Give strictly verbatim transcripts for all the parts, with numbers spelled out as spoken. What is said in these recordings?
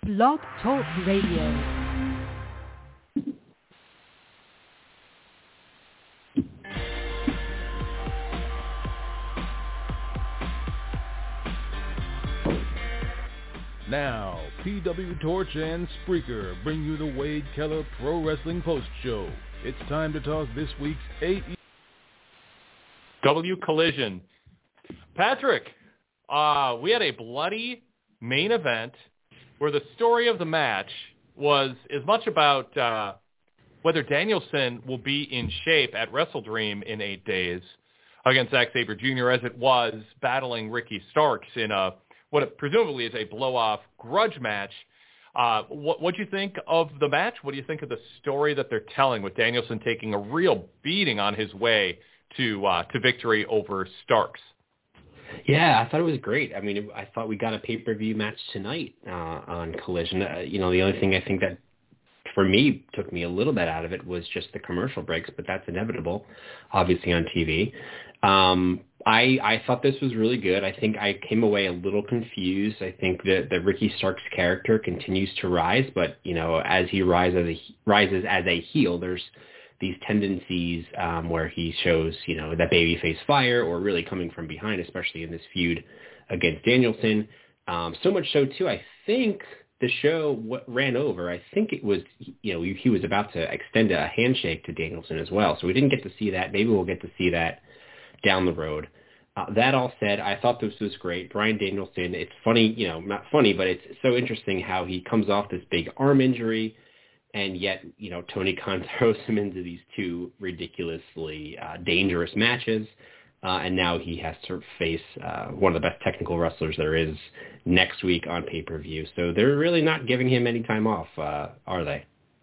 Blog Talk Radio. Now, P W Torch and Spreaker bring you the Wade Keller Pro Wrestling Post Show. It's time to talk this week's A E W Collision. Patrick, uh, we had a bloody main event where the story of the match was as much about uh, whether Danielson will be in shape at Wrestle Dream in eight days against Zack Sabre Junior as it was battling Ricky Starks in a what presumably is a blow-off grudge match. Uh, what what do you think of the match? What do you think of the story that they're telling with Danielson taking a real beating on his way to uh, to victory over Starks? Yeah, I thought it was great. I mean, I thought we got a pay-per-view match tonight uh, on Collision. Uh, you know, the only thing I think that, for me, took me a little bit out of it was just the commercial breaks, but that's inevitable, obviously, on T V. Um, I, I thought this was really good. I think I came away a little confused. I think that, that Ricky Starks' character continues to rise, but, you know, as he rises as a, rises as a heel, there's these tendencies um, where he shows, you know, that babyface fire or really coming from behind, especially in this feud against Danielson. Um, so much so, too, I think the show w- ran over. I think it was, you know, he was about to extend a handshake to Danielson as well. So we didn't get to see that. Maybe we'll get to see that down the road. Uh, that all said, I thought this was great. Bryan Danielson, it's funny, you know, not funny, but it's so interesting how he comes off this big arm injury, and yet, you know, Tony Khan throws him into these two ridiculously uh, dangerous matches, uh, and now he has to face uh, one of the best technical wrestlers there is next week on pay-per-view. So they're really not giving him any time off, uh, are they?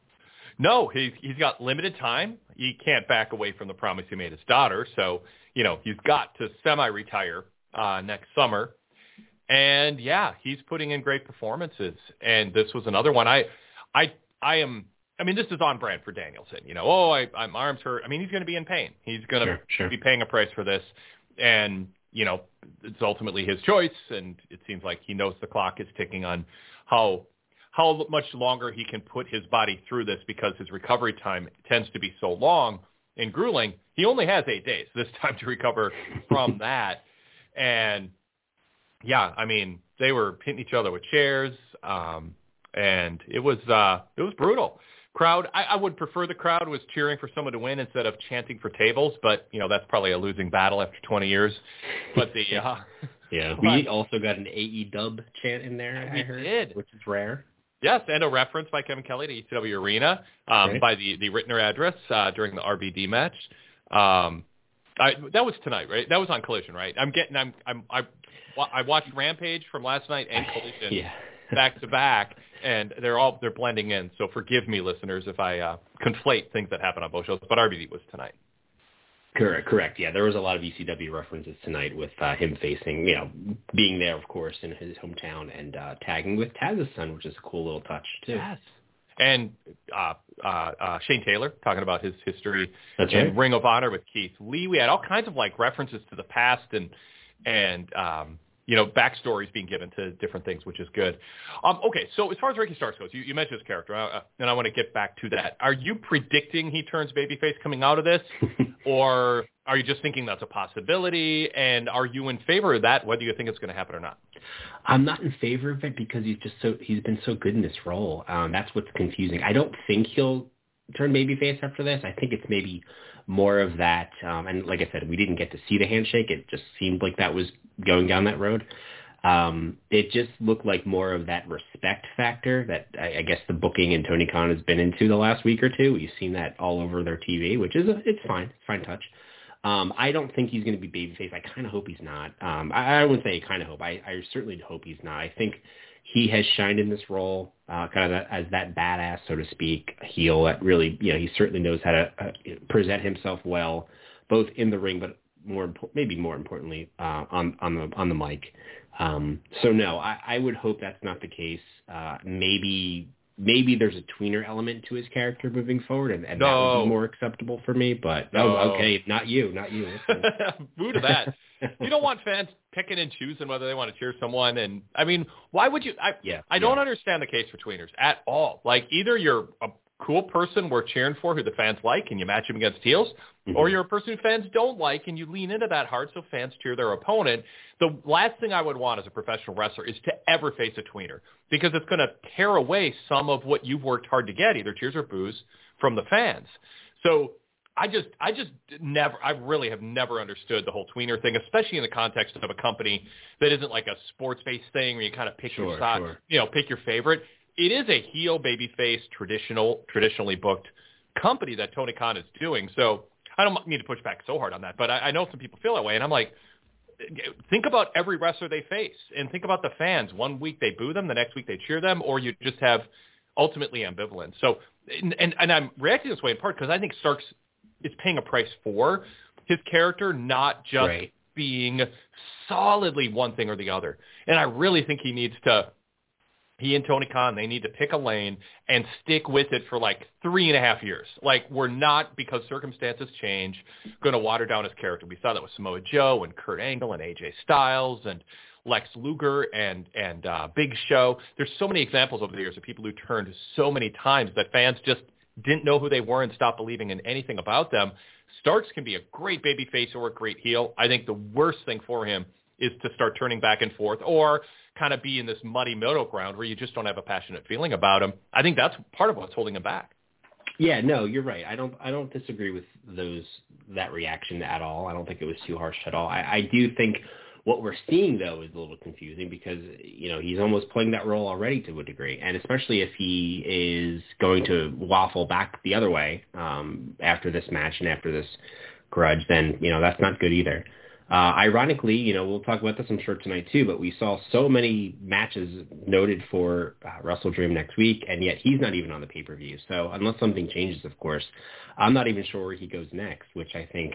No, he's, he's got limited time. He can't back away from the promise he made his daughter, so you know, he's got to semi-retire uh, next summer. And, yeah, he's putting in great performances. And this was another one. I I, I am – I mean, this is on brand for Danielson. You know, oh, I, I, my arm's hurt. I mean, he's going to be in pain. He's going to sure, sure. be paying a price for this. And, you know, it's ultimately his choice. And it seems like he knows the clock is ticking on how how much longer he can put his body through this because his recovery time tends to be so long and grueling. He only has eight days this time to recover from that. And, yeah, I mean, they were hitting each other with chairs, um, and it was uh, it was brutal. Crowd, I, I would prefer the crowd was cheering for someone to win instead of chanting for tables, but, you know, that's probably a losing battle after twenty years. But the uh, Yeah, we also got an A E W chant in there, I heard, did. which is rare. Yes, and a reference by Kevin Kelly to E C W Arena um, right. by the, the Rittner address uh, during the R B D match. Um, I, that was tonight, right? That was on Collision, right? I'm getting, I'm, I'm, I, I watched Rampage from last night and Collision yeah. back to back, and they're all they're blending in. So forgive me, listeners, if I uh, conflate things that happen on both shows. But R B D was tonight. Correct, correct. Yeah, there was a lot of E C W references tonight with uh, him facing, you know, being there, of course, in his hometown and uh, tagging with Taz's son, which is a cool little touch, too. Yes. And uh, uh, uh, Shane Taylor talking about his history That's in right. Ring of Honor with Keith Lee. We had all kinds of like references to the past and and um, you know backstories being given to different things, which is good. Um, okay, so as far as Ricky Starks goes, you, you mentioned his character, uh, and I want to get back to that. Are you predicting he turns babyface coming out of this, or are you just thinking that's a possibility? And are you in favor of that, whether you think it's going to happen or not? I'm not in favor of it because he's just so he's been so good in this role. Um, that's what's confusing. I don't think he'll turn babyface after this. I think it's maybe more of that. Um, and like I said, we didn't get to see the handshake. It just seemed like that was going down that road. Um, it just looked like more of that respect factor that I, I guess the booking and Tony Khan has been into the last week or two. We've seen that all over their T V, which is a, it's fine, it's fine touch. Um, I don't think he's going to be babyface. I kind of hope he's not. Um, I, I wouldn't say kind of hope. I, I certainly hope he's not. I think he has shined in this role, uh, kind of as that badass, so to speak, heel. That really, you know, he certainly knows how to uh, present himself well, both in the ring, but more, impo- maybe more importantly, uh, on on the on the mic. Um, so no, I, I would hope that's not the case. Uh, maybe maybe there's a tweener element to his character moving forward, and, and no. that would be more acceptable for me. But no. oh, okay, not you, not you. Boo to that. You don't want fans picking and choosing whether they want to cheer someone. And I mean, why would you? I, yeah, I don't yeah. understand the case for tweeners at all. Like either you're a cool person we're cheering for who the fans like and you match them against heels, mm-hmm. or you're a person who fans don't like and you lean into that hard so fans cheer their opponent. The last thing I would want as a professional wrestler is to ever face a tweener, because it's going to tear away some of what you've worked hard to get, either cheers or boos, from the fans. So I just, I just never, I really have never understood the whole tweener thing, especially in the context of a company that isn't like a sports-based thing where you kind of pick sure, your side, sure. you know, pick your favorite. It is a heel babyface, traditional, traditionally booked company that Tony Khan is doing. So I don't mean to push back so hard on that, but I, I know some people feel that way, and I'm like, think about every wrestler they face, and think about the fans. One week they boo them, the next week they cheer them, or you just have ultimately ambivalence. So, and and, and I'm reacting this way in part because I think Starks is paying a price for his character, not just right. being solidly one thing or the other. And I really think he needs to. He and Tony Khan, they need to pick a lane and stick with it for like three and a half years. Like, we're not, because circumstances change, going to water down his character. We saw that with Samoa Joe and Kurt Angle and A J Styles and Lex Luger and and uh, Big Show. There's so many examples over the years of people who turned so many times that fans just didn't know who they were and stopped believing in anything about them. Starks can be a great babyface or a great heel. I think the worst thing for him is to start turning back and forth or kind of be in this muddy middle ground where you just don't have a passionate feeling about him. I think that's part of what's holding him back. Yeah, no, you're right. I don't I don't disagree with those that reaction at all. I don't think it was too harsh at all. I, I do think what we're seeing, though, is a little confusing because, you know, he's almost playing that role already to a degree. And especially if he is going to waffle back the other way um, after this match and after this grudge, then, you know, that's not good either. Uh, ironically, you know, we'll talk about this, I'm sure, tonight too, but we saw so many matches noted for uh, Wrestle Dream next week, and yet he's not even on the pay-per-view. So unless something changes, of course, I'm not even sure where he goes next, which I think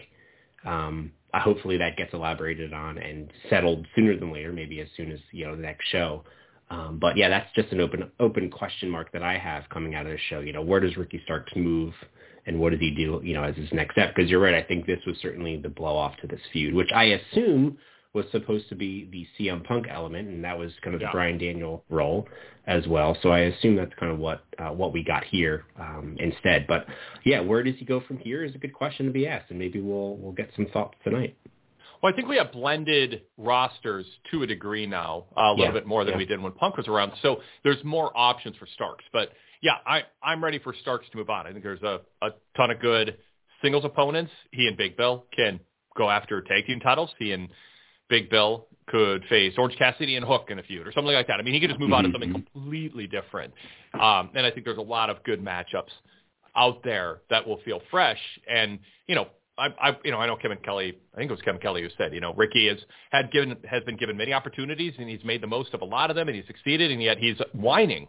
um, uh, hopefully that gets elaborated on and settled sooner than later, maybe as soon as, you know, the next show. Um, but yeah, that's just an open open question mark that I have coming out of this show. You know, where does Ricky Starks move? And what does he do, you know, as his next step? Because you're right, I think this was certainly the blow-off to this feud, which I assume was supposed to be the C M Punk element, and that was kind of the yeah. Bryan Daniel role as well. So I assume that's kind of what uh, what we got here um, instead. But yeah, where does he go from here is a good question to be asked, and maybe we'll we'll get some thoughts tonight. Well, I think we have blended rosters to a degree now, uh, a little yeah. bit more than yeah. we did when Punk was around. So there's more options for Starks. But yeah, I, I'm ready for Starks to move on. I think there's a, a ton of good singles opponents. He and Big Bill can go after tag team titles. He and Big Bill could face Orange Cassidy and Hook in a feud or something like that. I mean, he could just move on to something completely different. Um, and I think there's a lot of good matchups out there that will feel fresh. And, you know, I, I, you know, I know Kevin Kelly. I think it was Kevin Kelly who said, you know, Ricky has had given has been given many opportunities, and he's made the most of a lot of them, and he's succeeded, and yet he's whining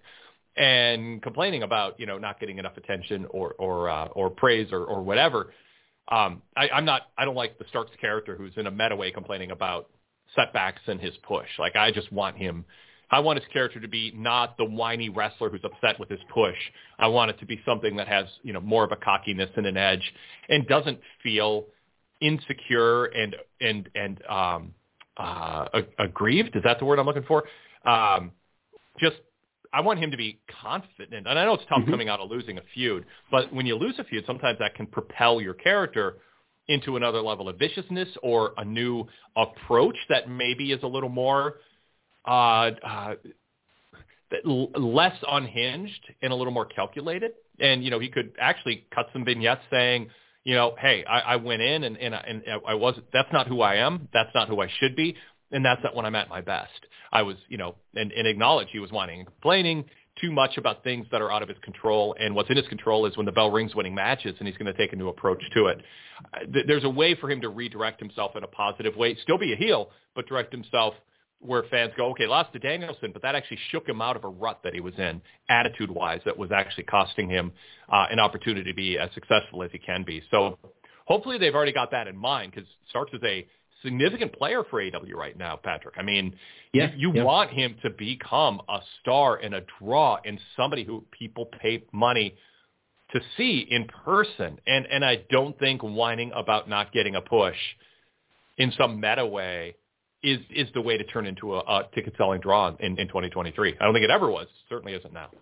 and complaining about, you know, not getting enough attention or or uh, or praise or, or whatever. Um, I, I'm not. I don't like the Starks character who's in a meta way complaining about setbacks and his push. Like, I just want him. I want his character to be not the whiny wrestler who's upset with his push. I want it to be something that has, you know, more of a cockiness and an edge and doesn't feel insecure and, and, and, um, uh, aggrieved. Is that the word I'm looking for? Um, just, I want him to be confident. And I know it's tough mm-hmm. coming out of losing a feud, but when you lose a feud, sometimes that can propel your character into another level of viciousness or a new approach that maybe is a little more, Uh, uh, less unhinged and a little more calculated. And, you know, he could actually cut some vignettes saying, you know, hey, I, I went in and, and, and I was, that's not who I am. That's not who I should be. And that's not when I'm at my best. I was, you know, and, and acknowledge he was whining and complaining too much about things that are out of his control. And what's in his control is when the bell rings winning matches, and he's going to take a new approach to it. There's a way for him to redirect himself in a positive way, still be a heel, but direct himself where fans go, okay, lost to Danielson, but that actually shook him out of a rut that he was in, attitude-wise, that was actually costing him uh, an opportunity to be as successful as he can be. So hopefully they've already got that in mind, because Starks is a significant player for A E W right now, Patrick. I mean, yeah, you, you yeah. want him to become a star and a draw and somebody who people pay money to see in person. And, and I don't think whining about not getting a push in some meta way is, is the way to turn into a, a ticket-selling draw in, in twenty twenty-three. I don't think it ever was. Certainly isn't now.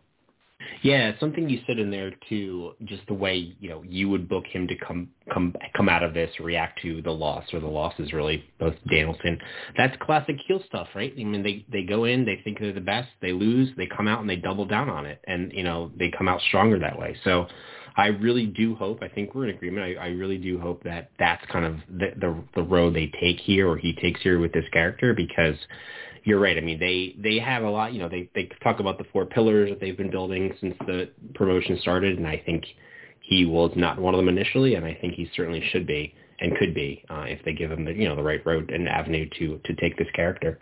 Yeah, something you said in there too, just the way, you know, you would book him to come come come out of this, react to the loss, or the losses really, both Danielson. That's classic heel stuff, right? I mean, they, they go in, they think they're the best, they lose, they come out and they double down on it. And, you know, they come out stronger that way. So I really do hope, I think we're in agreement, I, I really do hope that that's kind of the, the the road they take here, or he takes here with this character, because you're right. I mean, they, they have a lot, you know, they, they talk about the four pillars that they've been building since the promotion started, and I think he was not one of them initially, and I think he certainly should be and could be uh, if they give him the, you know, the right road and avenue to, to take this character.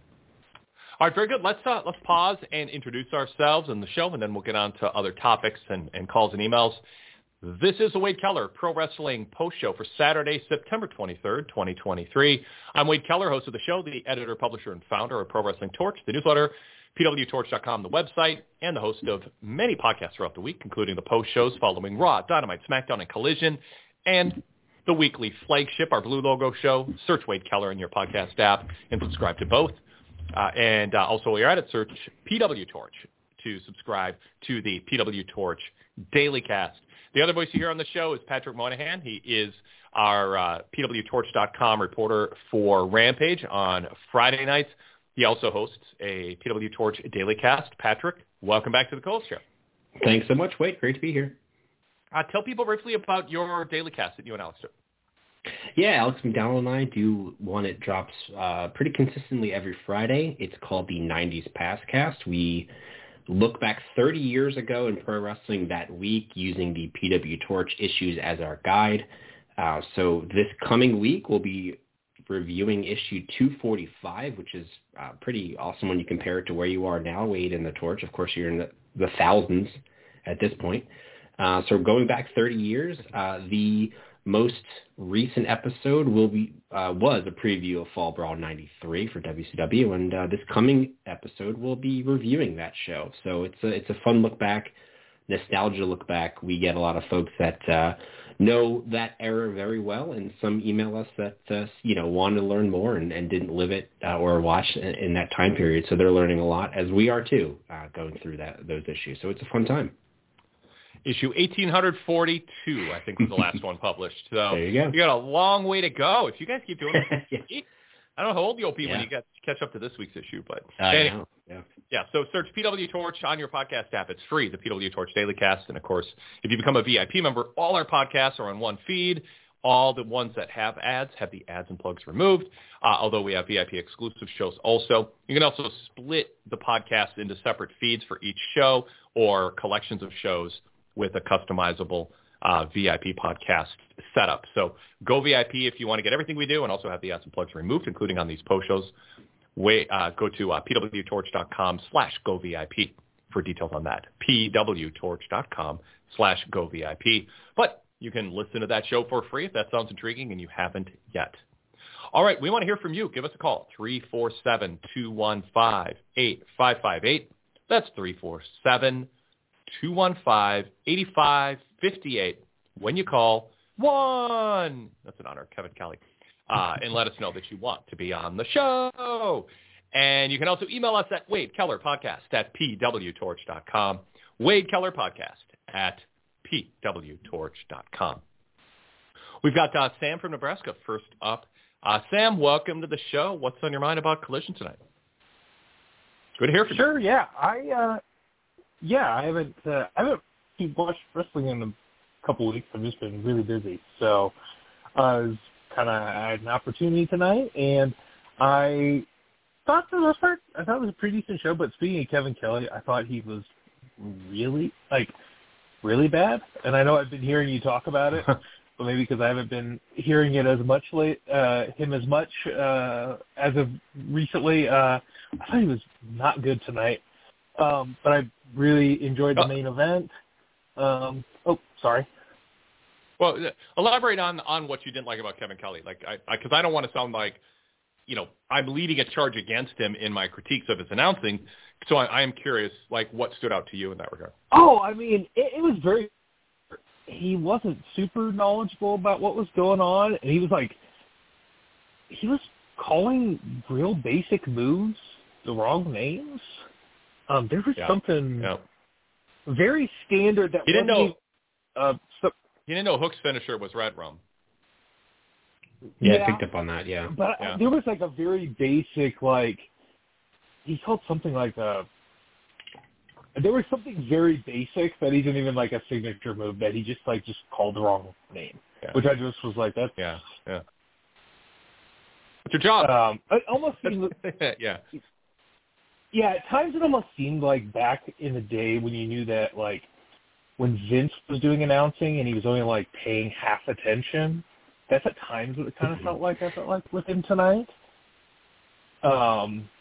All right, very good. Let's uh, let's pause and introduce ourselves and the show, and then we'll get on to other topics and, and calls and emails. This is the Wade Keller Pro Wrestling Post Show for Saturday, September twenty-third, twenty twenty-three. I'm Wade Keller, host of the show, the editor, publisher, and founder of Pro Wrestling Torch, the newsletter, P W torch dot com, the website, and the host of many podcasts throughout the week, including the post shows following Raw, Dynamite, SmackDown, and Collision, and the weekly flagship, our Blue Logo show. Search Wade Keller in your podcast app and subscribe to both. Uh, and uh, also while you're at it, search P W Torch to subscribe to the P W Torch Daily Cast. The other voice you hear on the show is Patrick Moynihan. He is our uh, P W torch dot com reporter for Rampage on Friday nights. He also hosts a P W Torch Daily Cast. Patrick, welcome back to the Coles Show. Thanks so much, Wade. Great to be here. Uh, tell people briefly about your Daily Cast that you and Alex do. Yeah, Alex McDonald and I do one. It drops uh, pretty consistently every Friday. It's called the nineties Past Cast. We look back thirty years ago in pro wrestling that week using the P W Torch issues as our guide. Uh, so this coming week we'll be reviewing issue two forty-five, which is uh, pretty awesome when you compare it to where you are now, Wade, in the Torch. Of course, you're in the, the thousands at this point. Uh, so going back thirty years, uh, the most recent episode will be uh, was a preview of Fall Brawl ninety-three for W C W, and uh, this coming episode will be reviewing that show. So it's a it's a fun look back, nostalgia look back. We get a lot of folks that uh, know that era very well, and some email us that uh, you know want to learn more and, and didn't live it uh, or watch in, in that time period. So they're learning a lot, as we are too, uh, going through that those issues. So it's a fun time. Issue eighteen forty-two, I think, was the last one published. So there you go. You got a long way to go. If you guys keep doing it, yeah. I don't know how old you'll be yeah. when you get catch up to this week's issue, but I anyway, know. Yeah. yeah. So search P W Torch on your podcast app. It's free, the P W Torch Daily Cast, and of course, if you become a V I P member, all our podcasts are on one feed. All the ones that have ads have the ads and plugs removed, uh, although we have V I P exclusive shows also. You can also split the podcast into separate feeds for each show or collections of shows with a customizable uh, V I P podcast setup. So go V I P if you want to get everything we do and also have the ads and plugs removed, including on these post shows. Wait, uh, go to uh, P W torch dot com slash go V I P for details on that. P W torch dot com slash go V I P. But you can listen to that show for free if that sounds intriguing and you haven't yet. All right, we want to hear from you. Give us a call, three four seven, two one five, eight five five eight. That's three four seven, two one five, eight five five eight. When you call, one. That's an honor, Kevin Kelly. Uh, and let us know that you want to be on the show. And you can also email us at Wade Keller Podcast at P W torch dot com. Wade Keller Podcast at P W torch dot com. We've got uh, Sam from Nebraska first up. Uh, Sam, welcome to the show. What's on your mind about Collision tonight? Good to hear from sure, you. Sure, yeah. I, uh, yeah, I haven't, uh, I haven't watched wrestling in a couple of weeks. I've just been really busy. So I was kind of had an opportunity tonight, and I thought for the most part, I thought it was a pretty decent show. But speaking of Kevin Kelly, I thought he was really, like, really bad. And I know I've been hearing you talk about it, but maybe because I haven't been hearing it as much late, uh, him as much uh, as of recently. Uh, I thought he was not good tonight. Um, but I really enjoyed the main event. Um, oh, sorry. Well, elaborate on, on what you didn't like about Kevin Kelly. Like, I, because I, I don't want to sound like you know, I'm leading a charge against him in my critiques of his announcing. So I, I am curious, like, what stood out to you in that regard? Oh, I mean, it, it was very. He wasn't super knowledgeable about what was going on, and he was like, he was calling real basic moves the wrong names. Um, there was yeah. something yeah. very standard that he didn't know. Uh, so, he didn't know Hook's finisher was Red Rum. Yeah, yeah, I picked up on that. Yeah, but yeah. there was like a very basic, like he called something like a. There was something very basic that isn't even like a signature move that he just like just called the wrong name, yeah. which I just was like, that's yeah, yeah. It's your job. Um, it almost seemed, yeah, yeah. At times it almost seemed like back in the day when you knew that like when Vince was doing announcing and he was only like paying half attention. That's at times what it kind of felt like. I felt like with him tonight. Um.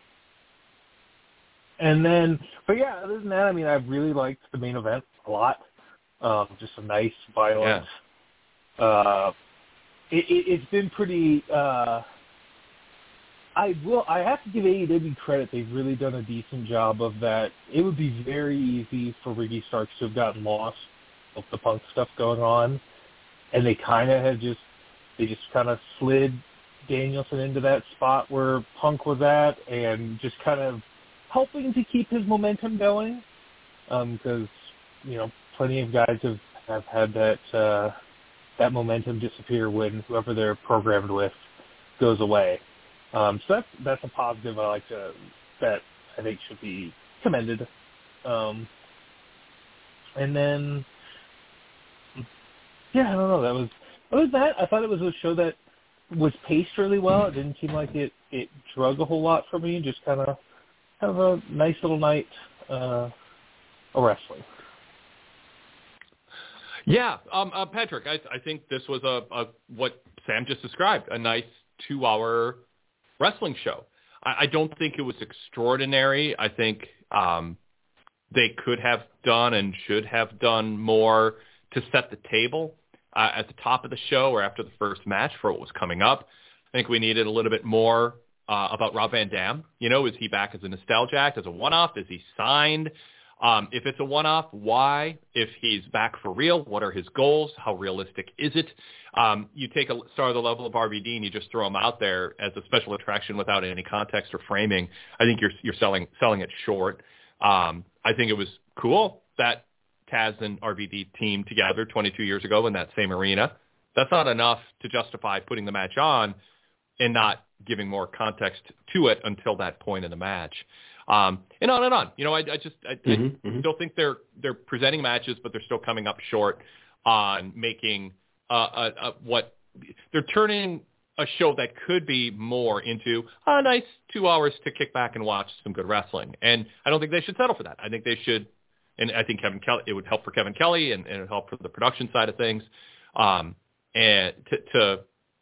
And then, but yeah, other than that, I mean, I really liked the main event a lot. Um, just a nice, violent. Yeah. Uh, it, it, it's been pretty. Uh, I will. I have to give A E W credit. They've really done a decent job of that. It would be very easy for Ricky Starks to have gotten lost with the Punk stuff going on, and they kind of have just. They just kind of slid Danielson into that spot where Punk was at, and just kind of. Helping to keep his momentum going, because um, you know plenty of guys have, have had that uh, that momentum disappear when whoever they're programmed with goes away. Um, so that's that's a positive I like to that I think should be commended. Um, and then yeah, I don't know. That was other than that, I thought it was a show that was paced really well. It didn't seem like it it drug a whole lot for me. Just kind of. Have a nice little night uh, of wrestling. Yeah, um, uh, Patrick, I, I think this was a, a what Sam just described, a nice two-hour wrestling show. I, I don't think it was extraordinary. I think um, they could have done and should have done more to set the table uh, at the top of the show or after the first match for what was coming up. I think we needed a little bit more Uh, about Rob Van Dam. You know, is he back as a nostalgia act, as a one-off? Is he signed? Um, if it's a one-off, why? If he's back for real, what are his goals? How realistic is it? Um, you take a star of the level of R V D and you just throw him out there as a special attraction without any context or framing. I think you're you're selling selling it short. Um, I think it was cool that Taz and R V D teamed together twenty-two years ago in that same arena. That's not enough to justify putting the match on and not giving more context to it until that point in the match, um, and on and on. You know, I, I just I, mm-hmm, I mm-hmm. still think they're they're presenting matches, but they're still coming up short on making uh, a, a, what they're turning a show that could be more into a nice two hours to kick back and watch some good wrestling. And I don't think they should settle for that. I think they should, and I think Kevin Kelly, it would help for Kevin Kelly and, and it would help for the production side of things, um, and to. to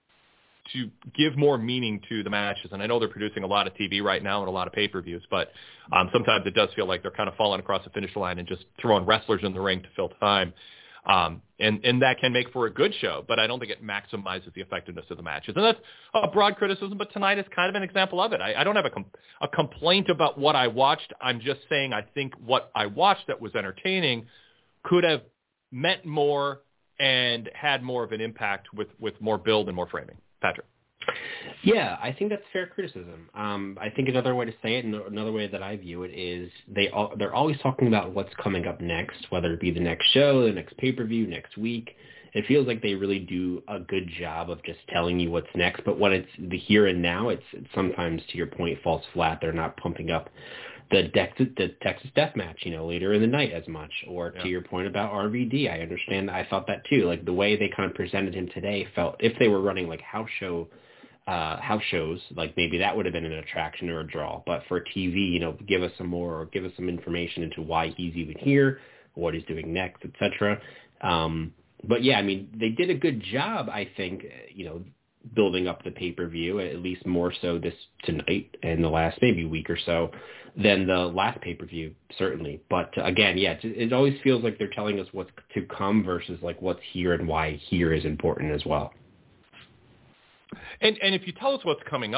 to give more meaning to the matches. And I know they're producing a lot of T V right now and a lot of pay-per-views, but um, sometimes it does feel like they're kind of falling across the finish line and just throwing wrestlers in the ring to fill time. Um, and, and that can make for a good show, but I don't think it maximizes the effectiveness of the matches. And that's a broad criticism, but tonight is kind of an example of it. I, I don't have a, com- a complaint about what I watched. I'm just saying I think what I watched that was entertaining could have meant more and had more of an impact with, with more build and more framing. Patrick. Yeah, I think that's fair criticism. Um, I think another way to say it, and another way that I view it, is they all, they're always talking about what's coming up next, whether it be the next show, the next pay-per-view, next week. It feels like they really do a good job of just telling you what's next, but when it's the here and now, it's, it's sometimes, to your point, falls flat. They're not pumping up the, Dex, the Texas Death Match, you know, later in the night as much. Or yeah. to your point about R V D, I understand. I thought that too. Like the way they kind of presented him today felt, if they were running like house show, uh, house shows, like maybe that would have been an attraction or a draw. But for T V, you know, give us some more or give us some information into why he's even here, what he's doing next, et cetera. Um, but yeah, I mean, they did a good job, I think, you know, building up the pay-per-view, at least more so this tonight and the last maybe week or so than the last pay-per-view, certainly. But uh, again, yeah, it, it always feels like they're telling us what's to come versus like what's here and why here is important as well. And and if you tell us what's coming up,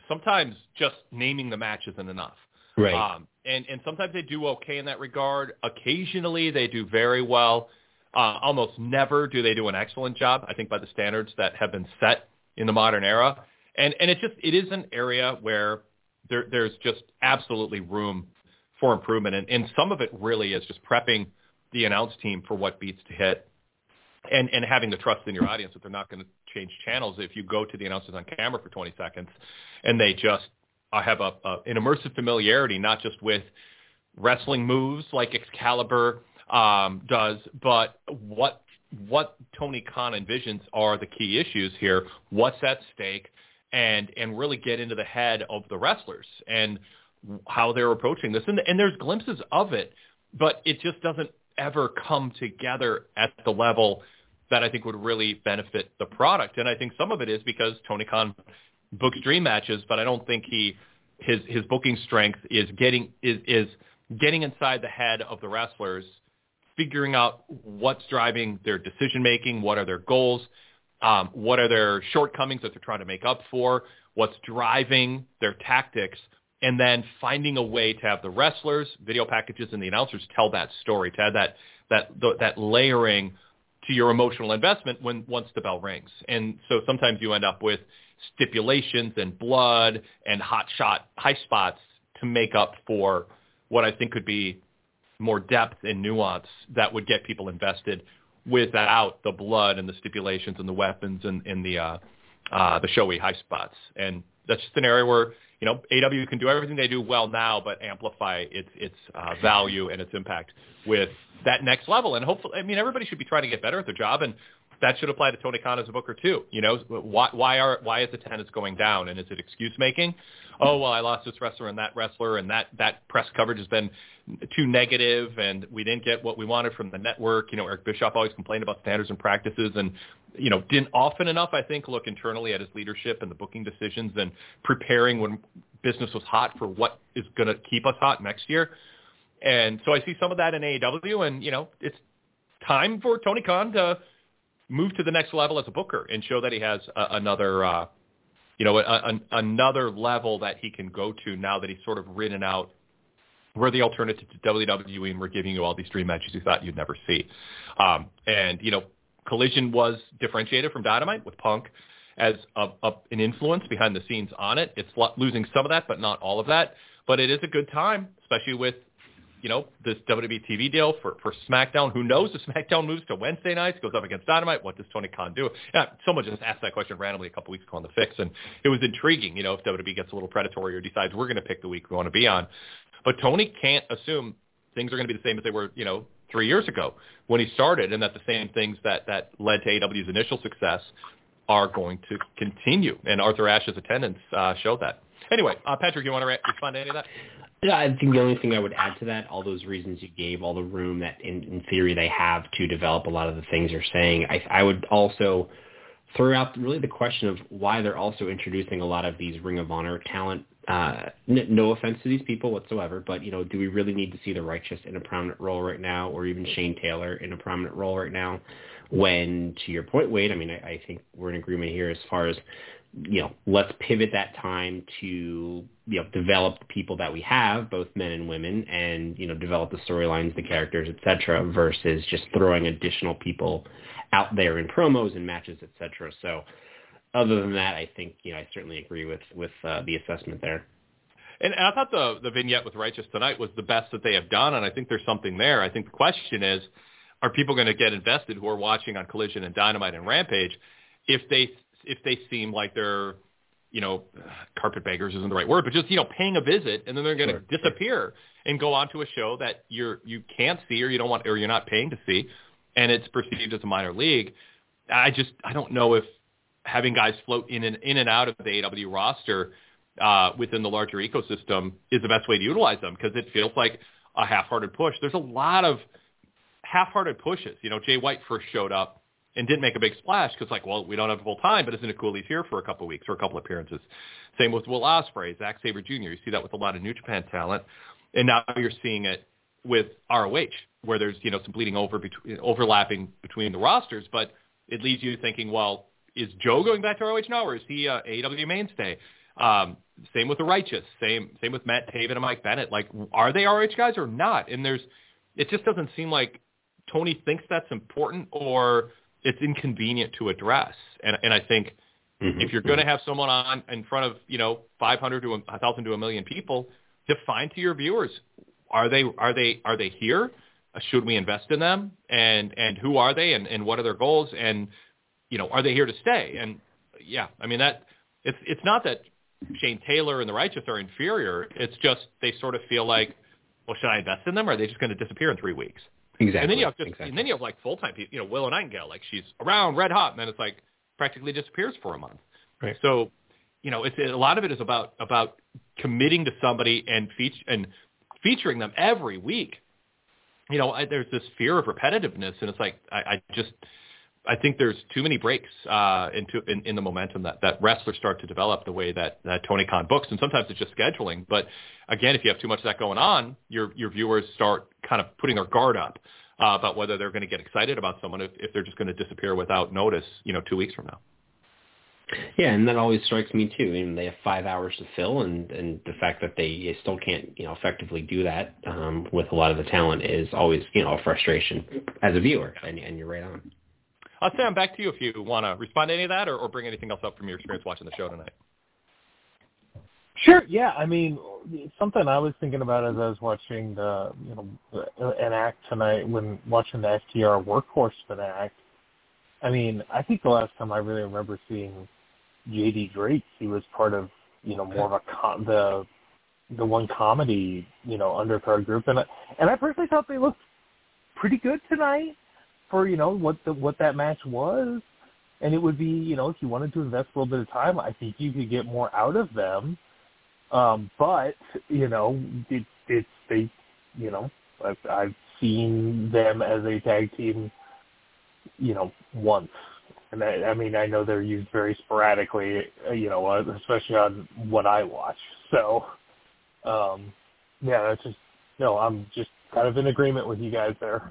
sometimes just naming the match isn't enough. Right. Um, and, and sometimes they do okay in that regard. Occasionally they do very well. Uh, almost never do they do an excellent job, I think, by the standards that have been set in the modern era. And and it just it is an area where there there's just absolutely room for improvement. And, and some of it really is just prepping the announce team for what beats to hit and, and having the trust in your audience that they're not going to change channels if you go to the announcers on camera for twenty seconds and they just uh, have a, a an immersive familiarity, not just with wrestling moves like Excalibur um, does, but what what Tony Khan envisions are the key issues here, what's at stake, and and really get into the head of the wrestlers and how they're approaching this. And, and there's glimpses of it, but it just doesn't ever come together at the level that I think would really benefit the product. And I think some of it is because Tony Khan books dream matches, but I don't think he his his booking strength is getting is is getting inside the head of the wrestlers, figuring out what's driving their decision making, what are their goals, um, what are their shortcomings that they're trying to make up for, what's driving their tactics, and then finding a way to have the wrestlers, video packages, and the announcers tell that story, to add that that that layering to your emotional investment when once the bell rings. And so sometimes you end up with stipulations and blood and hot shot high spots to make up for what I think could be more depth and nuance that would get people invested without the blood and the stipulations and the weapons and, and the uh, uh, the showy high spots. And that's just an area where, you know, A E W can do everything they do well now, but amplify its its uh, value and its impact with that next level. And hopefully, I mean, everybody should be trying to get better at their job, and that should apply to Tony Khan as a booker too. You know, why why are why is attendance going down, and is it excuse making? Oh, well, I lost this wrestler and that wrestler, and that that press coverage has been too negative, and we didn't get what we wanted from the network. You know, Eric Bischoff always complained about standards and practices, and you know, didn't often enough, I think, look internally at his leadership and the booking decisions and preparing when business was hot for what is going to keep us hot next year. And so I see some of that in A E W, and you know, it's time for Tony Khan to move to the next level as a booker and show that he has a, another, uh, you know, a, a, another level that he can go to now that he's sort of ridden out. We're the alternative to W W E, and we're giving you all these dream matches you thought you'd never see. Um, and, you know, Collision was differentiated from Dynamite with Punk as a, a, an influence behind the scenes on it. It's losing some of that, but not all of that. But it is a good time, especially with, you know, this W W E T V deal for, for SmackDown. Who knows if SmackDown moves to Wednesday nights, goes up against Dynamite? What does Tony Khan do? Yeah, someone just asked that question randomly a couple weeks ago on The Fix, and it was intriguing, you know, if W W E gets a little predatory or decides we're going to pick the week we want to be on. But Tony can't assume things are going to be the same as they were, you know, three years ago when he started, and that the same things that, that led to A E W's initial success are going to continue. And Arthur Ashe's attendance uh, showed that. Anyway, uh, Patrick, you want to re- respond to any of that? Yeah, I think the only thing I would add to that, all those reasons you gave, all the room that in, in theory they have to develop a lot of the things you're saying, I, I would also throw out really the question of why they're also introducing a lot of these Ring of Honor talent. Uh, n- no offense to these people whatsoever, but, you know, do we really need to see the Righteous in a prominent role right now, or even Shane Taylor in a prominent role right now? When, to your point, Wade, I mean, I, I think we're in agreement here as far as, you know, let's pivot that time to, you know, develop the people that we have, both men and women, and, you know, develop the storylines, the characters, et cetera, versus just throwing additional people out there in promos and matches, et cetera. So other than that, I think, you know, I certainly agree with, with uh, the assessment there. And I thought the, the vignette with Righteous tonight was the best that they have done, and I think there's something there. I think the question is, are people going to get invested who are watching on Collision and Dynamite and Rampage if they if they seem like they're, you know, carpetbaggers isn't the right word, but just, you know, paying a visit, and then they're going to sure. disappear and go on to a show that you're you can't see or you don't want or you're not paying to see, and it's perceived as a minor league. I just I don't know if having guys float in and in and out of the A E W roster uh, within the larger ecosystem is the best way to utilize them, because it feels like a half-hearted push. There's a lot of half-hearted pushes. You know, Jay White first showed up and didn't make a big splash because, like, well, we don't have full time, but isn't it cool he's here for a couple of weeks or a couple of appearances? Same with Will Ospreay, Zack Sabre Junior You see that with a lot of New Japan talent, and now you're seeing it with R O H, where there's, you know, some bleeding over between, overlapping between the rosters, but it leaves you thinking, well, is Joe going back to R O H now, or is he a A E W mainstay? Um, same with the Righteous. Same same with Matt Taven and Mike Bennett. Like, are they R O H guys or not? And there's, it just doesn't seem like Tony thinks that's important or it's inconvenient to address. And and I think mm-hmm. if you're going to have someone on in front of, you know, five hundred to one thousand to a million people, define to your viewers, are they are they are they here? Should we invest in them? And and who are they? And, and what are their goals? And, you know, are they here to stay? And yeah, I mean that it's it's not that Shane Taylor and the Righteous are inferior. It's just they sort of feel like, well, should I invest in them, or are they just going to disappear in three weeks? Exactly. And then you have just, exactly. and then you have like full time people. You know, Willow Nightingale, like she's around red hot, and then it's like practically disappears for a month. Right. So, you know, it's a lot of it is about about committing to somebody and feature and featuring them every week. You know, I, there's this fear of repetitiveness, and it's like I, I just. I think there's too many breaks uh, into in, in the momentum that, that wrestlers start to develop the way that, that Tony Khan books, and sometimes it's just scheduling. But again, if you have too much of that going on, your your viewers start kind of putting their guard up uh, about whether they're going to get excited about someone if, if they're just going to disappear without notice, you know, two weeks from now. Yeah, and that always strikes me too. I mean, they have five hours to fill, and, and the fact that they still can't, you know, effectively do that um, with a lot of the talent is always, you know, a frustration as a viewer, and, and you're right on. Uh, Sam, back to you if you want to respond to any of that or, or bring anything else up from your experience watching the show tonight. Sure. Yeah. I mean, something I was thinking about as I was watching the, you know, an act tonight when watching the F T R Workhorseman act. I mean, I think the last time I really remember seeing J D Drake, he was part of, you know, more of a com- the the one comedy, you know, undercard group, and I, and I personally thought they looked pretty good tonight. For, you know, what the what that match was. And it would be, you know, if you wanted to invest a little bit of time, I think you could get more out of them. Um, but, you know, it, it's, they, you know, I've, I've seen them as a tag team, you know, once. And I, I mean, I know they're used very sporadically, you know, especially on what I watch. So, um, yeah, that's just, no, I'm just kind of in agreement with you guys there.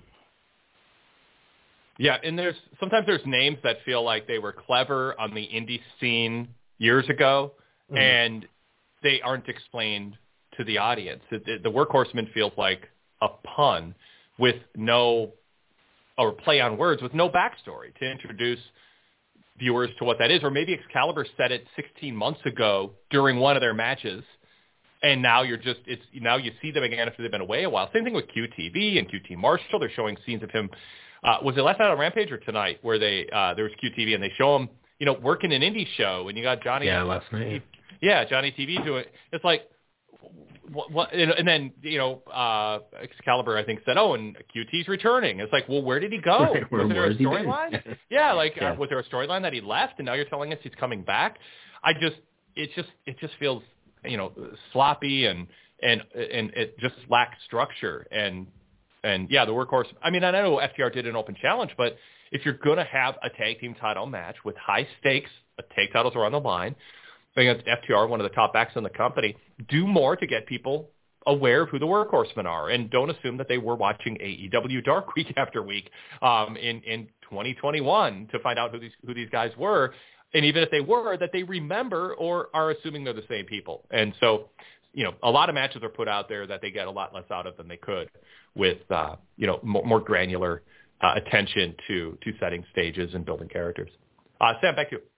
Yeah, and there's sometimes there's names that feel like they were clever on the indie scene years ago, mm-hmm. and they aren't explained to the audience. The, the Workhorseman feels like a pun with no, or play on words with no backstory to introduce viewers to what that is. Or maybe Excalibur said it sixteen months ago during one of their matches, and now you're just it's now you see them again after they've been away a while. Same thing with Q T V and Q T Marshall. They're showing scenes of him. Uh, was it last night on Rampage or tonight where they uh, there was Q T V and they show him, you know, working an indie show, and you got Johnny. Yeah, last night. Yeah, Johnny T V doing it. It's like, what, what? And then you know, uh, Excalibur I think said, oh, and Q T's returning. It's like, well, where did he go? Right, where, was there a he storyline? yeah, like yeah. Uh, was there a storyline that he left, and now you're telling us he's coming back? I just, it just, it just feels, you know, sloppy and and and it just lacks structure and. And, yeah, the Workhorse, I mean, I know F T R did an open challenge, but if you're going to have a tag team title match with high stakes, tag titles are on the line, against F T R, one of the top backs in the company, do more to get people aware of who the Workhorsemen are. And don't assume that they were watching A E W Dark week after week um, in, in twenty twenty-one to find out who these who these guys were. And even if they were, that they remember or are assuming they're the same people. And so, you know, a lot of matches are put out there that they get a lot less out of than they could with, uh, you know, more, more granular uh, attention to, to setting stages and building characters. Uh, Sam, back to you.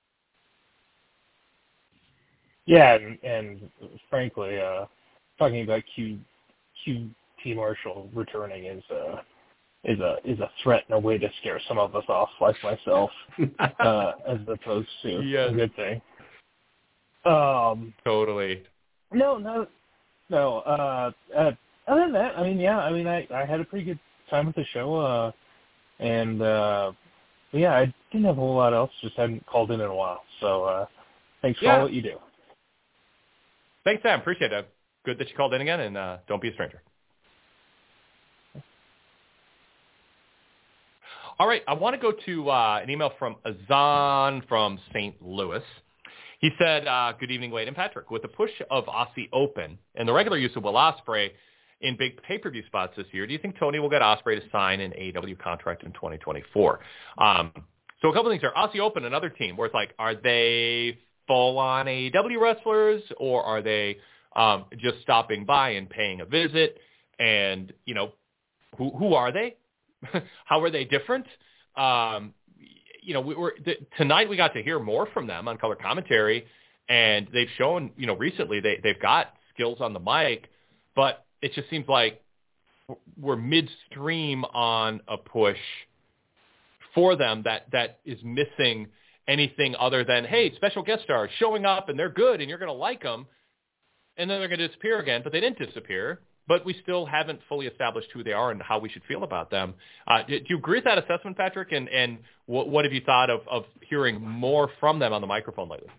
Yeah, and, and frankly, uh, talking about Q, Q T Marshall returning is a, is a is a threat and a way to scare some of us off, like myself, uh, as opposed to yes. a good thing. Um, totally. No, no, no. Uh, uh, other than that, I mean, yeah, I mean, I, I had a pretty good time with the show, uh, and uh, yeah, I didn't have a whole lot else. Just hadn't called in in a while. So uh, thanks for yeah. all that you do. Thanks, Sam. Appreciate it. Good that you called in again, and uh, don't be a stranger. All right, I want to go to uh, an email from Azan from Saint Louis. He said, uh, good evening, Wade and Patrick. With the push of Aussie Open and the regular use of Will Ospreay in big pay-per-view spots this year, do you think Tony will get Ospreay to sign an A E W contract in twenty twenty-four? Um, so a couple of things here. Aussie Open, another team where it's like, are they full-on A E W wrestlers, or are they um, just stopping by and paying a visit? And, you know, who who are they? How are they different? Um, you know, we were th- tonight we got to hear more from them on color commentary, and they've shown, you know, recently they, they've got skills on the mic, but it just seems like we're midstream on a push for them that, that is missing anything other than, hey, special guest stars showing up and they're good and you're going to like them, and then they're going to disappear again, but they didn't disappear. But we still haven't fully established who they are and how we should feel about them. Uh, do, do you agree with that assessment, Patrick? And, and what, what have you thought of, of hearing more from them on the microphone lately?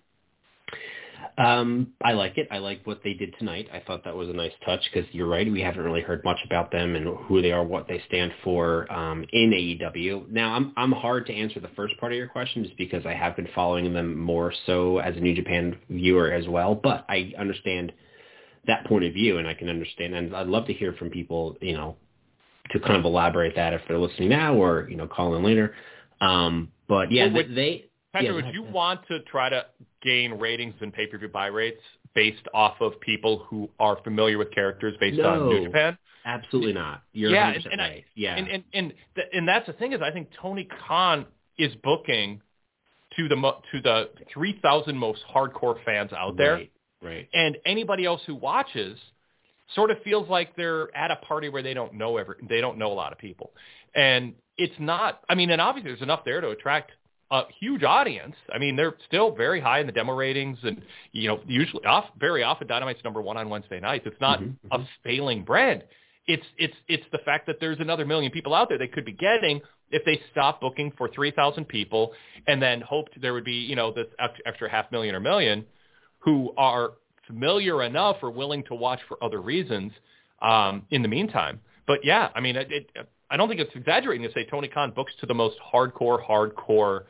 Um, I like it. I like what they did tonight. I thought that was a nice touch because you're right. We haven't really heard much about them and who they are, what they stand for um, in A E W. Now, I'm I'm hard to answer the first part of your question just because I have been following them more so as a New Japan viewer as well. But I understand that point of view, and I can understand, and I'd love to hear from people, you know, to kind of elaborate that if they're listening now or, you know, call in later. Um, but yeah, well, would, they, Patrick, yeah, would you want to try to gain ratings and pay-per-view buy rates based off of people who are familiar with characters based no, on New Japan? Absolutely not. You're yeah, one hundred percent and, and right. I, yeah. And, and, and, th- and that's the thing is I think Tony Khan is booking to the, mo- to the three thousand most hardcore fans out there. Right. Right. And anybody else who watches sort of feels like they're at a party where they don't know every, they don't know a lot of people. And it's not, I mean, and obviously there's enough there to attract a huge audience. I mean, they're still very high in the demo ratings and, you know, usually off, very often Dynamite's number one on Wednesday nights. It's not mm-hmm, a mm-hmm. failing brand. It's, it's, it's the fact that there's another million people out there they could be getting if they stop booking for three thousand people and then hoped there would be, you know, this extra half million or million who are familiar enough or willing to watch for other reasons um, in the meantime. But yeah, I mean, it, it, I don't think it's exaggerating to say Tony Khan books to the most hardcore, hardcore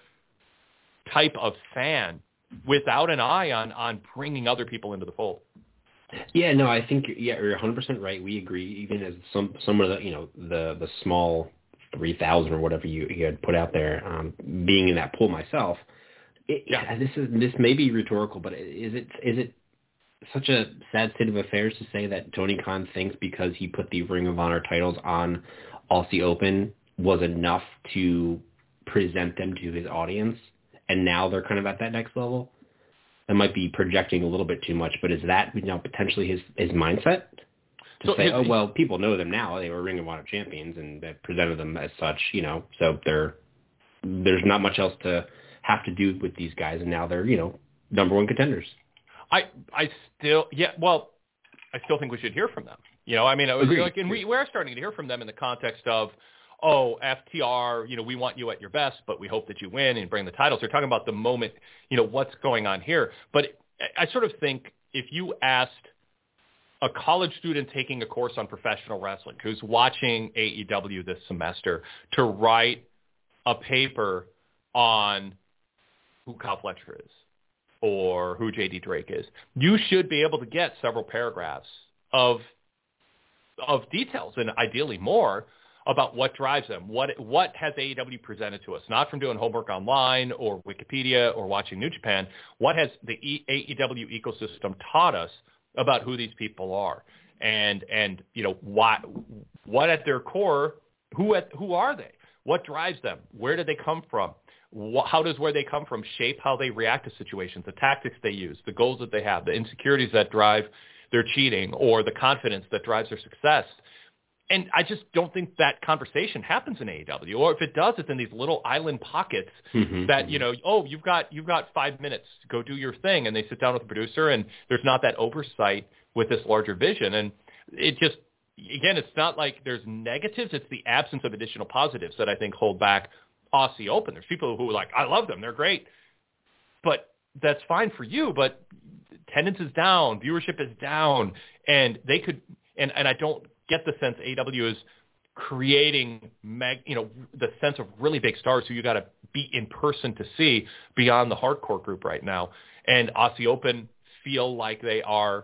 type of fan without an eye on, on bringing other people into the fold. Yeah, no, I think, yeah, you're one hundred percent right. We agree, even as some, some of the, you know, the, the small three thousand or whatever you, you had put out there, um, being in that pool myself. It, yeah. This is this may be rhetorical, but is it is it such a sad state of affairs to say that Tony Khan thinks because he put the Ring of Honor titles on Aussie Open was enough to present them to his audience, and now they're kind of at that next level? That might be projecting a little bit too much, but is that, you know, potentially his, his mindset? To so say, his, oh, well, people know them now. They were Ring of Honor champions, and they presented them as such, you know, so they're there's not much else to have to do with these guys, and now they're, you know, number one contenders. I I still yeah well I still think we should hear from them. You know, I mean, it was like, and we we're starting to hear from them in the context of, oh, F T R, you know, we want you at your best, but we hope that you win and bring the titles. They're talking about the moment, you know, what's going on here. But I sort of think if you asked a college student taking a course on professional wrestling who's watching A E W this semester to write a paper on who Kyle Fletcher is or who J D Drake is, you should be able to get several paragraphs of of details and ideally more about what drives them, what what has A E W presented to us, not from doing homework online or Wikipedia or watching New Japan. What has the e- A E W ecosystem taught us about who these people are, and and you know what what at their core, who at, who are they? What drives them? Where did they come from? What, how does where they come from shape how they react to situations, the tactics they use, the goals that they have, the insecurities that drive their cheating, or the confidence that drives their success? And I just don't think that conversation happens in A E W, or if it does, it's in these little island pockets mm-hmm, that, mm-hmm. you know, oh, you've got you've got five minutes, go do your thing, and they sit down with the producer, and there's not that oversight with this larger vision. And it just, again, it's not like there's negatives, it's the absence of additional positives that I think hold back Aussie Open. There's people who are like, I love them, they're great, but that's fine for you, but attendance is down, viewership is down, and they could, and, and I don't get the sense A E W is creating, mag, you know, the sense of really big stars who you got to be in person to see beyond the hardcore group right now. And Aussie Open feel like they are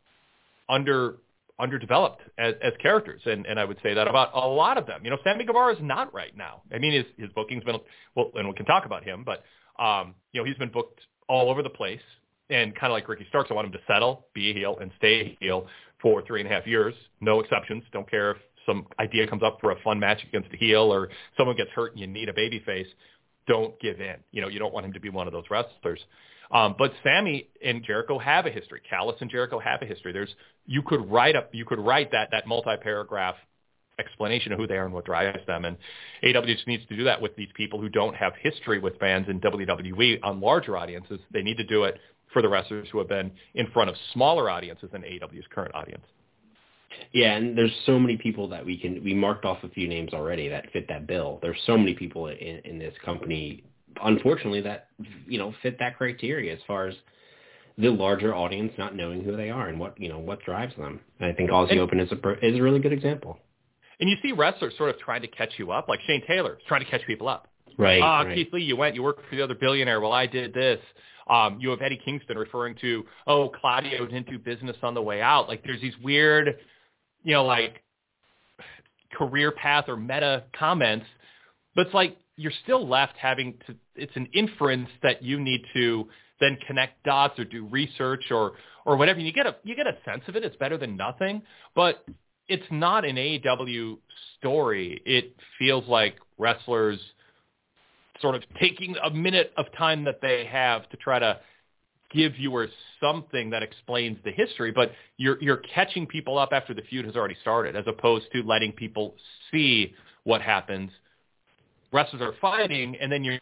under underdeveloped as, as characters, and, and I would say that about a lot of them. You know, Sammy Guevara is not right now. I mean, his his booking's been, well, and we can talk about him, but um, you know, he's been booked all over the place. and kind of like Ricky Starks, I want him to settle, be a heel, and stay a heel for three and a half years. No exceptions. Don't care if some idea comes up for a fun match against a heel or someone gets hurt and you need a babyface. Don't give in. You know, you don't want him to be one of those wrestlers. Um, but Sammy and Jericho have a history. Callis and Jericho have a history. There's you could write up you could write that that multi-paragraph explanation of who they are and what drives them. And A E W just needs to do that with these people who don't have history with fans in W W E on larger audiences. They need to do it for the wrestlers who have been in front of smaller audiences than A E W's current audience. Yeah, and there's so many people that we can, we marked off a few names already that fit that bill. There's so many people in, in this company, unfortunately, that, you know, fit that criteria as far as the larger audience not knowing who they are and what, you know, what drives them. And I think Aussie Open is a, is a really good example. And you see wrestlers sort of trying to catch you up, like Shane Taylor trying to catch people up. Right. Ah, uh, right. Keith Lee, you went, you worked for the other billionaire. Well, I did this. Um, you have Eddie Kingston referring to, oh, Claudio didn't do business on the way out. Like there's these weird, you know, like career path or meta comments, but it's like you're still left having to, it's an inference that you need to then connect dots or do research or, or whatever. You get a, you get a sense of it. It's better than nothing, but it's not an A E W story. It feels like wrestlers sort of taking a minute of time that they have to try to give viewers something that explains the history, but you're you're catching people up after the feud has already started, as opposed to letting people see what happens. Wrestlers are fighting, and then you're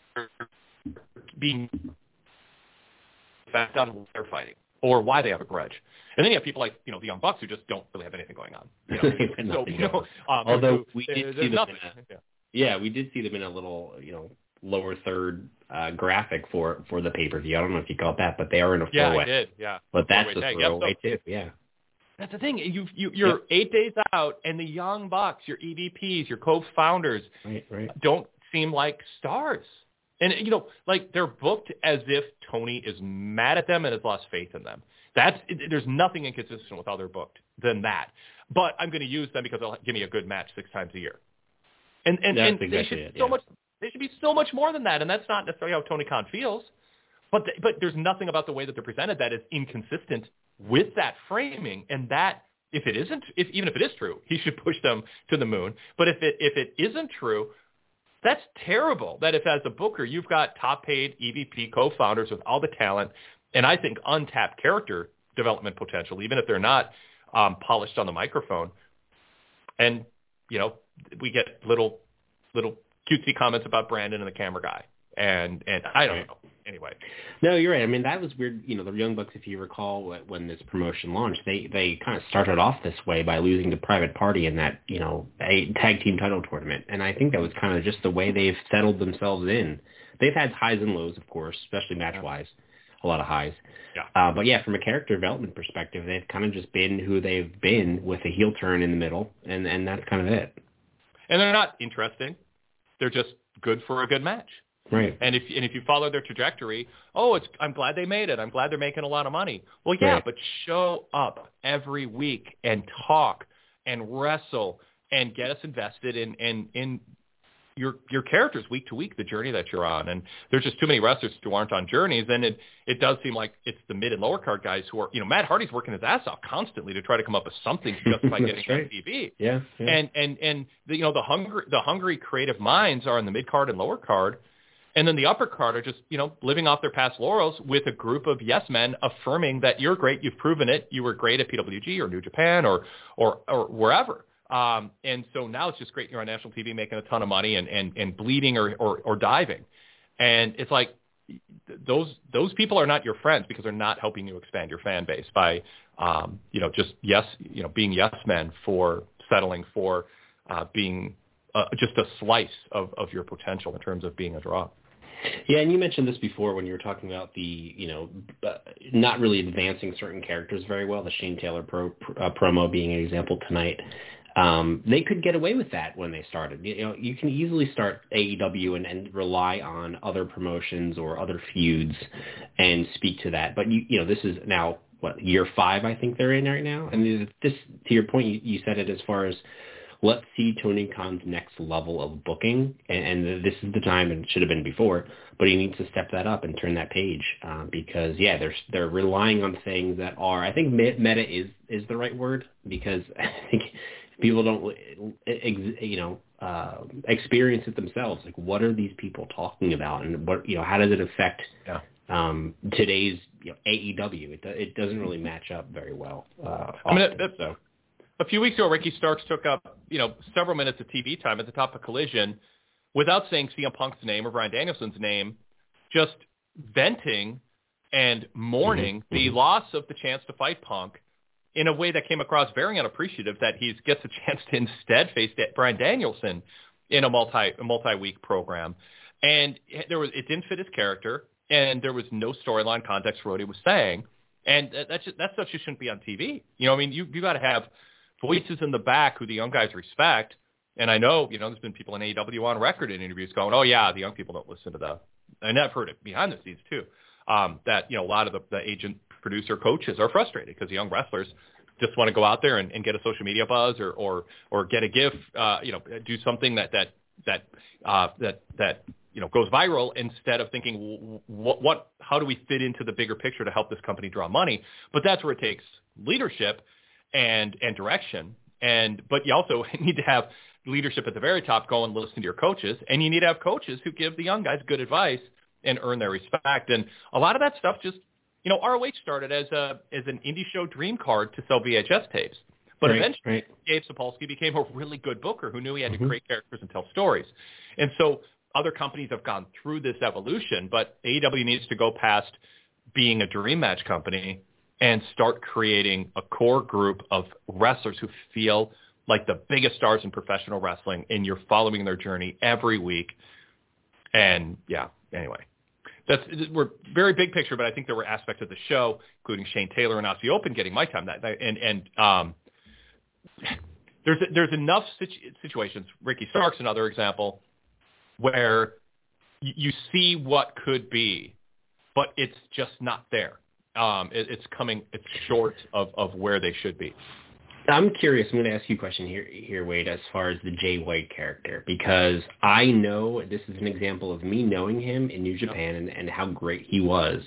being back on what they're fighting or why they have a grudge. And then you have people like, you know, the Young Bucks who just don't really have anything going on. You know? so, you know um, Although we did see them nothing. in a, yeah. yeah, we did see them in a little, you know, lower third uh, graphic for, for the pay-per-view. I don't know if you caught that, but they are in a yeah, four-way. I did, yeah. But that's a tag. throwaway yep, so, too, yeah. That's the thing. You, you, you're yep. eight days out, and the Young Bucks, your E V Ps, your co-founders, right, right. don't seem like stars. And, you know, like they're booked as if Tony is mad at them and has lost faith in them. That's There's nothing inconsistent with how they're booked than that. But I'm going to use them because they'll give me a good match six times a year. And and, that's and exactly they should it, so yeah. much they should be so much more than that. And that's not necessarily how Tony Khan feels. But the, but there's nothing about the way that they're presented that is inconsistent with that framing. And that if it isn't, if even if it is true, he should push them to the moon. But if it if it isn't true, that's terrible. That if as a booker you've got top paid E V P co-founders with all the talent and I think untapped character development potential, even if they're not um, polished on the microphone, and you know we get little little cutesy comments about Brandon and the camera guy, and and I don't know. Anyway, no, you're right. I mean, that was weird. You know, the Young Bucks, if you recall, when this promotion launched, they they kind of started off this way by losing to Private Party in that, you know, a tag team title tournament, and I think that was kind of just the way they've settled themselves in. They've had highs and lows, of course, especially match wise, a lot of highs. Yeah. Uh, but yeah, from a character development perspective, they've kind of just been who they've been with a heel turn in the middle, and and that's kind of it. And they're not interesting; they're just good for a good match. Right. And if and if you follow their trajectory, oh, it's I'm glad they made it. I'm glad they're making a lot of money. Well, yeah, right. but show up every week and talk and wrestle and get us invested in in, in your your characters week to week, the journey that you're on. And there's just too many wrestlers who aren't on journeys. And it it does seem like it's the mid and lower card guys who are, you know, Matt Hardy's working his ass off constantly to try to come up with something just by getting right. on T V. Yeah, yeah. And and and the, you know the hungry the hungry creative minds are in the mid card and lower card. And then the upper card are just, you know, living off their past laurels with a group of yes men affirming that you're great, you've proven it, you were great at P W G or New Japan or or, or wherever. Um, and so now it's just great you're on national T V making a ton of money and, and, and bleeding or, or, or diving. And it's like those those people are not your friends because they're not helping you expand your fan base by, um, you know, just yes, you know, being yes men for settling for uh, being uh, just a slice of, of your potential in terms of being a draw. Yeah, and you mentioned this before when you were talking about the, you know, uh, not really advancing certain characters very well, the Shane Taylor pro, uh, promo being an example tonight. Um, they could get away with that when they started. You know, you can easily start A E W and, and rely on other promotions or other feuds and speak to that. But, you, you know, this is now, what, year five I think they're in right now? And this, to your point, you, you said it as far as let's see Tony Khan's next level of booking, and, and this is the time, and it should have been before, but he needs to step that up and turn that page uh, because, yeah, they're they're relying on things that are, I think meta is is the right word, because I think people don't, you know, uh, experience it themselves. Like, what are these people talking about, and what, you know, how does it affect yeah. um, today's you know, A E W? It it doesn't really match up very well. Uh, I mean, often, it, it, so. A few weeks ago, Ricky Starks took up, you know, several minutes of T V time at the top of Collision without saying C M Punk's name or Bryan Danielson's name, just venting and mourning mm-hmm. the mm-hmm. loss of the chance to fight Punk in a way that came across very unappreciative, that he gets a chance to instead face Bryan Danielson in a multi a multi-week program. And there was it didn't fit his character, and there was no storyline context for what he was saying. And that's just, that stuff just shouldn't be on T V. You know, I mean, you you got to have voices in the back who the young guys respect. And I know, you know, there's been people in A E W on record in interviews going, oh, yeah, the young people don't listen to the – and I've heard it behind the scenes too, um, that, you know, a lot of the, the agent, producer, coaches are frustrated because the young wrestlers just want to go out there and, and get a social media buzz or or, or get a GIF, uh, you know, do something that that that uh, that that you know goes viral instead of thinking what what how do we fit into the bigger picture to help this company draw money. But that's where it takes leadership and and direction. And but you also need to have leadership at the very top go and listen to your coaches, and you need to have coaches who give the young guys good advice and earn their respect. And a lot of that stuff just, you know, R O H started as a as an indie show dream card to sell V H S tapes. But right, eventually right. Dave Sapolsky became a really good booker who knew he had mm-hmm. to create characters and tell stories. And so other companies have gone through this evolution, but A E W needs to go past being a dream match company and start creating a core group of wrestlers who feel like the biggest stars in professional wrestling, and you're following their journey every week. And yeah, anyway, that's we're very big picture, but I think there were aspects of the show, including Shane Taylor and Aussie Open getting my time that night. And, and um, there's, there's enough situ- situations, Ricky Starks, another example, where y- you see what could be, but it's just not there. Um, it, it's coming, it's short of, of where they should be. I'm curious. I'm going to ask you a question here, here, Wade, as far as the Jay White character, because I know this is an example of me knowing him in New Japan and, and how great he was.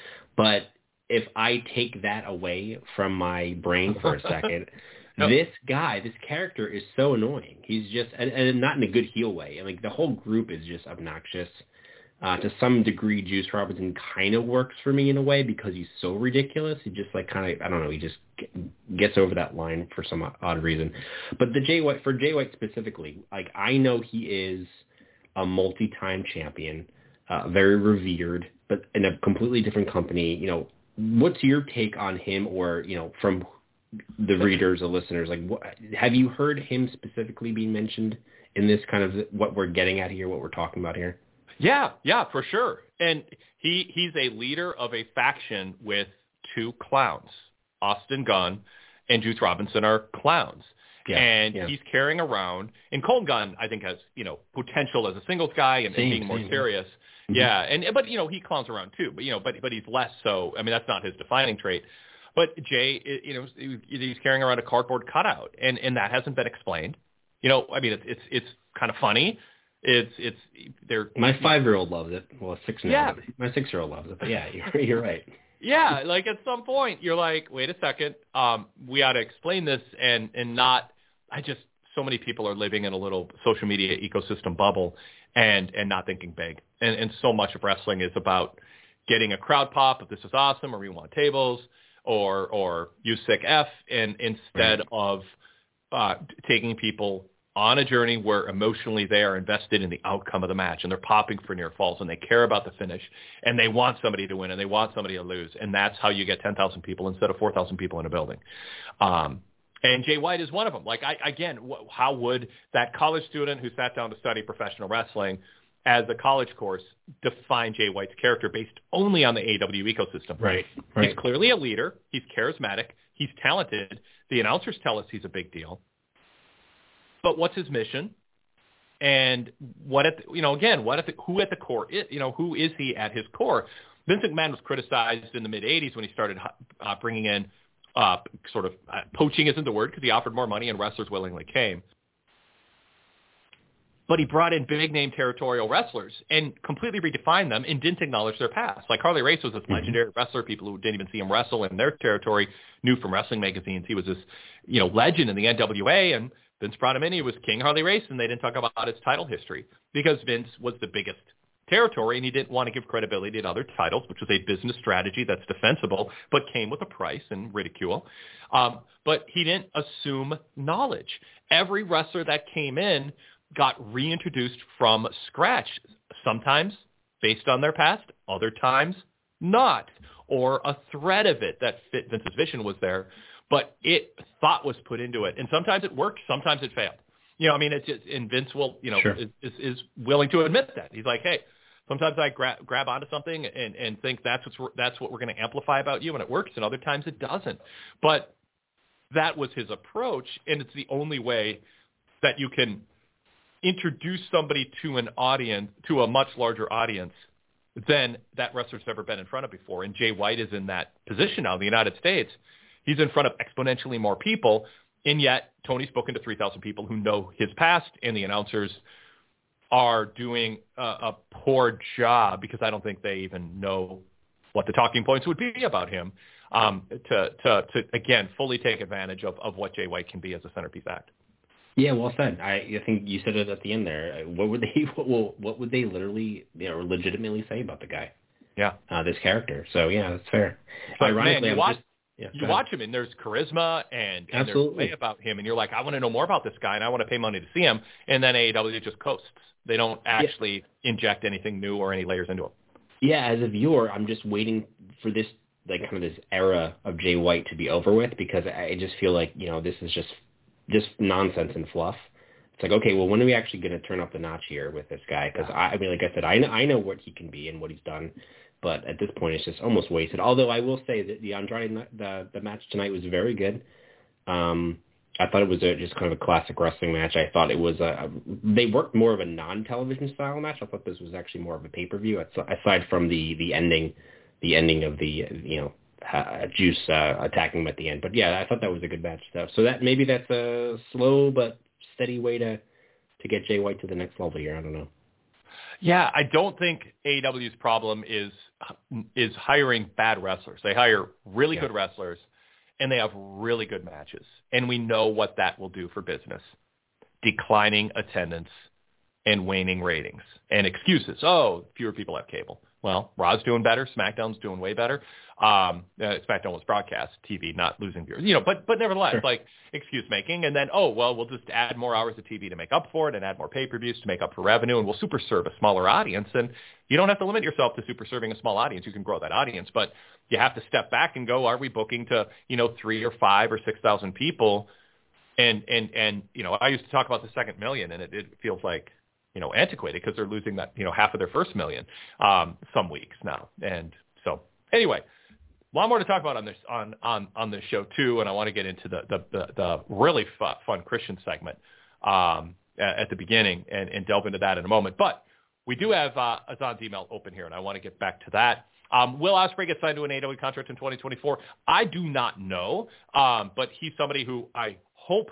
But if I take that away from my brain for a second, no. this guy, this character is so annoying. He's just, and, and not in a good heel way. I mean, the whole group is just obnoxious. Uh, to some degree, Juice Robinson kind of works for me in a way because he's so ridiculous. He just like kind of, I don't know, he just gets over that line for some odd reason. But the Jay White, for Jay White specifically, like I know he is a multi-time champion, uh, very revered, but in a completely different company. You know, what's your take on him, or you know, from the readers or listeners, like what, have you heard him specifically being mentioned in this kind of what we're getting at here, what we're talking about here? Yeah, yeah, for sure. And he he's a leader of a faction with two clowns. Austin Gunn and Juice Robinson are clowns. Yeah, and yeah. he's carrying around, and Colton Gunn, I think, has, you know, potential as a singles guy and, and being more same, serious. Yeah. yeah, and but, you know, he clowns around too, but, you know, but but he's less so. I mean, that's not his defining trait. But Jay, you know, he's carrying around a cardboard cutout, and, and that hasn't been explained. You know, I mean, it's it's, it's kind of funny. It's it's they're my five-year-old loves it. Well, six now. Yeah. My six-year-old loves it. But yeah, you're, you're right. Yeah, like at some point you're like, wait a second, um, we ought to explain this and and not. I just so many people are living in a little social media ecosystem bubble and and not thinking big. And and so much of wrestling is about getting a crowd pop of this is awesome, or we want tables, or or you sick F, and instead right. of uh, taking people on a journey where emotionally they are invested in the outcome of the match, and they're popping for near falls, and they care about the finish, and they want somebody to win, and they want somebody to lose, and that's how you get ten thousand people instead of four thousand people in a building. Um, and Jay White is one of them. Like, I, again, wh- how would that college student who sat down to study professional wrestling as a college course define Jay White's character based only on the A E W ecosystem? Right, right. He's clearly a leader. He's charismatic. He's talented. The announcers tell us he's a big deal. But what's his mission? And what at the, you know again what at the, who at the core is, you know who is he at his core? Vince McMahon was criticized in the mid eighties when he started uh, bringing in uh, sort of uh, poaching isn't the word, because he offered more money and wrestlers willingly came. but he brought in big-name territorial wrestlers and completely redefined them and didn't acknowledge their past. Like Harley Race was this mm-hmm. legendary wrestler. People who didn't even see him wrestle in their territory knew from wrestling magazines he was this, you know, legend in the N W A, and Vince brought him in. He was King Harley Race, and they didn't talk about his title history because Vince was the biggest territory, and he didn't want to give credibility to other titles, which was a business strategy that's defensible, but came with a price and ridicule. Um, but he didn't assume knowledge. Every wrestler that came in got reintroduced from scratch, sometimes based on their past, other times not, or a thread of it that fit Vince's vision was there, but it thought was put into it. And sometimes it worked, sometimes it failed. You know, I mean, it's just, and Vince will, you know, sure. is, is, is willing to admit that. He's like, hey, sometimes I gra- grab onto something and, and think that's what's, that's what we're going to amplify about you, and it works, and other times it doesn't. But that was his approach, and it's the only way that you can introduce somebody to an audience, to a much larger audience than that wrestler's ever been in front of before. And Jay White is in that position now in the United States. He's in front of exponentially more people, and yet Tony's spoken to three thousand people who know his past, and the announcers are doing a, a poor job because I don't think they even know what the talking points would be about him um, to, to, to, again, fully take advantage of, of what Jay White can be as a centerpiece act. Yeah, well said. I, I think you said it at the end there. What would they? What, what would they literally, you know, legitimately say about the guy? Yeah, uh, this character. So yeah, that's fair. But Ironically, man, you watch, just, yeah, you watch him, and there's charisma and, and there's a way about him, and you're like, I want to know more about this guy, and I want to pay money to see him. And then A E W just coasts. They don't actually yeah. inject anything new or any layers into him. Yeah, as a viewer, I'm just waiting for this, like, kind of this era of Jay White to be over with, because I just feel like, you know, this is just just nonsense and fluff. It's like, okay, well, when are we actually going to turn up the notch here with this guy? Because, I, I mean, like I said, I know, I know what he can be and what he's done, but at this point, it's just almost wasted. Although I will say that the Andrade, the, the match tonight was very good. Um, I thought it was a, just kind of a classic wrestling match. I thought it was a, they worked more of a non-television style match. I thought this was actually more of a pay-per-view, aside from the, the ending, the ending of the, you know, Uh, Juice uh, attacking him at the end. But yeah, I thought that was a good match stuff. So that maybe that's a slow but steady way to to get Jay White to the next level here. I don't know. Yeah, I don't think A E W's problem is is hiring bad wrestlers. They hire really yeah. good wrestlers, and they have really good matches. And we know what that will do for business. Declining attendance and waning ratings. And excuses. Oh, fewer people have cable. Well, Raw's doing better. SmackDown's doing way better. Um, uh, SmackDown was broadcast T V, not losing viewers. You know, but but nevertheless, sure. like excuse making, and then oh well, we'll just add more hours of T V to make up for it, and add more pay-per-views to make up for revenue, and we'll super serve a smaller audience. And you don't have to limit yourself to super serving a small audience. You can grow that audience, but you have to step back and go: are we booking to you know three or five or six thousand people? And and and you know, I used to talk about the second million, and it, it feels like. you know, antiquated because they're losing that, you know, half of their first million um, some weeks now. And so anyway, a lot more to talk about on this, on, on, on this show too. And I want to get into the, the, the, the really fun, fun Christian segment um, at the beginning and, and delve into that in a moment. But we do have uh, Azan's email open here, and I want to get back to that. Um, will Ospreay get signed to an A E W contract in twenty twenty-four? I do not know, um, but he's somebody who I hope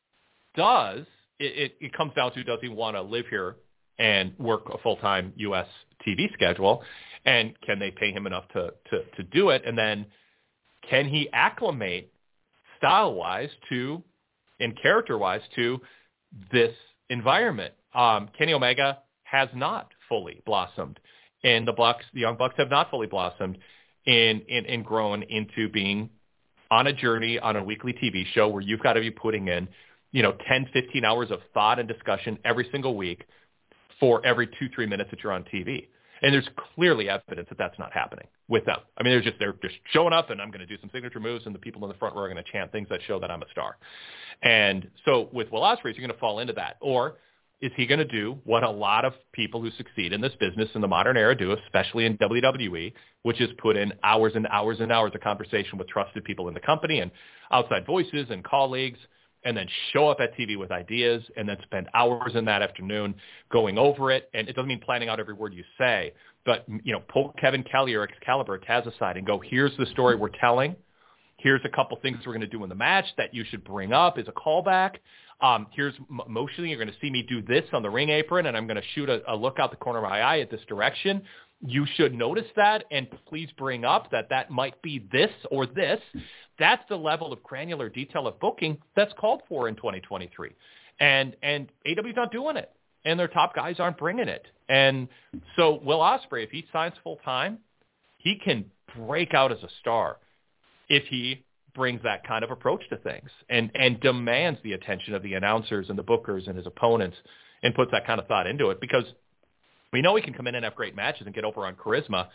does. It, it, it comes down to, does he want to live here and work a full-time U S T V schedule, and can they pay him enough to, to, to do it? And then can he acclimate style-wise to and character-wise to this environment? Um, Kenny Omega has not fully blossomed, and the Bucks, the Young Bucks have not fully blossomed and, and, and grown into being on a journey on a weekly T V show where you've got to be putting in you know, ten, fifteen hours of thought and discussion every single week for every two, three minutes that you're on T V. And there's clearly evidence that that's not happening with them. I mean, they're just, they're just showing up, and I'm going to do some signature moves, and the people in the front row are going to chant things that show that I'm a star. And so with Will Ospreay, you're going to fall into that. Or is he going to do what a lot of people who succeed in this business in the modern era do, especially in W W E, which is put in hours and hours and hours of conversation with trusted people in the company and outside voices and colleagues, and then show up at T V with ideas, and then spend hours in that afternoon going over it. And it doesn't mean planning out every word you say, but, you know, pull Kevin Kelly or Excalibur Taz aside and go, here's the story we're telling. Here's a couple things we're going to do in the match that you should bring up as a callback. Um, here's m- motioning. You're going to see me do this on the ring apron, and I'm going to shoot a, a look out the corner of my eye at this direction. You should notice that, and please bring up that that might be this or this. That's the level of granular detail of booking that's called for in twenty twenty-three. And and A E W's not doing it, and their top guys aren't bringing it. And so Will Ospreay, if he signs full-time, he can break out as a star if he brings that kind of approach to things and, and demands the attention of the announcers and the bookers and his opponents and puts that kind of thought into it, because we know he can come in and have great matches and get over on charisma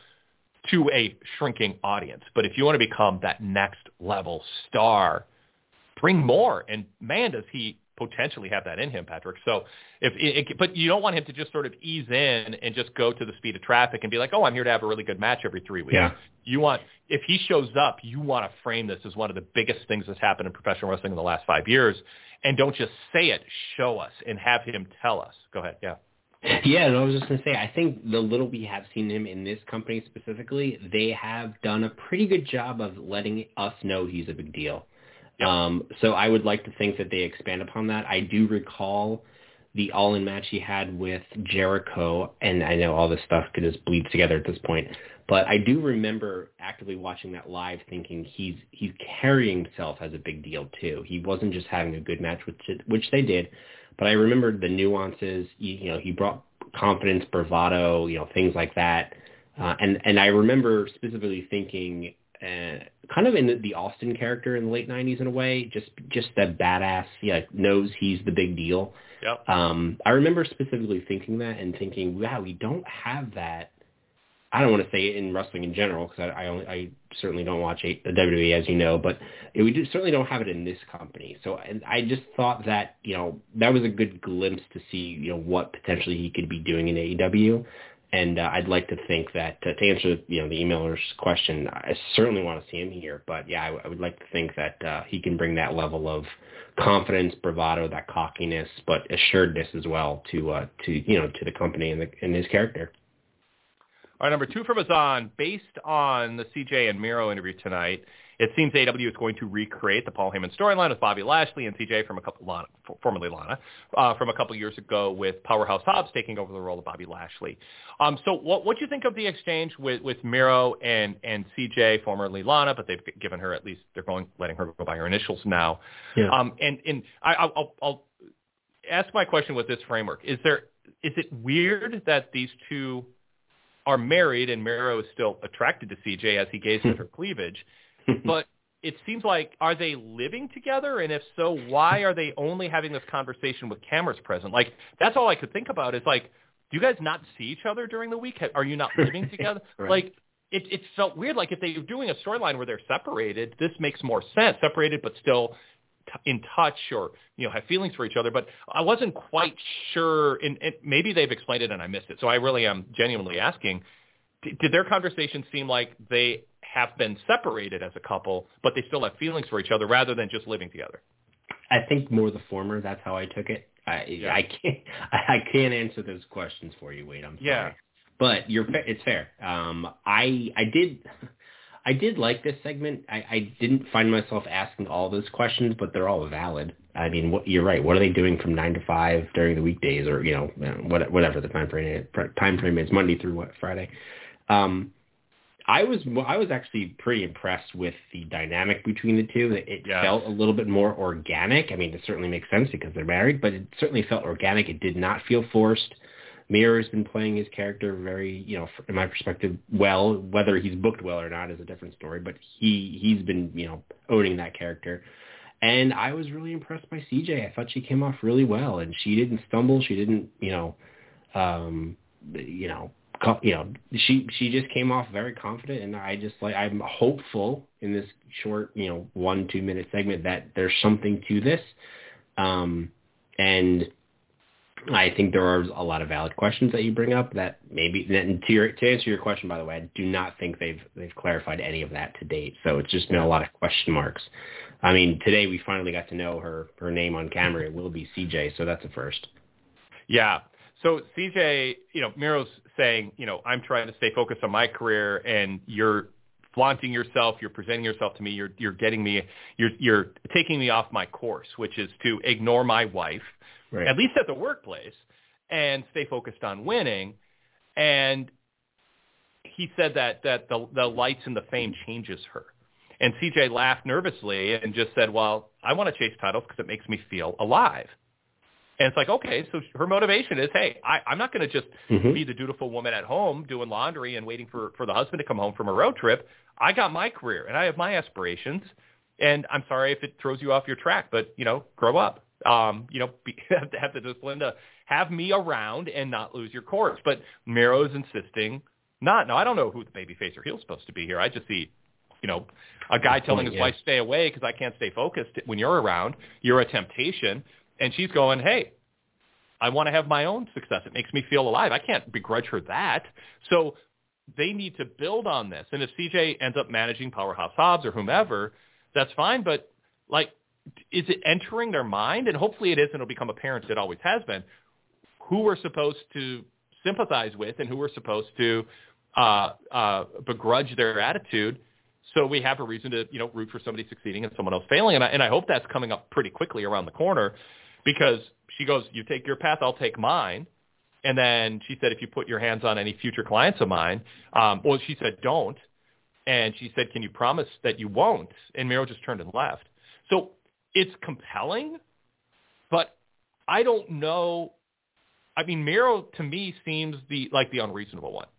to a shrinking audience. But if you want to become that next level star, bring more. And man, does he potentially have that in him, Patrick. So if it, but you don't want him to just sort of ease in and just go to the speed of traffic and be like, oh, I'm here to have a really good match every three weeks. Yeah. You want, if he shows up, you want to frame this as one of the biggest things that's happened in professional wrestling in the last five years. And don't just say it, show us and have him tell us. Go ahead. Yeah. Yeah, and I was just going to say, I think the little we have seen him in this company specifically, they have done a pretty good job of letting us know he's a big deal. Yep. Um, so I would like to think that they expand upon that. I do recall the all-in match he had with Jericho, and I know all this stuff could just bleed together at this point, but I do remember actively watching that live thinking he's he's carrying himself as a big deal too. He wasn't just having a good match, which, which they did, but I remember the nuances. You, you know, he brought confidence, bravado, you know, things like that. Uh, and, and I remember specifically thinking uh, kind of in the, the Austin character in the late nineties in a way, just just that badass, yeah, knows he's the big deal. Yep. Um, I remember specifically thinking that and thinking, wow, we don't have that. I don't want to say it in wrestling in general, because I, I, only, I certainly don't watch the W W E, as you know, but it, we do, certainly don't have it in this company. So and I just thought that, you know, that was a good glimpse to see, you know, what potentially he could be doing in A E W. And uh, I'd like to think that, uh, to answer, you know, the emailer's question, I certainly want to see him here. But, yeah, I, I would like to think that uh, he can bring that level of confidence, bravado, that cockiness, but assuredness as well to, uh, to you know, to the company and, the, and his character. All right, number two from Azan. Based on the C J and Miro interview tonight, it seems A E W is going to recreate the Paul Heyman storyline with Bobby Lashley and C J from a couple, Lana, formerly Lana, uh, from a couple years ago, with Powerhouse Hobbs taking over the role of Bobby Lashley. Um, so, what what do you think of the exchange with, with Miro and and C J, formerly Lana, but they've given her, at least they're going letting her go by her initials now. Yeah. Um, and and I, I'll, I'll ask my question with this framework: Is there is it weird that these two are married and Miro is still attracted to C J as he gazes at her cleavage? But it seems like, are they living together? And if so, why are they only having this conversation with cameras present? Like, that's all I could think about is like, do you guys not see each other during the week? Are you not living together? Right. Like, it, it felt weird. Like, if they were doing a storyline where they're separated, this makes more sense. Separated, but still t- in touch, or, you know, have feelings for each other. But I wasn't quite sure. And, and maybe they've explained it and I missed it. So I really am genuinely asking, d- did their conversation seem like they have been separated as a couple, but they still have feelings for each other rather than just living together? I think more the former. That's how I took it. I, Yeah. I can't. I can't answer those questions for you, Wade. I'm sorry. Yeah. But you're. fa- It's fair. Um, I. I did. I did like this segment. I, I didn't find myself asking all those questions, but they're all valid. I mean, what, you're right. What are they doing from nine to five during the weekdays, or you know, what, whatever the time frame time frame is, Monday through what Friday? Um, I was I was actually pretty impressed with the dynamic between the two. It Yeah. felt a little bit more organic. I mean, it certainly makes sense because they're married, but it certainly felt organic. It did not feel forced. Miro has been playing his character very, you know, in my perspective, well. Whether he's booked well or not is a different story, but he, he's been, you know, owning that character. And I was really impressed by C J. I thought she came off really well, and she didn't stumble. She didn't, you know, um, you know, you know, she she just came off very confident, and I just like I'm hopeful in this short, you know, one two minute segment that there's something to this, um, and I think there are a lot of valid questions that you bring up that maybe. And to your to answer your question, by the way, I do not think they've they've clarified any of that to date. So it's just been a lot of question marks. I mean, today we finally got to know her her name on camera. It will be C J, so that's a first. Yeah. So C J, you know, Miro's saying, you know, I'm trying to stay focused on my career, and you're flaunting yourself, you're presenting yourself to me, you're you're getting me, you're you're taking me off my course, which is to ignore my wife, right. at least at the workplace, and stay focused on winning. And he said that that the the lights and the fame changes her. And C J laughed nervously and just said, well, I want to chase titles because it makes me feel alive. And it's like, okay, so her motivation is, hey, I, I'm not going to just mm-hmm. be the dutiful woman at home doing laundry and waiting for, for the husband to come home from a road trip. I got my career, and I have my aspirations. And I'm sorry if it throws you off your track, but, you know, grow up. Um, you know, be, have, to, have the discipline to have me around and not lose your course. But Miro's insisting not. Now, I don't know who the babyface or heel's supposed to be here. I just see, you know, a guy telling his yeah. wife, stay away because I can't stay focused when you're around. You're a temptation. And she's going, hey, I want to have my own success. It makes me feel alive. I can't begrudge her that. So they need to build on this. And if C J ends up managing Powerhouse Hobbs or whomever, that's fine. But, like, is it entering their mind? And hopefully it is, and it'll become apparent it always has been, who we're supposed to sympathize with and who we're supposed to uh, uh, begrudge their attitude. So we have a reason to, you know, root for somebody succeeding and someone else failing. And I, and I hope that's coming up pretty quickly around the corner. Because she goes, you take your path, I'll take mine. And then she said, if you put your hands on any future clients of mine, um, well, she said, don't. And she said, can you promise that you won't? And Miro just turned and left. So it's compelling, but I don't know. I mean, Miro to me seems the like the unreasonable one.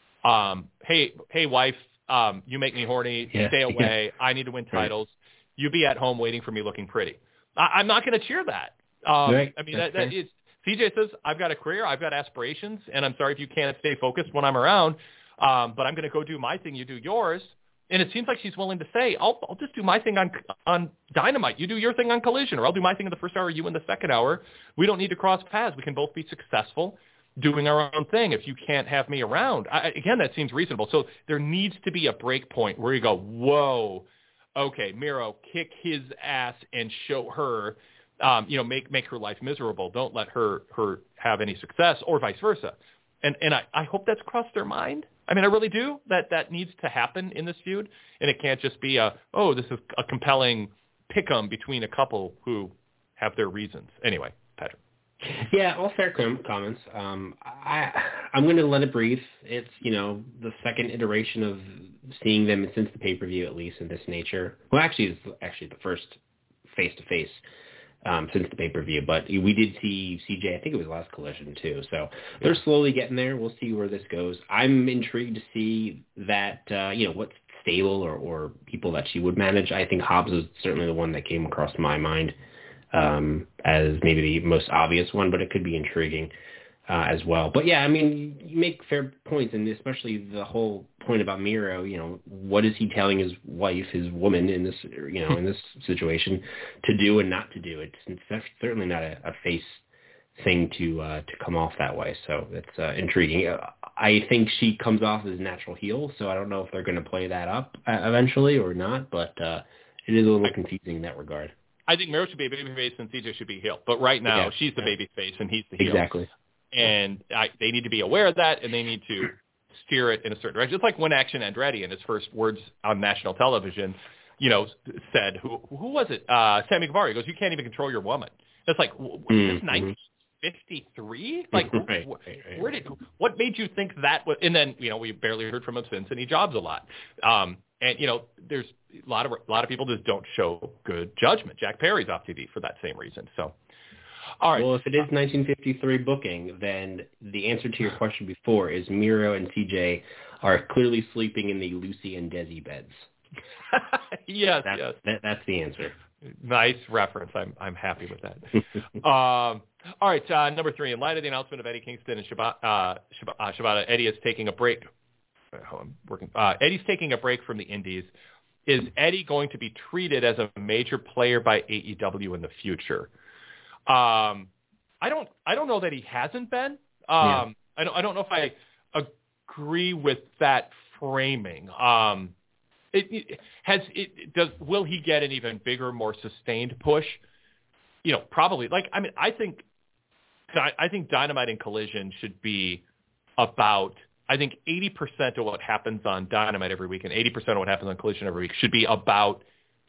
Um, hey, hey, wife, um, you make me horny. Yeah. Stay away. I need to win titles. Right. You be at home waiting for me looking pretty. I, I'm not going to cheer that. Um, right. I mean, that, that is, C J says, I've got a career, I've got aspirations, and I'm sorry if you can't stay focused when I'm around, um, but I'm going to go do my thing, you do yours. And it seems like she's willing to say, I'll, I'll just do my thing on on Dynamite. You do your thing on Collision, or I'll do my thing in the first hour, you in the second hour. We don't need to cross paths. We can both be successful doing our own thing if you can't have me around. I, again, that seems reasonable. So there needs to be a break point where you go, whoa, okay, Miro, kick his ass and show her, Um, you know, make make her life miserable. Don't let her her have any success, or vice versa. And and I, I hope that's crossed their mind. I mean, I really do. That that needs to happen in this feud, and it can't just be a oh, this is a compelling pick-em between a couple who have their reasons. Anyway, Patrick. Yeah, all fair com- comments. Um, I I'm going to let it breathe. It's you know the second iteration of seeing them since the pay-per-view, at least in this nature. Well, actually, it's actually the first face-to-face. Um, since the pay-per-view, but we did see C J, I think it was last Collision too, so they're slowly getting there. We'll see where this goes. I'm intrigued to see that, uh, you know, what stable or, or people that she would manage. I think Hobbs is certainly the one that came across my mind um, as maybe the most obvious one, but it could be intriguing uh, as well. But yeah, I mean, you make fair points, and especially the whole point about Miro, you know, what is he telling his wife, his woman in this, you know, in this situation to do and not to do? It's, it's certainly not a, a face thing to uh, to come off that way. So it's uh, intriguing. I think she comes off as a natural heel, so I don't know if they're going to play that up uh, eventually or not, but uh, it is a little confusing in that regard. I think Miro should be a babyface and C J should be heel, but right now yeah, she's the yeah. babyface and he's the heel. Exactly. And I, they need to be aware of that, and they need to steer it in a certain direction. It's like when Action Andretti, in his first words on national television, you know, said, who who was it? Uh, Sammy Guevara. He goes, you can't even control your woman. It's like, mm-hmm. it's nineteen fifty-three? Like, right, wh- right, right. where did, what made you think that was, and then, you know, we barely heard from him since, and he jobs a lot. Um, and, you know, there's a lot of, a lot of people just don't show good judgment. Jack Perry's off T V for that same reason, so. All right. Well, if it is nineteen fifty-three booking, then the answer to your question before is Miro and C J are clearly sleeping in the Lucy and Desi beds. yes, that's, yes. That, that's the answer. Nice reference. I'm I'm happy with that. um, all right, uh, number three. In light of the announcement of Eddie Kingston and Shibata, uh, Shibata, uh, Shibata Eddie is taking a break. Oh, I'm working. Uh, Eddie's taking a break from the Indies. Is Eddie going to be treated as a major player by A E W in the future? Um, I don't, I don't know that he hasn't been. Um, yeah. I don't, I don't know if I agree with that framing. Um, it, it has, it does, will he get an even bigger, more sustained push? You know, probably. Like, I mean, I think, I think Dynamite and Collision should be about I think eighty percent of what happens on Dynamite every week and eighty percent of what happens on Collision every week should be about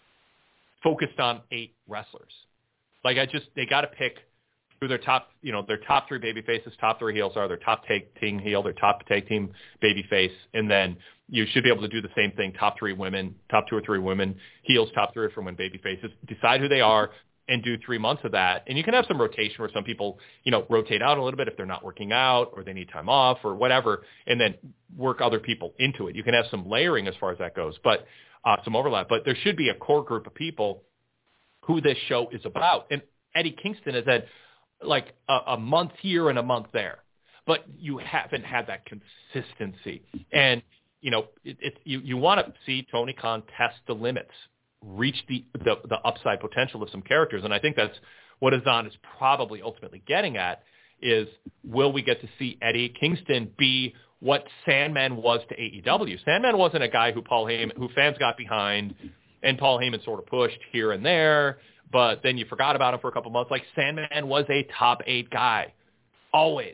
focused on eight wrestlers. Like I just, they got to pick who their top, you know, their top three baby faces, top three heels are, their top tag team heel, their top tag team baby face, and then you should be able to do the same thing, top three women, top two or three women, heels, top three or four women baby faces, decide who they are, and do three months of that. And you can have some rotation where some people, you know, rotate out a little bit if they're not working out or they need time off or whatever, and then work other people into it. You can have some layering as far as that goes, but uh, some overlap. But there should be a core group of people who this show is about. And Eddie Kingston has had like a, a month here and a month there, but you haven't had that consistency. And, you know, it, it, you, you want to see Tony Khan test the limits, reach the, the the upside potential of some characters. And I think that's what Azan is probably ultimately getting at is, will we get to see Eddie Kingston be what Sandman was to A E W? Sandman wasn't a guy who Paul Heyman, who fans got behind and Paul Heyman sort of pushed here and there, but then you forgot about him for a couple months. Like Sandman was a top eight guy, always.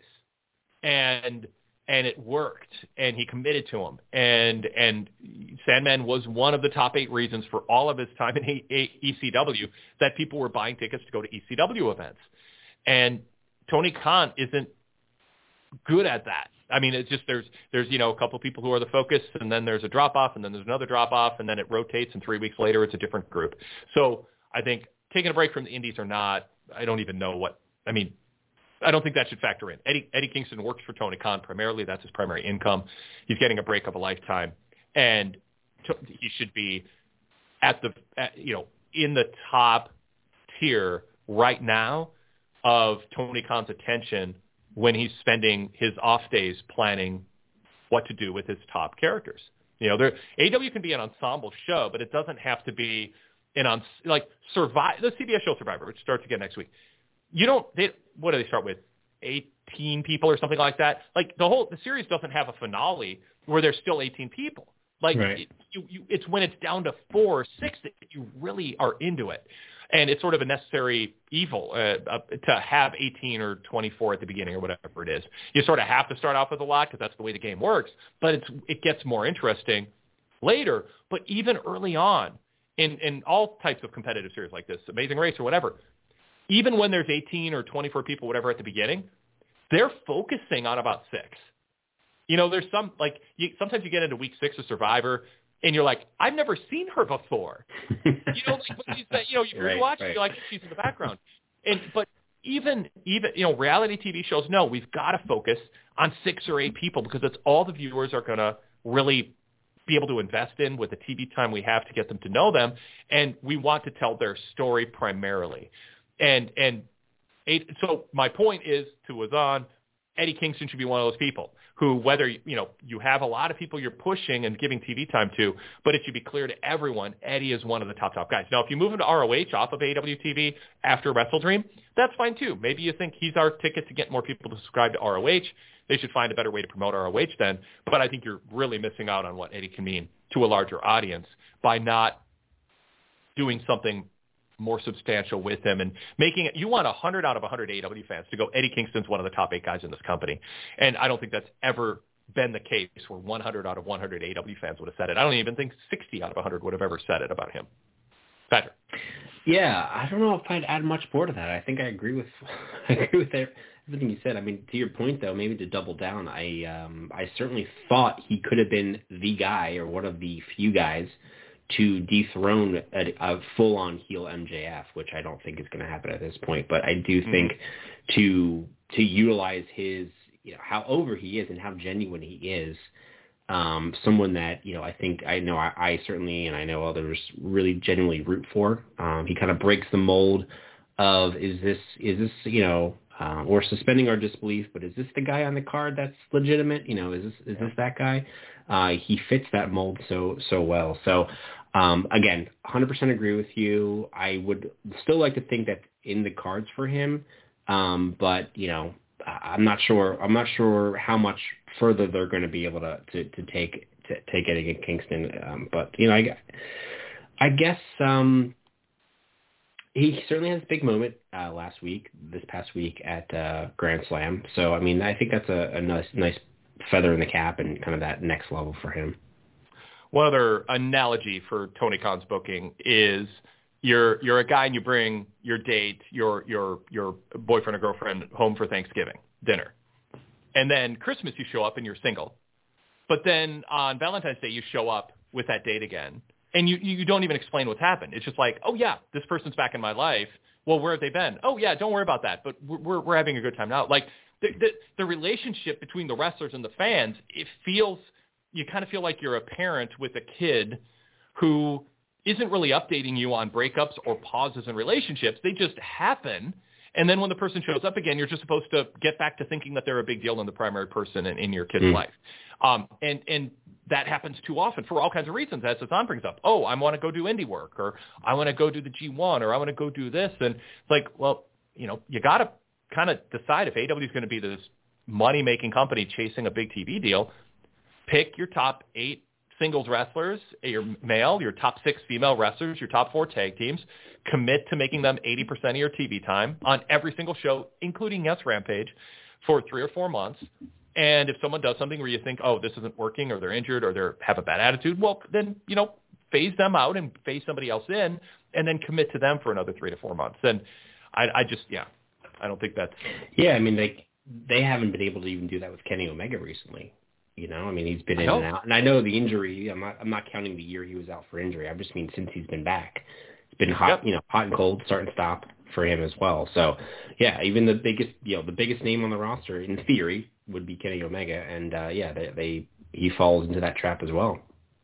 And and it worked, and he committed to him. And and Sandman was one of the top eight reasons for all of his time in E C W that people were buying tickets to go to E C W events. And Tony Khan isn't good at that. I mean, it's just there's, there's you know, a couple of people who are the focus, and then there's a drop-off, and then there's another drop-off, and then it rotates, and three weeks later it's a different group. So I think taking a break from the indies or not, I don't even know what – I mean – I don't think that should factor in. Eddie, Eddie Kingston works for Tony Khan primarily. That's his primary income. He's getting a break of a lifetime, and to, he should be at the at, you know in the top tier right now of Tony Khan's attention when he's spending his off days planning what to do with his top characters. You know, there A E W can be an ensemble show, but it doesn't have to be an on like Survive the C B S show Survivor, which starts again next week. You don't, they, what do they start with? eighteen people or something like that? Like the whole, the series doesn't have a finale where there's still eighteen people. Like right. it, you, you, it's when it's down to four or six that you really are into it. And it's sort of a necessary evil uh, uh, to have eighteen or twenty-four at the beginning or whatever it is. You sort of have to start off with a lot because that's the way the game works, but it's, it gets more interesting later. But even early on in, in all types of competitive series like this, Amazing Race or whatever, even when there's eighteen or twenty-four people, whatever, at the beginning, they're focusing on about six. You know, there's some, like, you, sometimes you get into week six of Survivor, and you're like, I've never seen her before. you know, like, you, you know, you're right, watching, right. you're like, she's in the background. And But even, even you know, reality T V shows, no, we've got to focus on six or eight people because it's all the viewers are going to really be able to invest in with the T V time we have to get them to know them, and we want to tell their story primarily. And and eight, so my point is to Azan, Eddie Kingston should be one of those people who, whether you know you have a lot of people you're pushing and giving T V time to, but it should be clear to everyone Eddie is one of the top top guys. Now, if you move him to R O H off of A E W T V after WrestleDream, that's fine too. Maybe you think he's our ticket to get more people to subscribe to R O H. They should find a better way to promote R O H then. But I think you're really missing out on what Eddie can mean to a larger audience by not doing something more substantial with him and making it. You want one hundred out of one hundred A E W fans to go, Eddie Kingston's one of the top eight guys in this company. And I don't think that's ever been the case where one hundred out of one hundred A E W fans would have said it. I don't even think sixty out of one hundred would have ever said it about him. Better. Yeah, I don't know if I'd add much more to that. I think I agree with I agree with everything you said. I mean, to your point, though, maybe to double down, I um, I certainly thought he could have been the guy or one of the few guys to dethrone a, a full-on heel M J F, which I don't think is going to happen at this point. But I do mm-hmm. think to to utilize his, you know, how over he is and how genuine he is, um, someone that, you know, I think I know I, I certainly, and I know others really genuinely root for. Um, he kind of breaks the mold of, is this, is this, you know, uh, or suspending our disbelief, but is this the guy on the card that's legitimate? You know, is this, is this that guy? Uh, he fits that mold so, so well. So, um, again, one hundred percent agree with you. I would still like to think that in the cards for him. Um, but, you know, I'm not sure, I'm not sure how much further they're going to be able to, to, to take, to take it against Kingston. Um, but, you know, I, I guess, um, he certainly has a big moment uh, last week, this past week at uh, Grand Slam. So, I mean, I think that's a, a nice, nice feather in the cap and kind of that next level for him. One other analogy for Tony Khan's booking is you're you're a guy and you bring your date, your your your boyfriend or girlfriend home for Thanksgiving dinner, and then Christmas you show up and you're single, but then on Valentine's Day you show up with that date again, and you you don't even explain what's happened. It's just like, oh yeah, this person's back in my life. Well, where have they been? Oh yeah, don't worry about that. But we're we're having a good time now. Like the the, the relationship between the wrestlers and the fans, it feels, you kind of feel like you're a parent with a kid who isn't really updating you on breakups or pauses in relationships. They just happen. And then when the person shows up again, you're just supposed to get back to thinking that they're a big deal and the primary person in, in your kid's mm. life. Um, and, and that happens too often for all kinds of reasons, as Hassan brings up. Oh, I want to go do indie work, or I want to go do the G one, or I want to go do this. And it's like, well, you know, you got to kind of decide if A E W is going to be this money-making company chasing a big T V deal. Pick your top eight singles wrestlers, your male, your top six female wrestlers, your top four tag teams. Commit to making them eighty percent of your T V time on every single show, including Yes Rampage, for three or four months. And if someone does something where you think, oh, this isn't working, or they're injured, or they have a bad attitude, well, then, you know, phase them out and phase somebody else in, and then commit to them for another three to four months. And I, I just, yeah, I don't think that's... Yeah, I mean, they they haven't been able to even do that with Kenny Omega recently. You know, I mean, he's been in and out. And I know the injury, I'm not, I'm not counting the year he was out for injury. I just mean since he's been back. It's been hot, yep. you know, hot and cold, start and stop for him as well. So, yeah, even the biggest, you know, the biggest name on the roster, in theory, would be Kenny Omega. And, uh, yeah, they, they he falls into that trap as well.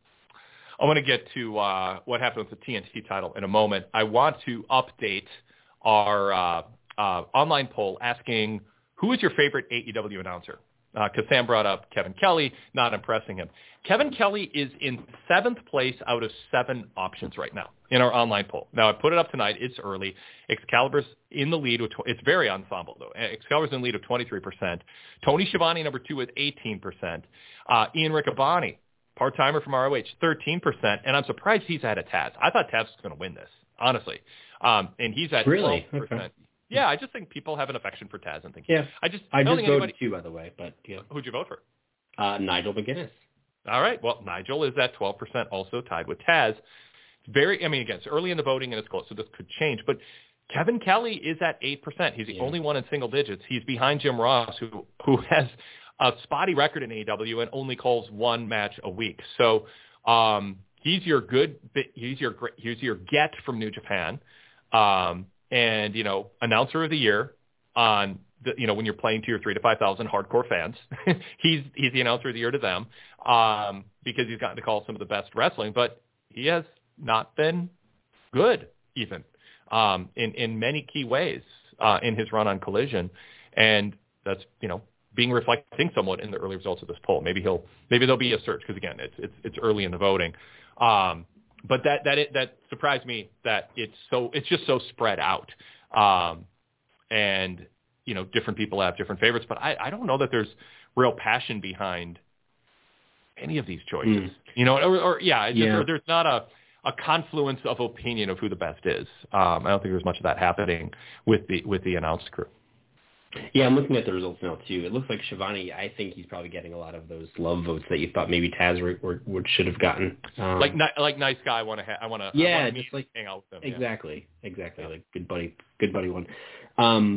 I want to get to uh, what happened with the T N T title in a moment. I want to update our uh, uh, online poll asking, who is your favorite A E W announcer? Because uh, Sam brought up Kevin Kelly, not impressing him. Kevin Kelly is in seventh place out of seven options right now in our online poll. Now, I put it up tonight. It's early. Excalibur's in the lead. With tw- it's very ensemble, though. Excalibur's in the lead with twenty-three percent. Tony Schiavone, number two, with eighteen percent. Uh, Ian Riccaboni, part-timer from R O H, thirteen percent. And I'm surprised he's ahead of Taz. I thought Taz was going to win this, honestly. Um, and he's at really? twelve percent. Okay. Yeah, I just think people have an affection for Taz and think. Yeah, I just I, I just voted anybody... too, by the way. But yeah, who'd you vote for? Uh, Nigel McGuinness. All right. Well, Nigel is at twelve percent, also tied with Taz. It's very. I mean, again, it's early in the voting and it's close, so this could change. But Kevin Kelly is at eight percent. He's the yeah. only one in single digits. He's behind Jim Ross, who who has a spotty record in A E W and only calls one match a week. So um, he's your good. He's your he's your get from New Japan. Um, and you know, announcer of the year on the, you know, when you're playing to your three to five thousand hardcore fans, he's he's the announcer of the year to them um, because he's gotten to call some of the best wrestling, but he has not been good even um, in in many key ways uh, in his run on Collision, and that's you know being reflecting somewhat in the early results of this poll. Maybe he'll maybe there'll be a search because again it's it's it's early in the voting. Um, But that that it, that surprised me that it's so it's just so spread out, um, and you know different people have different favorites. But I, I don't know that there's real passion behind any of these choices. Mm. You know, or, or yeah, it's yeah. Just, or there's not a, a confluence of opinion of who the best is. Um, I don't think there's much of that happening with the with the announced crew. Yeah, I'm looking at the results now too. It looks like Schiavone. I think he's probably getting a lot of those love votes that you thought maybe Taz were, were, would should have gotten. Um, like like nice guy. I want to ha- I want to yeah, I wanna just like hang out with him. Exactly, yeah. exactly. Yeah. Like good buddy, good buddy one. Um,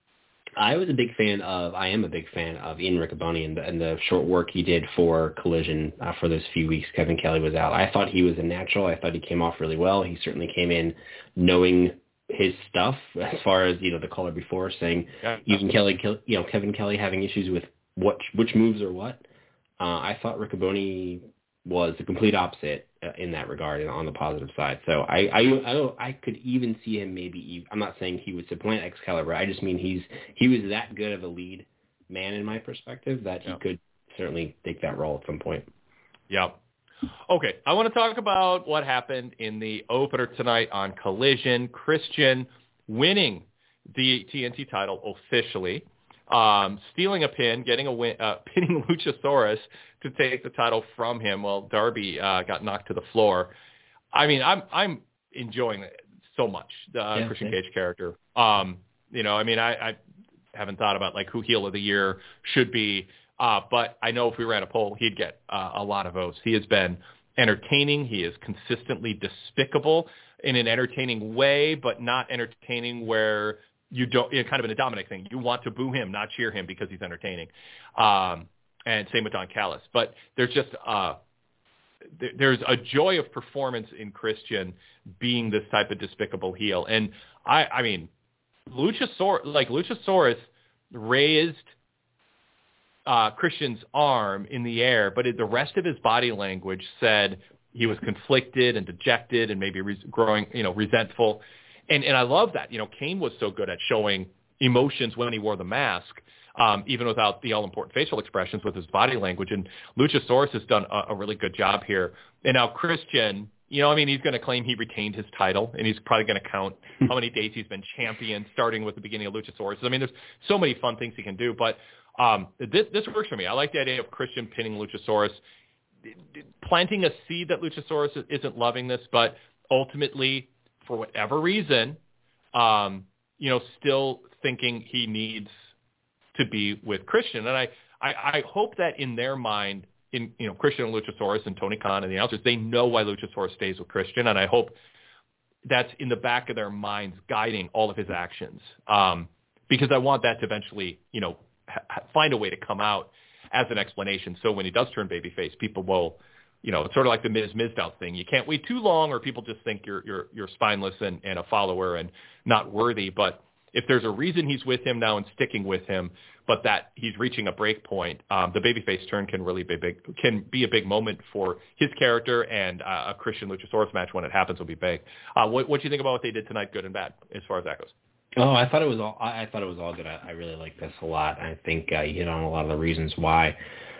I was a big fan of. I am a big fan of Ian Riccaboni and the, and the short work he did for Collision uh, for those few weeks Kevin Kelly was out. I thought he was a natural. I thought he came off really well. He certainly came in knowing his stuff as far as, you know, the caller before saying yeah. even Kelly, you know, Kevin Kelly having issues with what, which moves or what. Uh, I thought Riccaboni was the complete opposite uh, in that regard and on the positive side. So I, I, I, I could even see him maybe, I'm not saying he would supplant Excalibur. I just mean he's, he was that good of a lead man in my perspective that he yeah. could certainly take that role at some point. Yeah. Okay, I want to talk about what happened in the opener tonight on Collision. Christian winning the T N T title officially, um, stealing a pin, getting a win, uh, pinning Luchasaurus to take the title from him while Darby uh, got knocked to the floor. I mean, I'm I'm enjoying it so much, the uh, yeah, Christian Cage character. Um, you know, I mean, I, I haven't thought about like who heel of the year should be. Uh, but I know if we ran a poll, he'd get uh, a lot of votes. He has been entertaining. He is consistently despicable in an entertaining way, but not entertaining where you don't, you know, kind of in a Dominic thing. You want to boo him, not cheer him because he's entertaining. Um, and same with Don Callis. But there's just uh, there, there's a joy of performance in Christian being this type of despicable heel. And I, I mean, Luchasaurus, like Luchasaurus raised uh, Christian's arm in the air, but it, the rest of his body language said he was conflicted and dejected and maybe re- growing, you know, resentful. And and I love that. You know, Kane was so good at showing emotions when he wore the mask, um, even without the all-important facial expressions with his body language. And Luchasaurus has done a, a really good job here. And now Christian, you know, I mean, he's going to claim he retained his title, and he's probably going to count how many days he's been champion, starting with the beginning of Luchasaurus. I mean, there's so many fun things he can do. But um, this, this works for me. I like the idea of Christian pinning Luchasaurus, planting a seed that Luchasaurus isn't loving this, but ultimately, for whatever reason, um, you know, still thinking he needs to be with Christian. And I, I, I hope that in their mind, in, you know, Christian and Luchasaurus and Tony Khan and the announcers, they know why Luchasaurus stays with Christian. And I hope that's in the back of their minds guiding all of his actions. Um, because I want that to eventually, you know, ha- find a way to come out as an explanation. So when he does turn babyface, people will, you know, it's sort of like the Miz Mizdow thing. You can't wait too long, or people just think you're you're you're spineless and, and a follower and not worthy. But if there's a reason he's with him now and sticking with him, but that he's reaching a break point, um, the babyface turn can really be big, can be a big moment for his character, and uh, a Christian Luchasaurus match when it happens will be big. Uh, what what do you think about what they did tonight, good and bad, as far as that goes? Oh, I thought it was all. I thought it was all good. I, I really like this a lot. I think uh, you hit on a lot of the reasons why.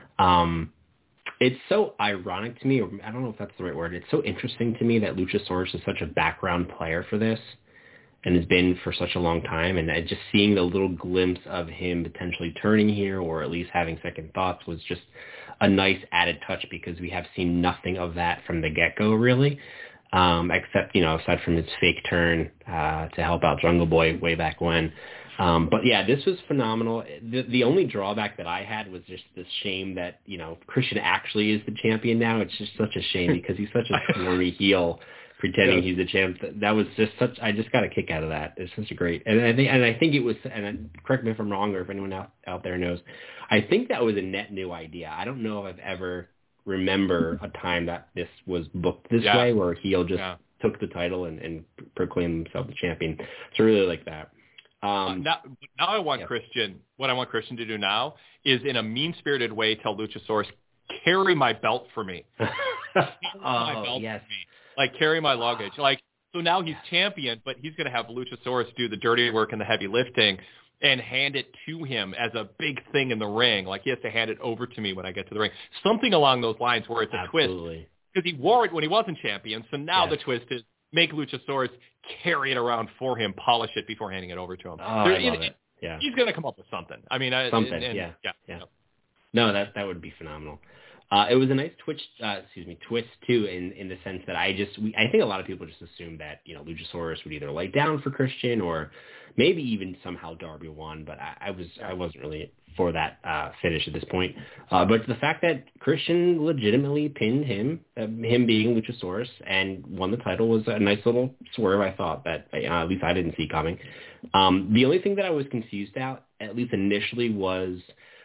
Um, It's so ironic to me, or I don't know if that's the right word. It's so interesting to me that Luchasaurus is such a background player for this and has been for such a long time. And I, just seeing the little glimpse of him potentially turning here, or at least having second thoughts, was just a nice added touch, because we have seen nothing of that from the get-go, really, um, except, you know, aside from his fake turn uh, to help out Jungle Boy way back when. Um, but yeah, this was phenomenal. The, the only drawback that I had was just the shame that, you know, Christian actually is the champion now. It's just such a shame because he's such a swarmy heel pretending yeah. he's the champ. That was just such, I just got a kick out of that. It's such a great, and I think, and I think it was, and correct me if I'm wrong, or if anyone out, out there knows, I think that was a net new idea. I don't know if I've ever remember a time that this was booked this yeah. way, where a heel just yeah. took the title and, and proclaimed himself the champion. So I really like that. Um, uh, now, now I want yeah. Christian, what I want Christian to do now is, in a mean-spirited way, tell Luchasaurus, carry my belt for me. Carry oh, my belt yes. for me. Like, carry my luggage. Like, so now he's champion, but he's going to have Luchasaurus do the dirty work and the heavy lifting and hand it to him as a big thing in the ring. Like, he has to hand it over to me when I get to the ring. Something along those lines, where it's a Absolutely. twist. Because he wore it when he wasn't champion, so now yes. the twist is make Luchasaurus carry it around for him, polish it before handing it over to him. Oh, I love it. Yeah. He's going to come up with something. I mean, something. And, and, yeah. yeah. Yeah. You know. No, that that would be phenomenal. Uh, it was a nice twitch, uh, excuse me, twist too, in, in the sense that I just, we, I think a lot of people just assumed that, you know, Luchasaurus would either lay down for Christian, or maybe even somehow Darby won, but I, I was, I wasn't really for that uh, finish at this point. Uh, but the fact that Christian legitimately pinned him, uh, him being Luchasaurus, and won the title was a nice little swerve. I thought that uh, at least I didn't see coming. Um, the only thing that I was confused out, at least initially, was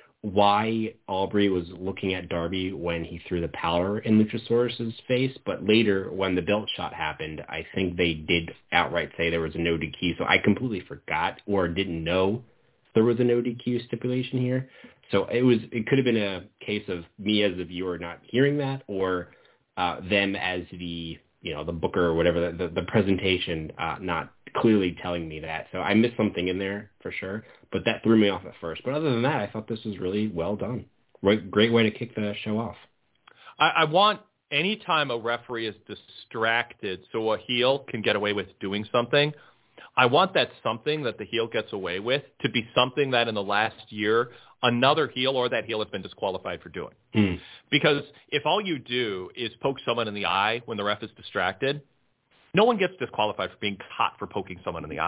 why Aubrey was looking at Darby when he threw the powder in Luchasaurus's face. But later, when the belt shot happened, I think they did outright say there was a no D Q. So I completely forgot or didn't know there was a no D Q stipulation here. So it was, it could have been a case of me as the viewer not hearing that, or uh, them as the, you know, the booker or whatever, the, the, the presentation uh, not clearly telling me that. So I missed something in there for sure, but that threw me off at first. But other than that, I thought this was really well done. Right, great way to kick the show off. I, I want, anytime a referee is distracted so a heel can get away with doing something, I want that something that the heel gets away with to be something that in the last year another heel or that heel has been disqualified for doing. Mm. Because if all you do is poke someone in the eye when the ref is distracted, no one gets disqualified for being caught for poking someone in the eye.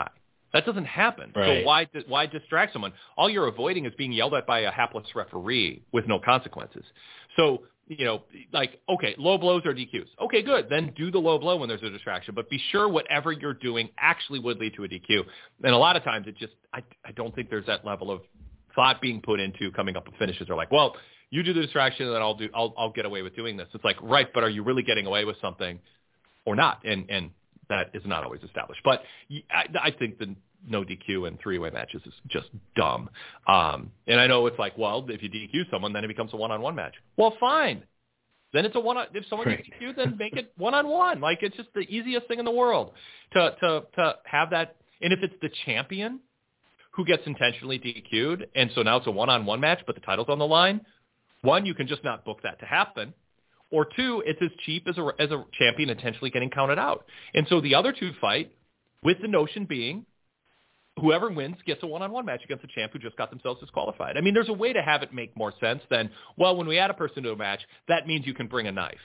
That doesn't happen. Right. So why why distract someone? All you're avoiding is being yelled at by a hapless referee with no consequences. So, you know, like, okay, low blows or D Qs. Okay, good. Then do the low blow when there's a distraction. But be sure whatever you're doing actually would lead to a D Q. And a lot of times it just, I, I don't think there's that level of thought being put into coming up with finishes. They're like, well, you do the distraction and then I'll do, I'll, I'll get away with doing this. It's like, right, but are you really getting away with something or not? And, and that is not always established. But I, I think the no D Q in three-way matches is just dumb. Um, and I know it's like, well, if you D Q someone, then it becomes a one-on-one match. Well, fine. Then it's a one. If someone Right. gets D Q'd, then make it one-on-one. Like, it's just the easiest thing in the world to to to have that. And if it's the champion who gets intentionally D Q'd, and so now it's a one-on-one match, but the title's on the line, one, you can just not book that to happen. Or two, it's as cheap as a, as a champion intentionally getting counted out. And so the other two fight with the notion being whoever wins gets a one-on-one match against a champ who just got themselves disqualified. I mean, there's a way to have it make more sense than, well, when we add a person to a match, that means you can bring a knife.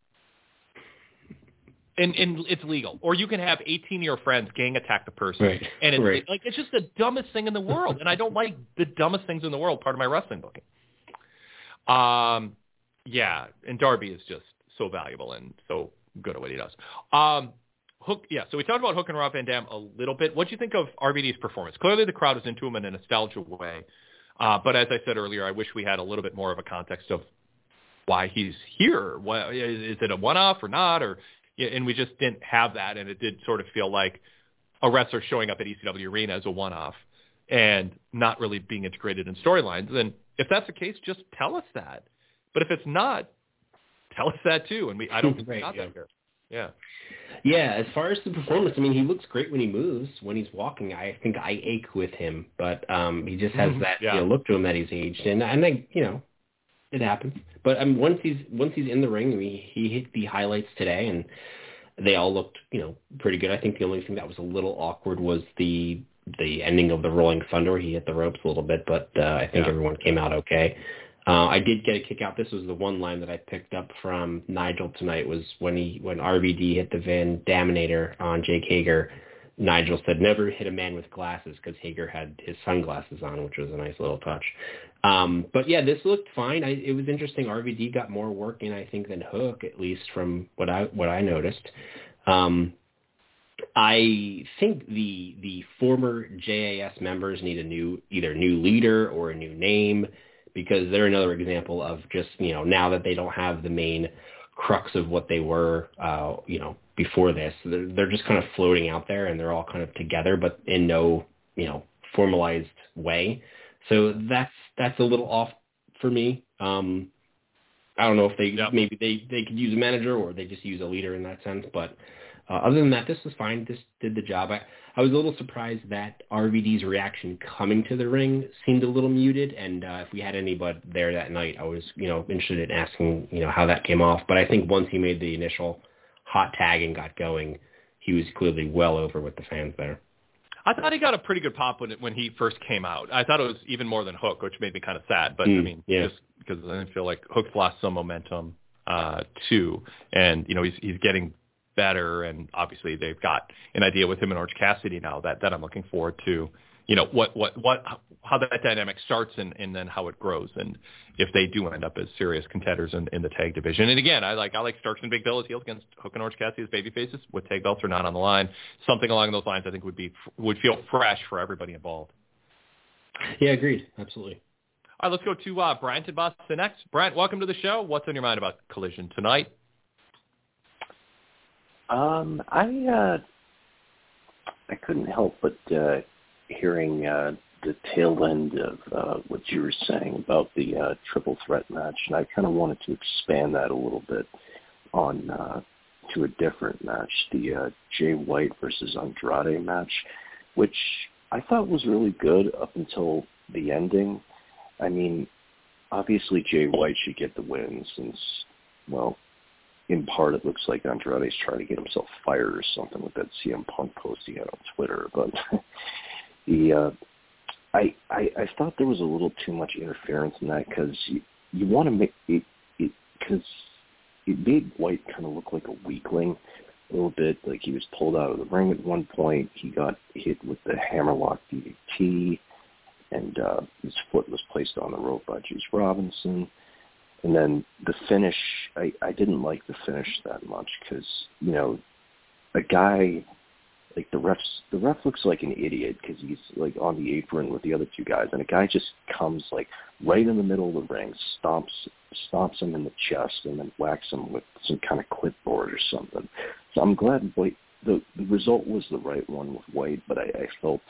And, and it's legal. Or you can have eighteen of your friends gang attack the person. Right. And it's Right. like, it's just the dumbest thing in the world. And I don't like the dumbest things in the world, part of my wrestling booking. Um, yeah, and Darby is just so valuable and so good at what he does. Um, Hook, yeah, so we talked about Hook and Rob Van Dam a little bit. What do you think of R V D's performance? Clearly the crowd was into him in a nostalgia way. Uh, but as I said earlier, I wish we had a little bit more of a context of why he's here. What, is, is it a one-off or not? Or and we just didn't have that, and it did sort of feel like a wrestler showing up at E C W Arena as a one-off and not really being integrated in storylines. And if that's the case, just tell us that. But if it's not, tell us that too. And we I don't think we Right, got yeah. that here. Yeah. Yeah, as far as the performance, I mean, he looks great when he moves. When he's walking, I think I ache with him, but um, he just has that Yeah. you know, look to him that he's aged, and and I, you know, it happens. But I mean, once he's once he's in the ring, I mean, he hit the highlights today, and they all looked, you know, pretty good. I think the only thing that was a little awkward was the the ending of the Rolling Thunder. He hit the ropes a little bit, but uh, I think Yeah. everyone came out okay. Uh, I did get a kick out. This was the one line that I picked up from Nigel tonight was when he when R V D hit the Van Daminator on Jake Hager. Nigel said, never hit a man with glasses, because Hager had his sunglasses on, which was a nice little touch. Um, but yeah, this looked fine. I, it was interesting. R V D got more work in, I think, than Hook, at least from what I what I noticed. Um, I think the the former J A S members need a new either new leader or a new name, because they're another example of just, you know, now that they don't have the main crux of what they were, uh, you know, before this, they're, they're just kind of floating out there, and they're all kind of together, but in no, you know, formalized way. So that's, that's a little off for me. Um, I don't know if they, Yep. maybe they, they could use a manager, or they just use a leader in that sense, but uh, other than that, this was fine. This did the job. I, I was a little surprised that R V D's reaction coming to the ring seemed a little muted, and uh, if we had anybody there that night, I was, you know, interested in asking, you know, how that came off. But I think once he made the initial hot tag and got going, he was clearly well over with the fans there. I thought he got a pretty good pop when it, when he first came out. I thought it was even more than Hook, which made me kind of sad. But, Mm, I mean, yeah. just because I feel like Hook's lost some momentum, uh, too. And, you know, he's he's getting better, and obviously they've got an idea with him and Orange Cassidy now that, that I'm looking forward to, you know, what, what, what, how that dynamic starts and, and then how it grows, and if they do end up as serious contenders in, in the tag division. And again, I like, I like Starks and Big Bill as heels against Hook and Orange Cassidy as baby faces with tag belts or not on the line. Something along those lines I think would be, would feel fresh for everybody involved. Yeah, agreed. Absolutely. All right, let's go to uh, Bryant in Boston next. Bryant, welcome to the show. What's on your mind about Collision tonight? Um, I uh, I couldn't help but uh, hearing uh, the tail end of uh, what you were saying about the uh, triple threat match, and I kind of wanted to expand that a little bit on uh, to a different match, the uh, Jay White versus Andrade match, which I thought was really good up until the ending. I mean, obviously Jay White should get the win since, well, in part, it looks like Andrade's trying to get himself fired or something with that C M Punk post he had on Twitter. But the uh, I, I I thought there was a little too much interference in that, because you, you want to make it because it, it made White kind of look like a weakling, a little bit. Like he was pulled out of the ring at one point. He got hit with the hammerlock D D T, and uh, his foot was placed on the rope by Juice Robinson. And then the finish, I, I didn't like the finish that much because, you know, a guy, like the refs, the ref looks like an idiot because he's like on the apron with the other two guys, and a guy just comes like right in the middle of the ring, stomps, stomps him in the chest, and then whacks him with some kind of clipboard or something. So I'm glad White, the, the result was the right one with White, but I, I felt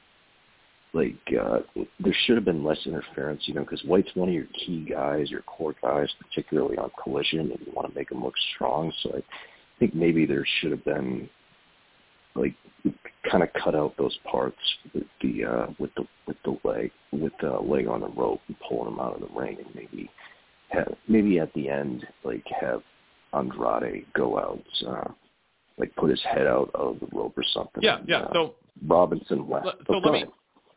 like uh, there should have been less interference, you know, because White's one of your key guys, your core guys, particularly on Collision, and you want to make him look strong. So I think maybe there should have been, like, kind of cut out those parts with the uh, with the with the leg with the leg on the rope and pulling him out of the ring, and maybe have, maybe at the end like have Andrade go out, uh, like put his head out of the rope or something. Yeah, and, yeah. Uh, so Robinson left. So let me.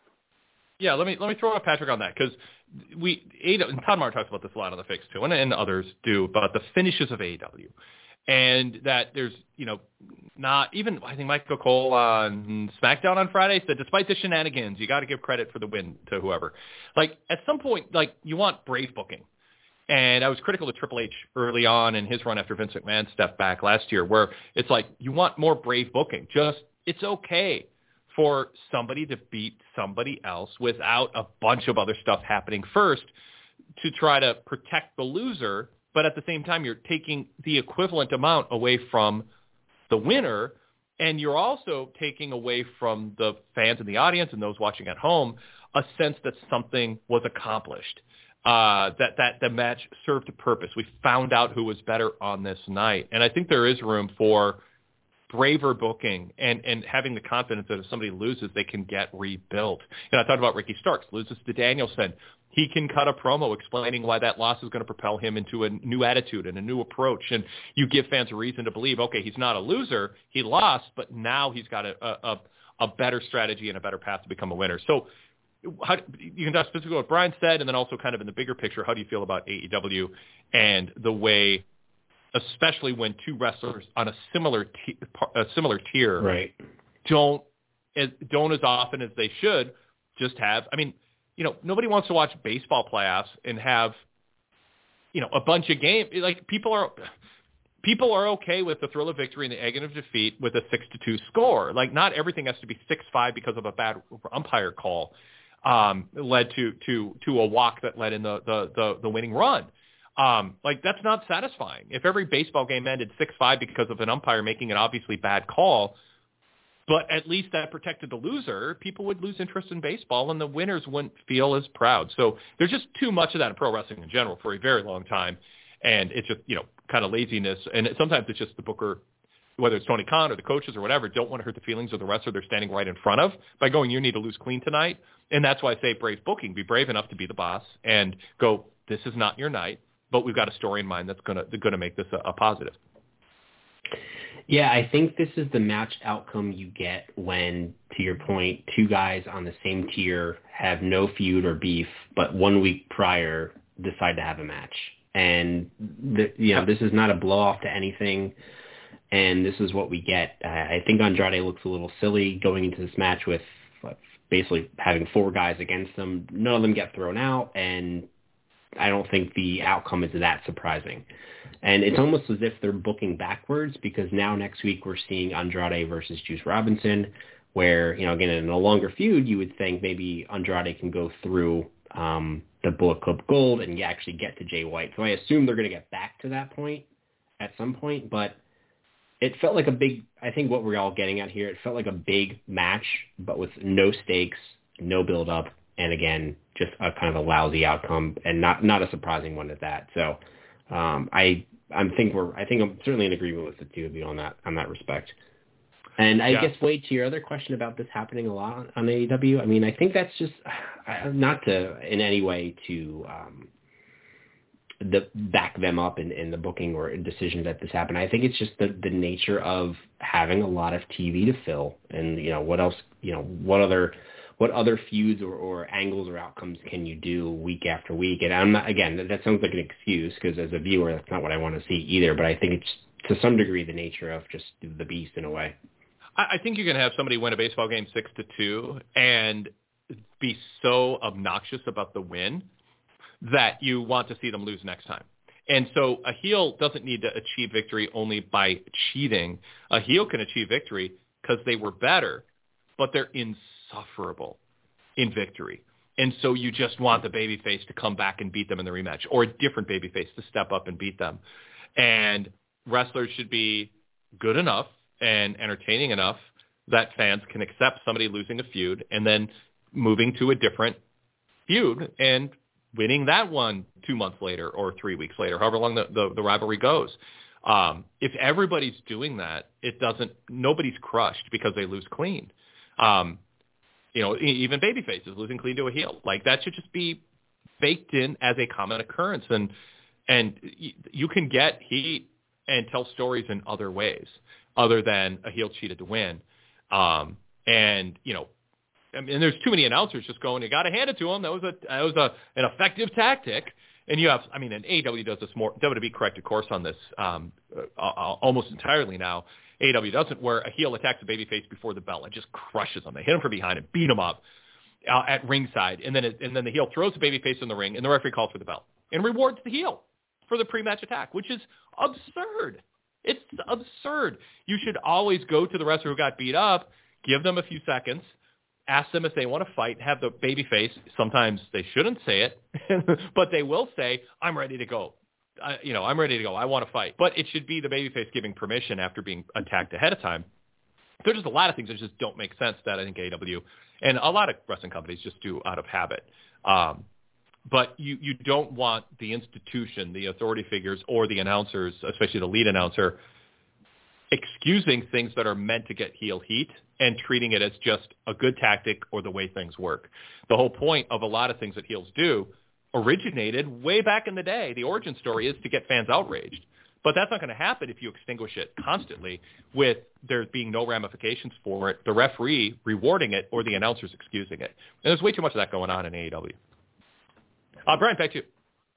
Yeah, let me let me throw out Patrick on that because we A E W, and Todd Martin talks about this a lot on the Fix too, and, and others do about the finishes of A E W, and that there's you know not even I think Michael Cole on SmackDown on Friday said despite the shenanigans, you got to give credit for the win to whoever. Like at some point, like you want brave booking, and I was critical of Triple H early on in his run after Vince McMahon stepped back last year, where it's like you want more brave booking. Just it's okay for somebody to beat somebody else without a bunch of other stuff happening first to try to protect the loser, but at the same time you're taking the equivalent amount away from the winner, and you're also taking away from the fans in the audience and those watching at home a sense that something was accomplished, uh, that, that the match served a purpose. We found out who was better on this night, and I think there is room for braver booking and, and having the confidence that if somebody loses, they can get rebuilt. You know, I talked about Ricky Starks, loses to Danielson. He can cut a promo explaining why that loss is going to propel him into a new attitude and a new approach. And you give fans a reason to believe, okay, he's not a loser. He lost, but now he's got a, a, a better strategy and a better path to become a winner. So how, you can talk specifically what Brian said, and then also kind of in the bigger picture, how do you feel about A E W and the way, especially when two wrestlers on a similar t- a similar tier right. don't don't as often as they should just have. I mean, you know, nobody wants to watch baseball playoffs and have, you know, a bunch of games. Like people are people are okay with the thrill of victory and the agony of defeat with a six to two score. Like not everything has to be six five because of a bad umpire call um, led to to to a walk that led in the the the, the winning run. Um, like that's not satisfying. If every baseball game ended six five because of an umpire making an obviously bad call, but at least that protected the loser, people would lose interest in baseball and the winners wouldn't feel as proud. So there's just too much of that in pro wrestling in general for a very long time. And it's just, you know, kind of laziness. And it, sometimes it's just the booker, whether it's Tony Khan or the coaches or whatever, don't want to hurt the feelings of the wrestler they're standing right in front of by going, you need to lose clean tonight. And that's why I say brave booking. Be brave enough to be the boss and go, this is not your night. But we've got a story in mind that's going to going to make this a, a positive. Yeah, I think this is the match outcome you get when, to your point, two guys on the same tier have no feud or beef, but one week prior decide to have a match. And, the, you know, this is not a blow-off to anything, and this is what we get. Uh, I think Andrade looks a little silly going into this match with basically having four guys against them. None of them get thrown out, and I don't think the outcome is that surprising. And it's almost as if they're booking backwards because now next week we're seeing Andrade versus Juice Robinson where, you know, again, in a longer feud, you would think maybe Andrade can go through um, the Bullet Club Gold and actually get to Jay White. So I assume they're going to get back to that point at some point, but it felt like a big, I think what we're all getting at here, it felt like a big match, but with no stakes, no build up. And again, just a kind of a lousy outcome, and not not a surprising one at that. So, um, I I think we're I think I'm certainly in agreement with the two of you on that on that respect. And I yeah. guess Wade, to your other question about this happening a lot on, on A E W, I mean, I think that's just not to in any way to um, the back them up in, in the booking or decision that this happened. I think it's just the the nature of having a lot of T V to fill, and you know what else, you know what other. What other feuds or, or angles or outcomes can you do week after week? And I'm not, again, that, that sounds like an excuse because as a viewer, that's not what I want to see either. But I think it's to some degree the nature of just the beast in a way. I, I think you can have somebody win a baseball game six to two and be so obnoxious about the win that you want to see them lose next time. And so a heel doesn't need to achieve victory only by cheating. A heel can achieve victory because they were better, but they're insufferable in victory. And so you just want the babyface to come back and beat them in the rematch, or a different babyface to step up and beat them. And wrestlers should be good enough and entertaining enough that fans can accept somebody losing a feud and then moving to a different feud and winning that one two months later or three weeks later, however long the, the, the rivalry goes. Um, if everybody's doing that, it doesn't, nobody's crushed because they lose clean. Um, you know, even baby faces losing clean to a heel. Like, that should just be baked in as a common occurrence. And, and you can get heat and tell stories in other ways other than a heel cheated to win. Um, and, you know, I mean, there's too many announcers just going, you got to hand it to them. That was a that was a an effective tactic. And you have, I mean, and A E W does this more. W W E corrected course on this um, uh, almost entirely now. A E W doesn't, where a heel attacks a babyface before the bell and just crushes them. They hit him from behind and beat him up uh, at ringside, and then it, and then the heel throws the babyface in the ring, and the referee calls for the bell and rewards the heel for the pre-match attack, which is absurd. It's absurd. You should always go to the wrestler who got beat up, give them a few seconds, ask them if they want to fight, have the babyface. Sometimes they shouldn't say it, but they will say, I'm ready to go. I, you know, I'm ready to go. I want to fight. But it should be the babyface giving permission after being attacked ahead of time. There's just a lot of things that just don't make sense that I think A E W and a lot of wrestling companies just do out of habit. Um, but you, you don't want the institution, the authority figures, or the announcers, especially the lead announcer, excusing things that are meant to get heel heat and treating it as just a good tactic or the way things work. The whole point of a lot of things that heels do originated way back in the day. The origin story is to get fans outraged. But that's not going to happen if you extinguish it constantly with there being no ramifications for it, the referee rewarding it, or the announcers excusing it. And there's way too much of that going on in A E W. Uh, Brian, back to you.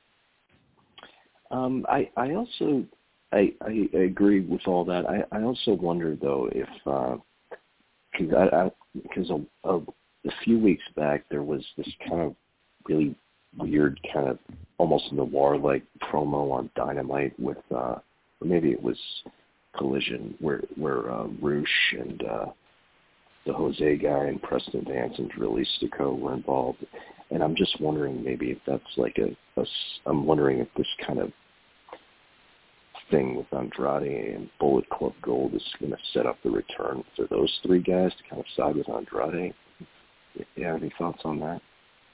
Um, I, I also I, I agree with all that. I, I also wonder, though, if because uh, I, I, because a, a, a few weeks back there was this kind of really weird kind of almost noir-like promo on Dynamite with, uh, or maybe it was Collision, where where uh, Roosh and uh, the Jose guy and Preston Vance and Drew Listico were involved, and I'm just wondering maybe if that's like a, a I'm wondering if this kind of thing with Andrade and Bullet Club Gold is going to set up the return for those three guys to kind of side with Andrade. You have any thoughts on that?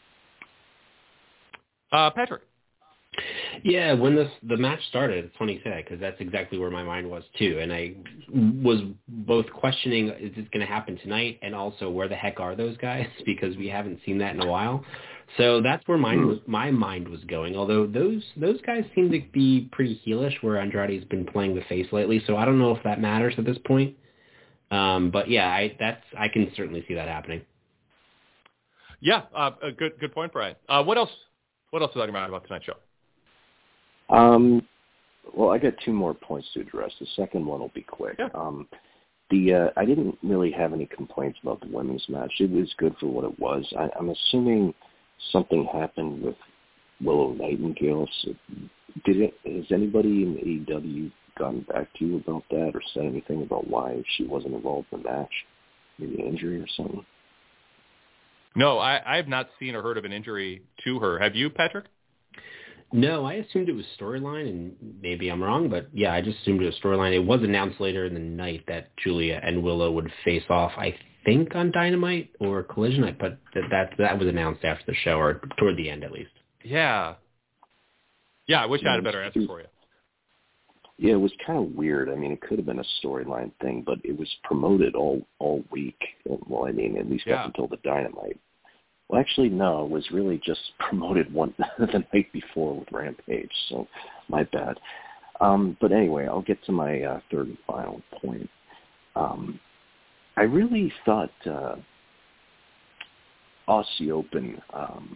Uh, Patrick. Yeah, when this the match started, it's funny you say that, because that's exactly where my mind was too. And I was both questioning, is this going to happen tonight, and also where the heck are those guys, because we haven't seen that in a while. So that's where mine was, my mind was going, although those those guys seem to be pretty heelish, where Andrade's been playing the face lately, so I don't know if that matters at this point. Um, but yeah, I that's I can certainly see that happening. Yeah, uh, a good good point, Brian. Uh, what else? What else is on your mind about tonight's show? Um, well, I got two more points to address. The second one will be quick. Yeah. Um, the uh, I didn't really have any complaints about the women's match. It was good for what it was. I, I'm assuming something happened with Willow Nightingale. So did it? Has anybody in A E W gotten back to you about that, or said anything about why she wasn't involved in the match? Maybe an injury or something? No, I, I have not seen or heard of an injury to her. Have you, Patrick? No, I assumed it was storyline, and maybe I'm wrong, but yeah, I just assumed it was storyline. It was announced later in the night that Julia and Willow would face off, I think, on Dynamite or Collision, but that that, that was announced after the show, or toward the end at least. Yeah. Yeah, I wish I had a better answer for you. Yeah, it was kind of weird. I mean, it could have been a storyline thing, but it was promoted all, all week. Well, I mean, at least yeah. up until the Dynamite. Well, actually, no, it was really just promoted one the night before with Rampage, so my bad. Um, but anyway, I'll get to my uh, third and final point. Um, I really thought uh, Aussie Open um,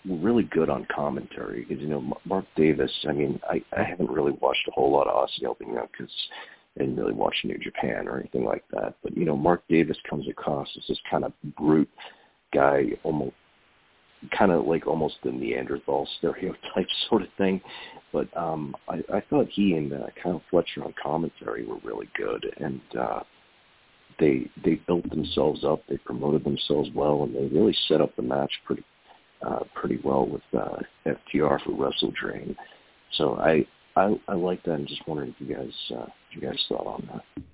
were really good on commentary. Because, you know, Mark Davis, I mean, I, I haven't really watched a whole lot of Aussie Open, you know, because I didn't really watch New Japan or anything like that. But, you know, Mark Davis comes across as this kind of brute guy, almost kind of like almost the Neanderthal stereotype sort of thing. But um, I, I thought he and uh, Kyle Fletcher on commentary were really good. And uh, they they built themselves up. They promoted themselves well. And they really set up the match pretty uh, pretty well with uh, F T R for Wrestle Drain. So I, I, I like that. I'm just wondering if you guys, uh, if you guys thought on that.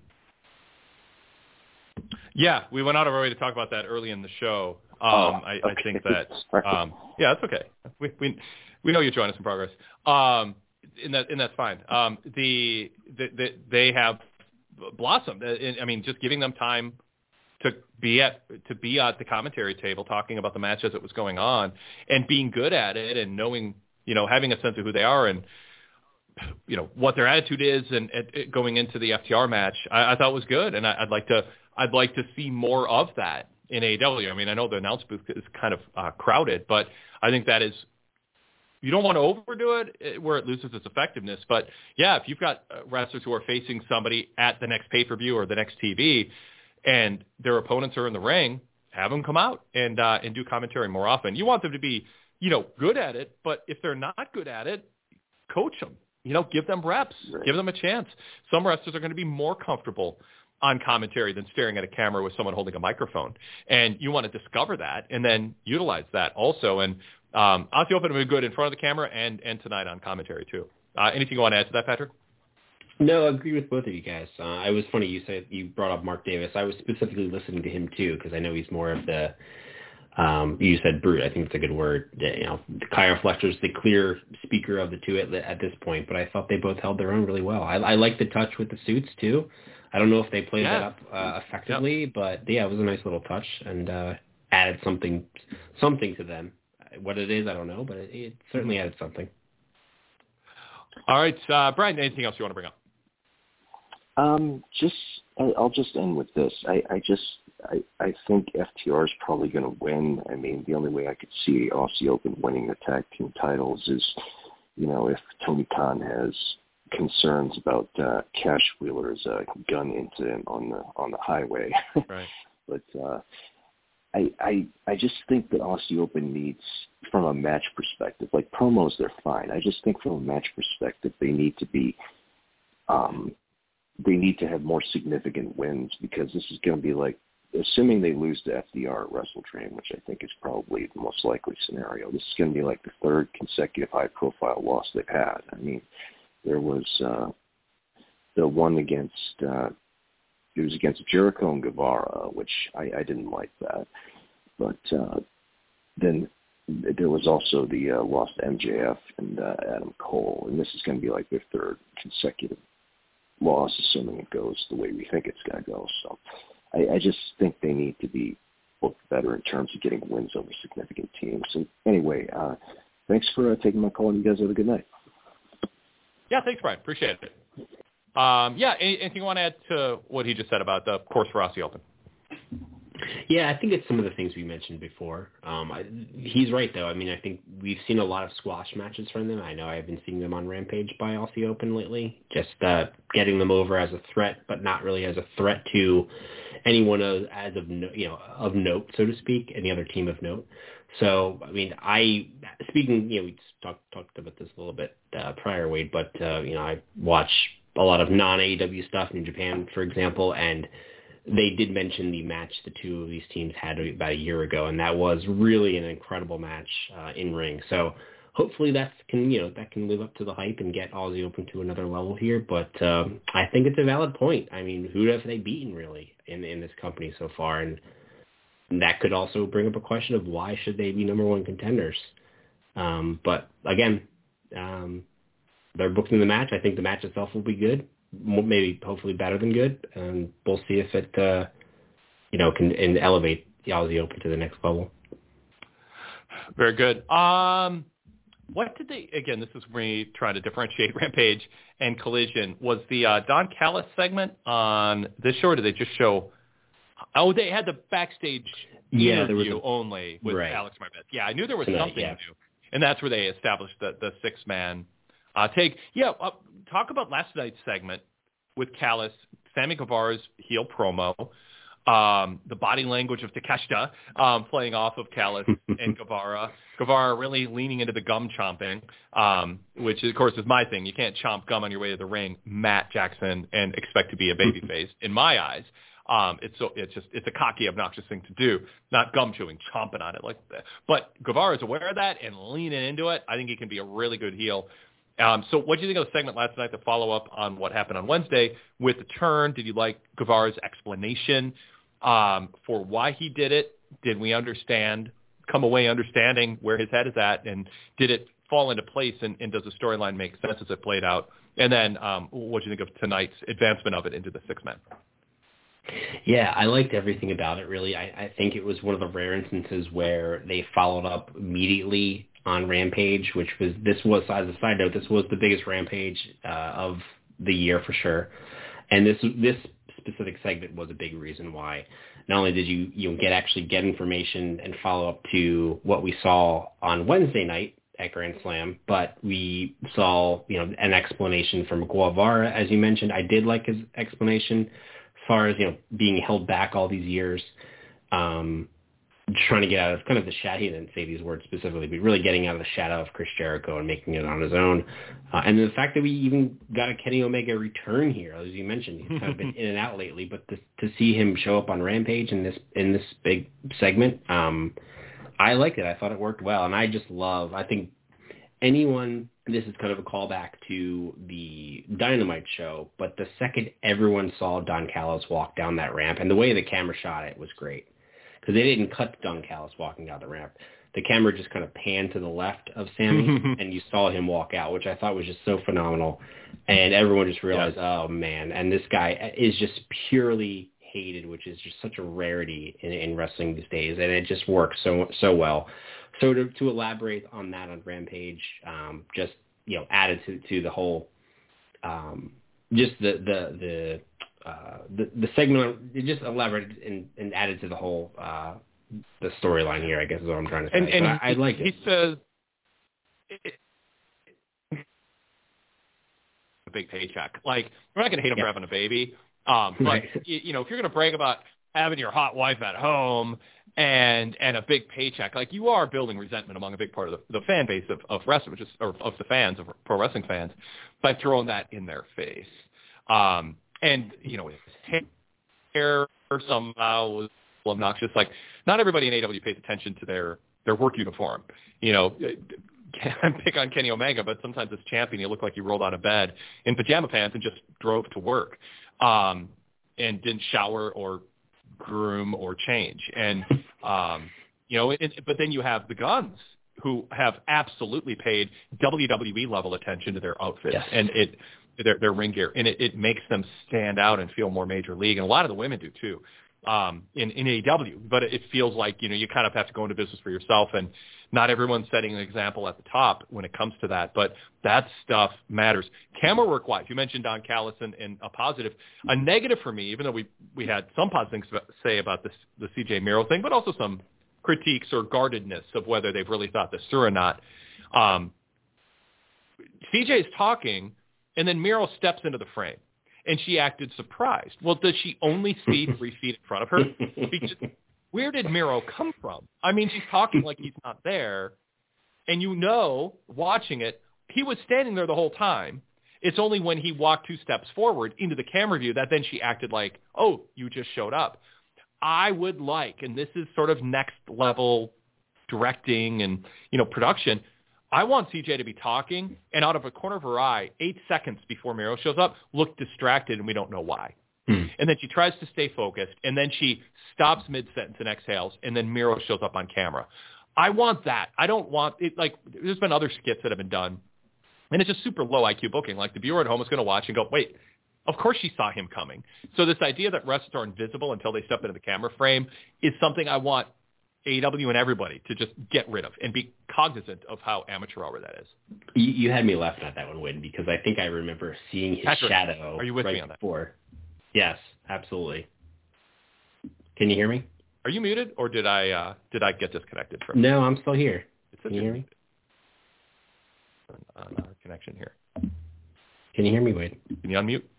Yeah, we went out of our way to talk about that early in the show. Um, oh, I, okay. I think that, um, yeah, that's okay. We we we know you join us in progress, um, and that and that's fine. Um, the, the, the they have blossomed. I mean, just giving them time to be at to be at the commentary table, talking about the match as it was going on, and being good at it, and knowing, you know, having a sense of who they are and, you know, what their attitude is, and, and going into the F T R match, I, I thought was good, and I, I'd like to I'd like to see more of that in A E W. I mean, I know the announce booth is kind of uh, crowded, but I think that is, you don't want to overdo it where it loses its effectiveness. But yeah, if you've got wrestlers who are facing somebody at the next pay-per-view or the next T V, and their opponents are in the ring, have them come out and uh, and do commentary more often. You want them to be, you know, good at it, but if they're not good at it, coach them. You know, give them reps, right. Give them a chance. Some wrestlers are going to be more comfortable on commentary than staring at a camera with someone holding a microphone. And you want to discover that and then utilize that also. And um, Aussie Open will be good in front of the camera and, and tonight on commentary too. Uh, anything you want to add to that, Patrick? No, I agree with both of you guys. Uh, I was funny you said you brought up Mark Davis. I was specifically listening to him too because I know he's more of the, um, you said brute. I think it's a good word. You know, Kyle Fletcher's the clear speaker of the two at, at this point, but I thought they both held their own really well. I, I like the touch with the suits too. I don't know if they played yeah. that up uh, effectively, yep. but yeah, it was a nice little touch and uh, added something, something to them. What it is, I don't know, but it, it certainly added something. All right, uh, Brian, anything else you want to bring up? Um, just I'll just end with this. I, I just I, I think F T R is probably going to win. I mean, the only way I could see Aussie Open winning the tag team titles is, you know, if Tony Khan has concerns about uh, Cash Wheeler's uh, gun incident on the on the highway. Right. But uh, I, I I just think that Aussie Open needs, from a match perspective, like promos, they're fine. I just think from a match perspective, they need to be, um, they need to have more significant wins because this is going to be like, assuming they lose to F D R at Wrestle Train, which I think is probably the most likely scenario. This is going to be like the third consecutive high-profile loss they've had. I mean, there was uh, the one against uh, it was against Jericho and Guevara, which I, I didn't like that. But uh, then there was also the uh, loss to M J F and uh, Adam Cole, and this is going to be like their third consecutive loss, assuming it goes the way we think it's going to go. So I, I just think they need to be booked better in terms of getting wins over significant teams. And anyway, uh, thanks for uh, taking my call, and you guys have a good night. Yeah, thanks, Brian. Appreciate it. Um, yeah, any, anything you want to add to what he just said about the course for Aussie Open? Yeah, I think it's some of the things we mentioned before. Um, I, he's right, though. I mean, I think we've seen a lot of squash matches from them. I know I've been seeing them on Rampage by Aussie Open lately, just uh, getting them over as a threat, but not really as a threat to anyone of, as of no, you know of note, so to speak, any other team of note. So, I mean, I speaking, you know, we talked talked about this a little bit uh, prior, Wade, but uh, you know, I watch a lot of non-A E W stuff in Japan, for example, and they did mention the match the two of these teams had about a year ago, and that was really an incredible match uh, in ring. So hopefully that can, you know, that can live up to the hype and get Aussie Open to another level here. But um, I think it's a valid point. I mean, who have they beaten really in in this company so far? And that could also bring up a question of why should they be number one contenders? Um, but again, um, they're booking the match. I think the match itself will be good. Maybe hopefully better than good, and we'll see if it, uh, you know, can and elevate the Aussie Open to the next level. Very good. Um, what did they? Again, this is me trying to differentiate Rampage and Collision. Was the uh, Don Callis segment on this show, or did they just show? Oh, they had the backstage yeah, interview there was a, only with right. Alex Marvez. Yeah, I knew there was Tonight, something yeah. new, and that's where they established the, the six-man uh, take. Yeah, uh, talk about last night's segment with Callis, Sammy Guevara's heel promo, um, the body language of Takeshita um, playing off of Callis and Guevara. Guevara really leaning into the gum chomping, um, which, of course, is my thing. You can't chomp gum on your way to the ring, Matt Jackson, and expect to be a babyface, in my eyes. Um, it's so it's just it's a cocky, obnoxious thing to do, not gum chewing, chomping on it like that. But Guevara is aware of that and leaning into it. I think he can be a really good heel. Um, so what do you think of the segment last night, the follow-up on what happened on Wednesday with the turn? Did you like Guevara's explanation um, for why he did it? Did we understand, come away understanding where his head is at, and did it fall into place, and, and does the storyline make sense as it played out? And then um, what do you think of tonight's advancement of it into the six-man? Yeah, I liked everything about it, really. I, I think it was one of the rare instances where they followed up immediately on Rampage, which was, this was, as a side note, this was the biggest Rampage uh, of the year for sure. And this this specific segment was a big reason why. Not only did you, you know, get actually get information and follow up to what we saw on Wednesday night at Grand Slam, but we saw, you know, an explanation from Guevara, as you mentioned. I did like his explanation. As far as, you know, being held back all these years, um, trying to get out of kind of the shadow, he didn't say these words specifically, but really getting out of the shadow of Chris Jericho and making it on his own. Uh, and the fact that we even got a Kenny Omega return here, as you mentioned, he's kind of been in and out lately, but to, to see him show up on Rampage in this, in this big segment, um, I liked it. I thought it worked well. And I just love, I think anyone, this is kind of a callback to the Dynamite show, but the second everyone saw Don Callis walk down that ramp, and the way the camera shot it was great, because they didn't cut Don Callis walking down the ramp. The camera just kind of panned to the left of Sammy, and you saw him walk out, which I thought was just so phenomenal. And everyone just realized, yeah. oh, man, and this guy is just purely hated, which is just such a rarity in, in wrestling these days, and it just works so so well. So to, to elaborate on that on Rampage, um, just, you know, added to, to the whole, um, just the the the, uh, the the segment, it just elaborated and, and added to the whole uh, the storyline here, I guess is what I'm trying to say. And, and I, I like he it. He says a big paycheck. Like, we're not going to hate him yeah. for having a baby, um, but Right. you, you know, if you're going to brag about having your hot wife at home and and a big paycheck, like, you are building resentment among a big part of the, the fan base of, of wrestling, which is, or of the fans, of pro wrestling fans, by throwing that in their face. Um, and, you know, his hair somehow was obnoxious. Like, not everybody in A E W pays attention to their, their work uniform. You know, I pick on Kenny Omega, but sometimes as champion, you look like you rolled out of bed in pajama pants and just drove to work, um, and didn't shower or groom or change. And, um, you know, it, but then you have the Guns, who have absolutely paid W W E level attention to their outfits yes. and it, their, their ring gear. And it, it makes them stand out and feel more major league. And a lot of the women do too, um, in, in A E W, but it feels like, you know, you kind of have to go into business for yourself, and not everyone's setting an example at the top when it comes to that, but that stuff matters. Camera work wise, you mentioned Don Callis and, and a positive, a negative for me, even though we, we had some positive things to say about this, the C J Miro thing, but also some critiques or guardedness of whether they've really thought this through or not. Um, C J's talking, and then Miro steps into the frame, and she acted surprised. Well, does she only see three feet in front of her? Because where did Miro come from? I mean, she's talking like he's not there, and you know, watching it, he was standing there the whole time. It's only when he walked two steps forward into the camera view that then she acted like, oh, you just showed up. I would like, and this is sort of next level directing and, you know, production, I want C J to be talking, and out of a corner of her eye, eight seconds before Miro shows up, look distracted, and we don't know why. Hmm. And then she tries to stay focused, and then she stops mid-sentence and exhales, and then Miro shows up on camera. I want that. I don't want it. Like, there's been other skits that have been done, and it's just super low I Q booking. Like, the viewer at home is going to watch and go, wait, of course she saw him coming. So this idea that wrestlers are invisible until they step into the camera frame is something I want A E W and everybody to just get rid of and be cognizant of how amateur hour that is. You, you had me laughing at that one, Win, because I think I remember seeing his Patrick, shadow are you with right me on that? Before. Yes, absolutely. Can you hear me? Are you muted, or did I uh, did I get disconnected from? No, I'm still here. It's Can you hear me? On, on our connection here. Can you hear me, Wade? Can you unmute?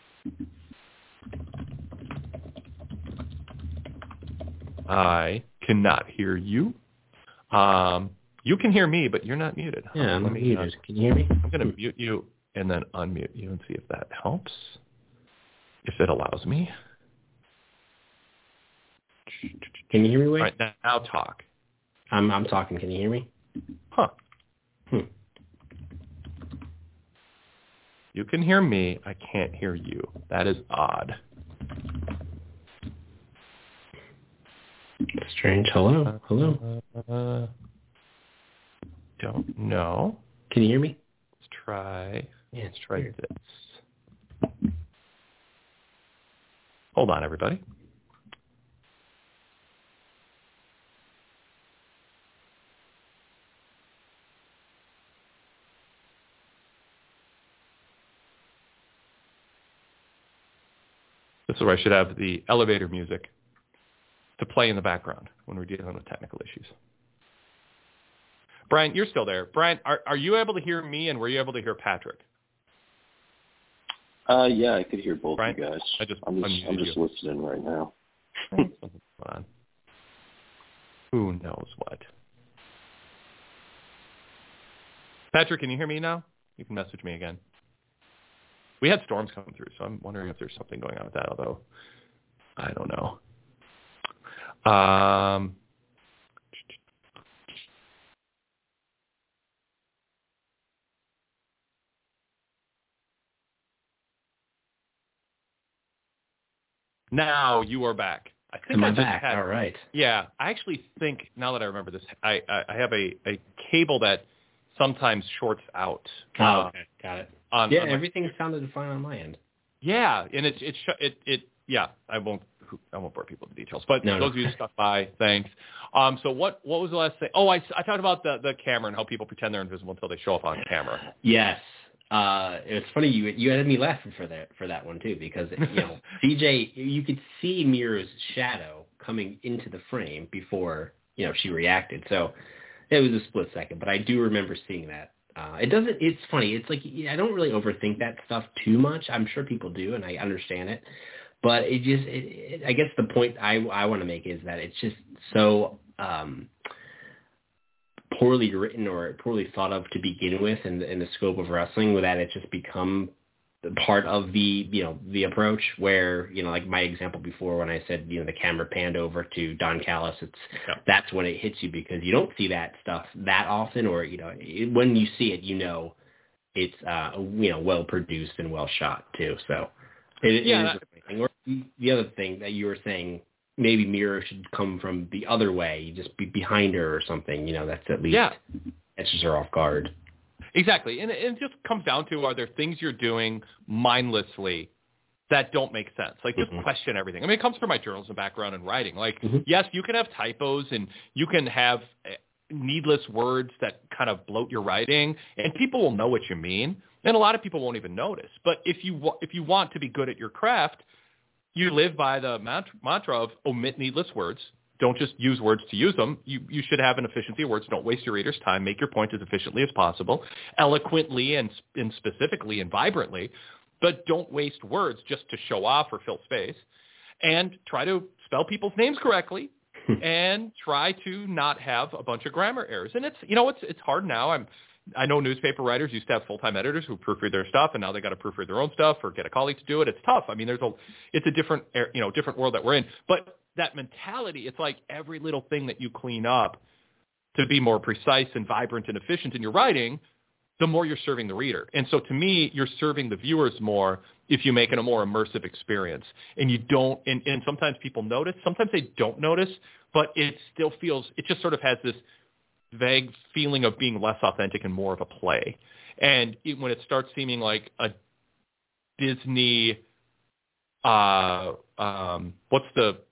I cannot hear you. Um, you can hear me, but you're not muted. Yeah, I'm Let me, muted. uh, Can you hear me? I'm going to mute you and then unmute you and see if that helps. If it allows me. Can you hear me, Wade? All right, now, now talk. I'm I'm talking. Can you hear me? Huh. Hmm. You can hear me. I can't hear you. That is odd. Strange. Hello? Hello? Uh, don't know. Can you hear me? Let's try. Yeah, Let's try weird. this. Hold on, everybody. This is where I should have the elevator music to play in the background when we're dealing with technical issues. Brian, you're still there. Brian, are, are you able to hear me, and were you able to hear Patrick? Uh, yeah, I could hear both Brian, you guys. I just I'm just, I'm unmuted just you. listening right now. Something's going on. Who knows what? Patrick, can you hear me now? You can message me again. We had storms coming through, so I'm wondering if there's something going on with that, although I don't know. Um, now you are back. I think Am I I just back? had, All right. Yeah, I actually think, now that I remember this, I, I, I have a, a cable that sometimes shorts out. Oh, uh, okay. Got it. On, Yeah, on my, everything sounded fine on my end. yeah, and it's it's it, it yeah. I won't I won't bore people with the details, but No, those no. of you who stuck by, thanks. Um, so what what was the last thing? Oh, I, I talked about the the camera and how people pretend they're invisible until they show up on camera. Yes. Uh, it's funny you you had me laughing for that for that one too, because you know C J, you could see Mira's shadow coming into the frame before you know she reacted, so it was a split second, but I do remember seeing that. Uh, it doesn't. It's funny. It's like I don't really overthink that stuff too much. I'm sure people do, and I understand it, but it just. It, it, I guess the point I I want to make is that it's just so. Um, poorly written or poorly thought of to begin with in the, in the scope of wrestling, with that it's just become part of the, you know, the approach where, you know, like my example before when I said, you know, the camera panned over to Don Callis, it's, yeah. That's when it hits you because you don't see that stuff that often, or, you know, it, when you see it, you know, it's, uh, you know, well produced and well shot too. So it, yeah, it is a thing. Or the other thing that you were saying, maybe Mira should come from the other way, just be behind her or something, you know, that's at least yeah. catches her off guard. Exactly. And it just comes down to, are there things you're doing mindlessly that don't make sense? Like, just Mm-hmm. question everything. I mean, it comes from my journalism background and writing. Like, Mm-hmm. yes, you can have typos and you can have needless words that kind of bloat your writing, and people will know what you mean, and a lot of people won't even notice. But if you if you want to be good at your craft, you live by the mantra of omit needless words. Don't just use words to use them. You you should have an efficiency of words. Don't waste your reader's time. Make your point as efficiently as possible, eloquently and, and specifically and vibrantly, but don't waste words just to show off or fill space. And try to spell people's names correctly, and try to not have a bunch of grammar errors. And it's you know it's it's hard now. I'm I know newspaper writers used to have full-time editors who proofread their stuff, and now they got to proofread their own stuff or get a colleague to do it. It's tough. I mean, there's a, it's a different, you know, different world that we're in. But that mentality, it's like every little thing that you clean up to be more precise and vibrant and efficient in your writing, the more you're serving the reader. And so to me, you're serving the viewers more if you make it a more immersive experience. And you don't, and, and sometimes people notice, sometimes they don't notice, but it still feels, it just sort of has this vague feeling of being less authentic and more of a play. And it, when it starts seeming like a Disney, uh, um, what's the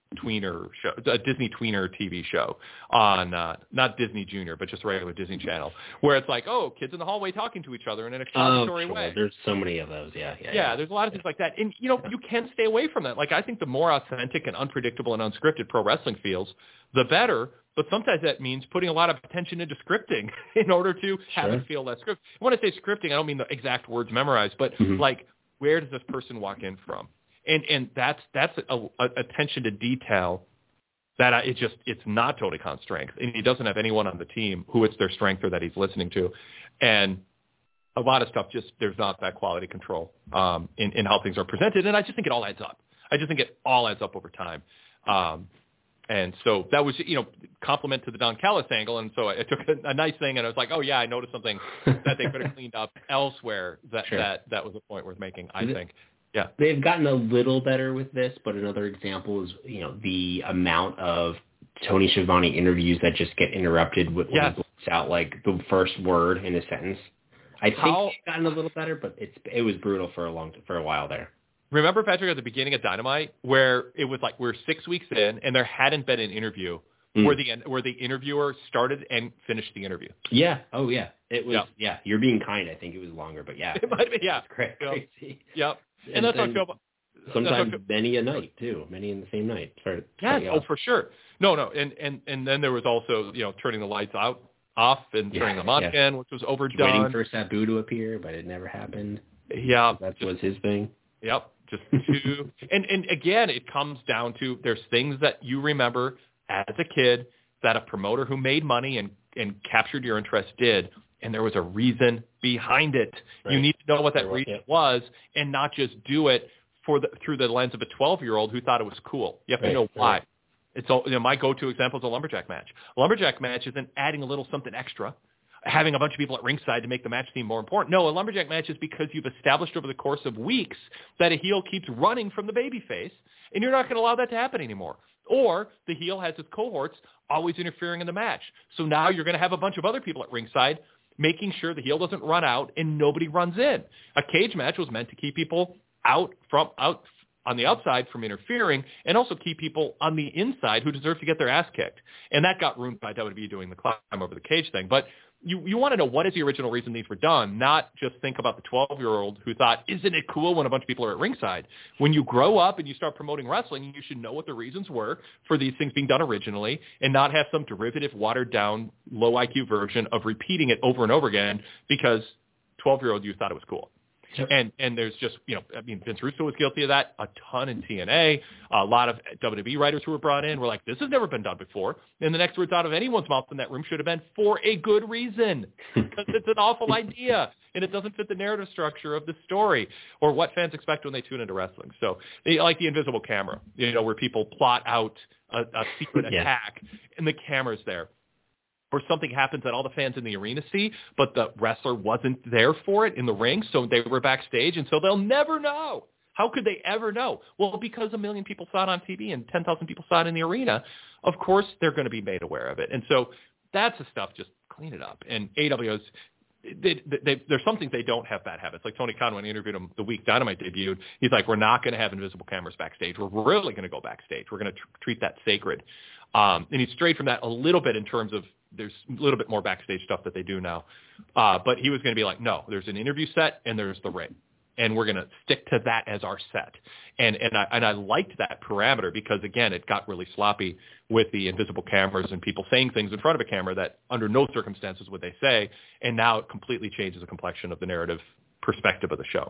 tweener show, a Disney tweener T V show on uh, not Disney Junior, but just a regular Disney Channel, where it's like, oh, kids in the hallway talking to each other in an expository oh, sure. way. There's so many of those. Yeah, yeah, yeah, yeah. There's a lot of things like that, and you know, you can stay away from that. Like I think the more authentic and unpredictable and unscripted pro wrestling feels, the better. But sometimes that means putting a lot of attention into scripting in order to have Sure. it feel less scripted. When I say scripting, I don't mean the exact words memorized, but Mhm. like, where does this person walk in from? And and that's that's a, a attention to detail that I, it just it's not Tony Khan's strength, and he doesn't have anyone on the team who it's their strength or that he's listening to, and a lot of stuff just there's not that quality control um, in in how things are presented, and I just think it all adds up. I just think it all adds up over time. Um, And so that was, you know, compliment to the Don Callis angle. And so I took a, a nice thing, and I was like, oh, yeah, I noticed something that they could have cleaned up elsewhere. That Sure. that that was a point worth making, I think. Yeah. They've gotten a little better with this, but another example is, you know, the amount of Tony Schiavone interviews that just get interrupted with when Yes. he blurts out like the first word in a sentence. I think How- they've gotten a little better, but it's it was brutal for a long for a while there. Remember, Patrick, at the beginning of Dynamite, where it was like we're six weeks in, and there hadn't been an interview Mm. where the where the interviewer started and finished the interview. Yeah. Oh, yeah. It was. Yeah. Yeah. You're being kind. I think it was longer, but yeah. It might have been, yeah. It's cra- Yep. crazy. Yep. And, And that's how I then feel about. that's how I Sometimes feel- many a night too. Many in the same night. Sorry. Yes, sorry, oh, for sure. No, no, and, and and then there was also, you know, turning the lights out, off and Yeah, turning them on yeah. again, which was overdone. Waiting for Sabu to appear, but it never happened. yeah, That just, was his thing. yep, just two. and and again, it comes down to there's things that you remember as a kid that a promoter who made money and and captured your interest did, and there was a reason behind it. Right. You need to know what that There was, reason yeah. was, and not just do it for the through the lens of a twelve-year-old who thought it was cool. You have to Right, know why. right. It's all, you know, my go-to example is a lumberjack match. A lumberjack match isn't adding a little something extra, having a bunch of people at ringside to make the match seem more important. No, a lumberjack match is because you've established over the course of weeks that a heel keeps running from the babyface, and you're not going to allow that to happen anymore. Or the heel has his cohorts always interfering in the match. So now you're going to have a bunch of other people at ringside making sure the heel doesn't run out and nobody runs in. A cage match was meant to keep people out from out on the outside from interfering, and also keep people on the inside who deserve to get their ass kicked. And that got ruined by W W E doing the climb over the cage thing. But you, you want to know what is the original reason these were done, not just think about the twelve-year-old who thought, isn't it cool when a bunch of people are at ringside? When you grow up and you start promoting wrestling, you should know what the reasons were for these things being done originally and not have some derivative, watered-down, low I Q version of repeating it over and over again because twelve-year-old you thought it was cool. Yep. And and there's just, you know, I mean, Vince Russo was guilty of that a ton in T N A. A lot of W W E writers who were brought in were like, this has never been done before. And the next words out of anyone's mouth in that room should have been, for a good reason, because it's an awful idea, and it doesn't fit the narrative structure of the story or what fans expect when they tune into wrestling. So they, like the invisible camera, you know, where people plot out a, a secret Yeah. attack, and the camera's there. Or something happens that all the fans in the arena see, but the wrestler wasn't there for it in the ring, so they were backstage, and so they'll never know. How could they ever know? Well, because a million people saw it on T V and ten thousand people saw it in the arena, of course they're going to be made aware of it. And so that's the stuff, just clean it up. And A W O's, they, they, they, there's some things they don't have bad habits. Like Tony Khan, when he interviewed him the week Dynamite debuted, he's like, we're not going to have invisible cameras backstage. We're really going to go backstage. We're going to tr- treat that sacred. Um, and he strayed from that a little bit in terms of there's a little bit more backstage stuff that they do now. Uh, but he was going to be like, no, there's an interview set and there's the ring. And we're going to stick to that as our set. And and I, and I liked that parameter because, again, it got really sloppy with the invisible cameras and people saying things in front of a camera that under no circumstances would they say. And now it completely changes the complexion of the narrative perspective of the show.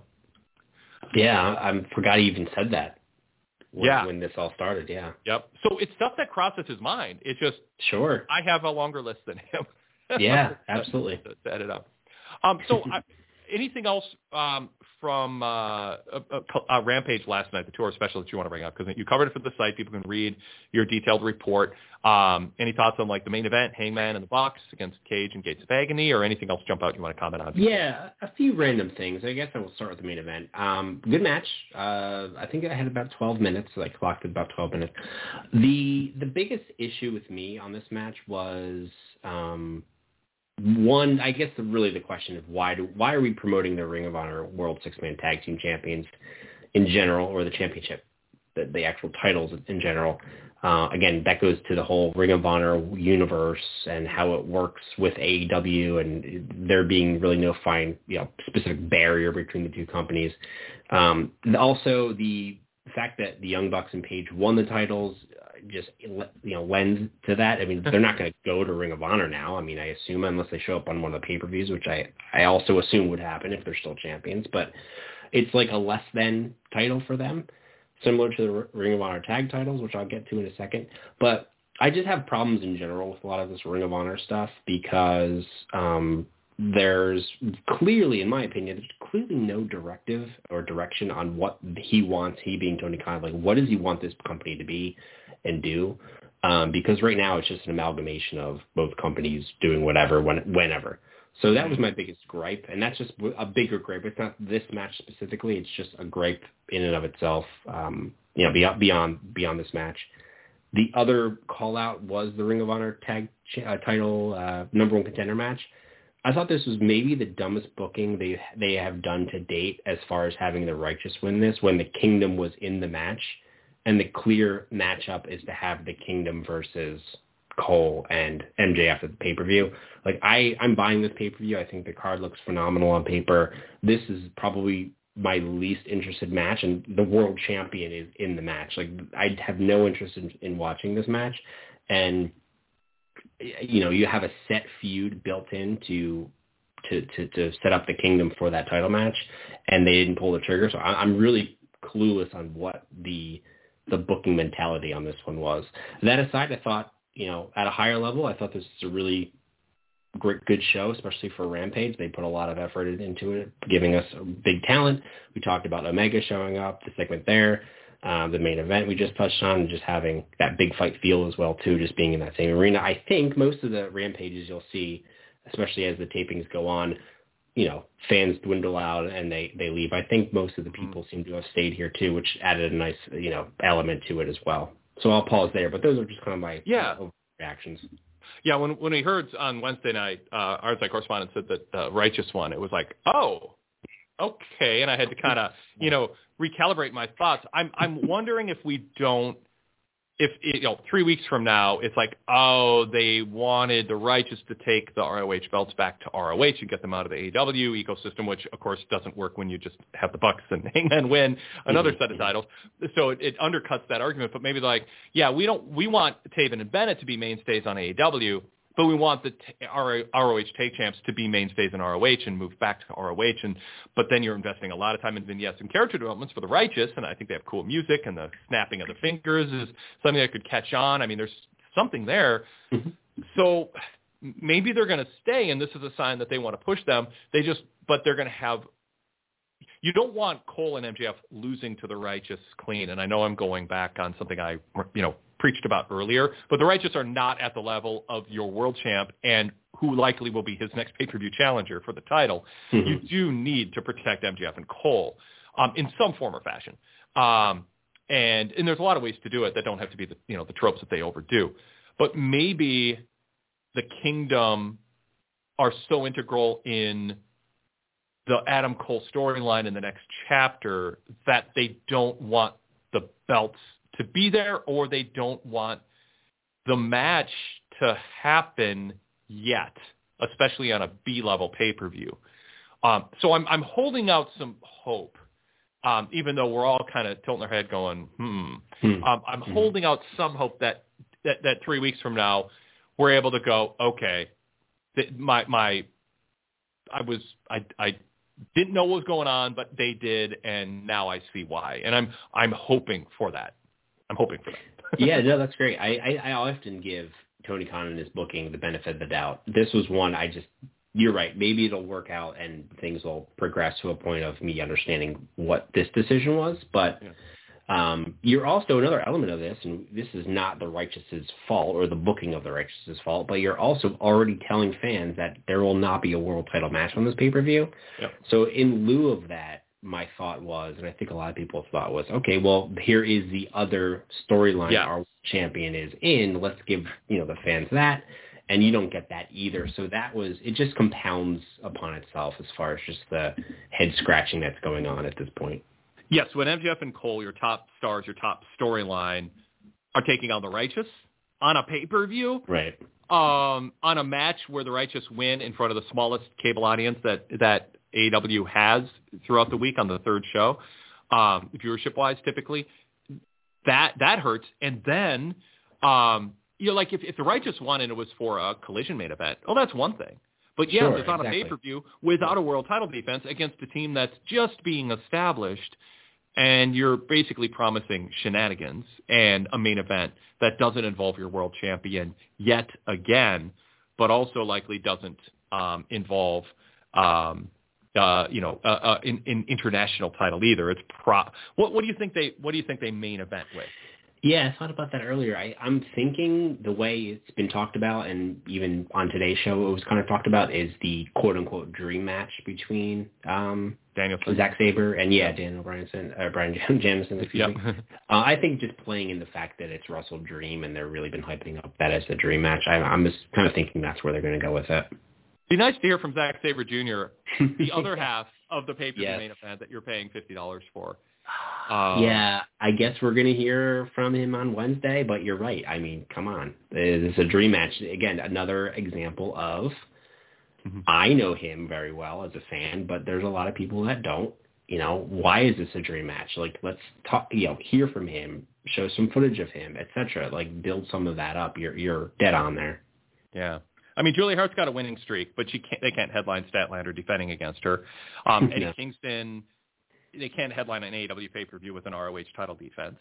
Yeah, I forgot he even said that. When, Yeah. when this all started, yeah. Yep. So it's stuff that crosses his mind. It's just, Sure. I have a longer list than him. Yeah, absolutely. to, to edit up. Um, so I, anything else um, from uh, a, a, a Rampage last night, the two-hour special that you want to bring up? Because you covered it for the site. People can read your detailed report. Um, any thoughts on like the main event, Hangman and the Bucks against Cage and Gates of Agony, or anything else jump out you want to comment on? Yeah, a few random things. I guess I will start with the main event. Um, good match. Uh, I think I had about twelve minutes. So I clocked at about twelve minutes. The the biggest issue with me on this match was um, one. I guess the, really the question of why do why are we promoting the Ring of Honor World Six Man Tag Team Champions in general, or the championship, the, the actual titles in general, Uh, again, that goes to the whole Ring of Honor universe and how it works with A E W, and there being really no fine, you know, specific barrier between the two companies. Um, also, the fact that the Young Bucks and Page won the titles just, you know, lends to that. I mean, they're not going to go to Ring of Honor now. I mean, I assume, unless they show up on one of the pay-per-views, which I, I also assume would happen if they're still champions. But it's like a less than title for them, similar to the Ring of Honor tag titles, which I'll get to in a second. But I just have problems in general with a lot of this Ring of Honor stuff because um, there's clearly, in my opinion, there's clearly no directive or direction on what he wants, he being Tony Khan. Like, what does he want this company to be and do? Um, because right now it's just an amalgamation of both companies doing whatever, when, whenever. So that was my biggest gripe, and that's just a bigger gripe. It's not this match specifically. It's just a gripe in and of itself, um, you know, beyond, beyond beyond this match. The other call-out was the Ring of Honor tag uh, title uh, number one contender match. I thought this was maybe the dumbest booking they they have done to date as far as having the Righteous win this when the Kingdom was in the match, and the clear matchup is to have the Kingdom versus Cole and M J F at the pay-per-view. Like, I, I'm buying this pay-per-view. I think the card looks phenomenal on paper. This is probably my least interested match, and the world champion is in the match. Like, I have no interest in, in watching this match. And, you know, you have a set feud built in to, to, to, to set up the Kingdom for that title match, and they didn't pull the trigger. So I, I'm really clueless on what the the booking mentality on this one was. That aside, I thought, you know, at a higher level, I thought this was a really great, good show, especially for Rampage. They put a lot of effort into it, giving us big talent. We talked about Omega showing up, the segment there, um, the main event we just touched on, and just having that big fight feel as well, too, just being in that same arena. I think most of the Rampages you'll see, especially as the tapings go on, you know, fans dwindle out and they, they leave. I think most of the people mm-hmm. seem to have stayed here, too, which added a nice, you know, element to it as well. So I'll pause there, but those are just kind of my yeah. reactions. Yeah, when when we heard on Wednesday night, uh, our side correspondent said that uh, Righteous won, it was like, oh, okay, and I had to kind of, you know, recalibrate my thoughts. I'm I'm wondering if we don't, if, you know, three weeks from now, it's like, oh, they wanted the Righteous to take the R O H belts back to R O H and get them out of the A E W ecosystem, which, of course, doesn't work when you just have the Bucks and Hangman win another mm-hmm. set of titles. So it, it undercuts that argument. But maybe like, yeah, we don't, we want Taven and Bennett to be mainstays on A E W, but we want the t- R O H tag champs to be mainstays in R O H and move back to R O H. And but then you're investing a lot of time in vignettes and character developments for the Righteous, and I think they have cool music, and the snapping of the fingers is something that could catch on. I mean, there's something there. Mm-hmm. So maybe they're going to stay, and this is a sign that they want to push them. They just, but they're going to have. You don't want Cole and M J F losing to the Righteous clean, and I know I'm going back on something I, you know, preached about earlier, but the Righteous are not at the level of your world champ and who likely will be his next pay-per-view challenger for the title. Mm-hmm. You do need to protect M J F and Cole um, in some form or fashion. Um, and and there's a lot of ways to do it that don't have to be the, you know, the tropes that they overdo. But maybe the Kingdom are so integral in the Adam Cole storyline in the next chapter that they don't want the belts to be there, or they don't want the match to happen yet, especially on a B-level pay-per-view. Um, so I'm, I'm holding out some hope, um, even though we're all kind of tilting our head going, hmm. hmm. Um, I'm hmm. holding out some hope that, that, that three weeks from now we're able to go, okay, th- my my I was I I didn't know what was going on, but they did, and now I see why. And I'm I'm hoping for that. I'm hoping for that. Yeah, no, that's great. I, I, I often give Tony Khan and his booking the benefit of the doubt. This was one I just, you're right, maybe it'll work out and things will progress to a point of me understanding what this decision was. But yeah. um, you're also another element of this, and this is not the Righteous's fault or the booking of the Righteous's fault, but you're also already telling fans that there will not be a world title match on this pay-per-view. Yeah. So in lieu of that, my thought was, and I think a lot of people's thought was, okay, well, here is the other storyline yeah. our champion is in. Let's give, you know, the fans that, and you don't get that either. So that was, it just compounds upon itself as far as just the head scratching that's going on at this point. Yes, when M J F and Cole, your top stars, your top storyline, are taking on the Righteous on a pay-per-view. Right. Um, on a match where the Righteous win in front of the smallest cable audience that, that A E W has throughout the week on the third show, um, viewership-wise typically, that that hurts. And then, um, you know, like if, if the Righteous won and it was for a Collision main event, oh, that's one thing. But yeah, Sure, it's on exactly. a pay-per-view without a world title defense against a team that's just being established, and you're basically promising shenanigans and a main event that doesn't involve your world champion yet again, but also likely doesn't um, involve, um, uh, you know, uh, uh, in, in international title either. It's pro. What, what do you think they? What do you think they main event with? Yeah, I thought about that earlier. I, I'm thinking the way it's been talked about, and even on today's show it was kind of talked about, is the quote-unquote dream match between um, Danielson, Zack Sabre, and yeah, Daniel Bryanson, uh, Brian Jamison, excuse yep. me. uh, I think just playing in the fact that it's Russell Dream, and they've really been hyping up that as the dream match. I, I'm just kind of thinking that's where they're going to go with it. Be nice to hear from Zack Sabre Junior, the other half of the pay-per-view Yes. main event that you're paying fifty dollars for. Um, yeah, I guess we're going to hear from him on Wednesday, but you're right. I mean, come on. It's a dream match. Again, another example of, mm-hmm. I know him very well as a fan, but there's a lot of people that don't. You know, why is this a dream match? Like, let's talk, you know, hear from him, show some footage of him, et cetera. Like, build some of that up. You're you're dead on there. Yeah. I mean, Julia Hart's got a winning streak, but she can't, they can't headline Statlander defending against her. Um, Eddie No. Kingston, they can't headline an A E W pay-per-view with an R O H title defense.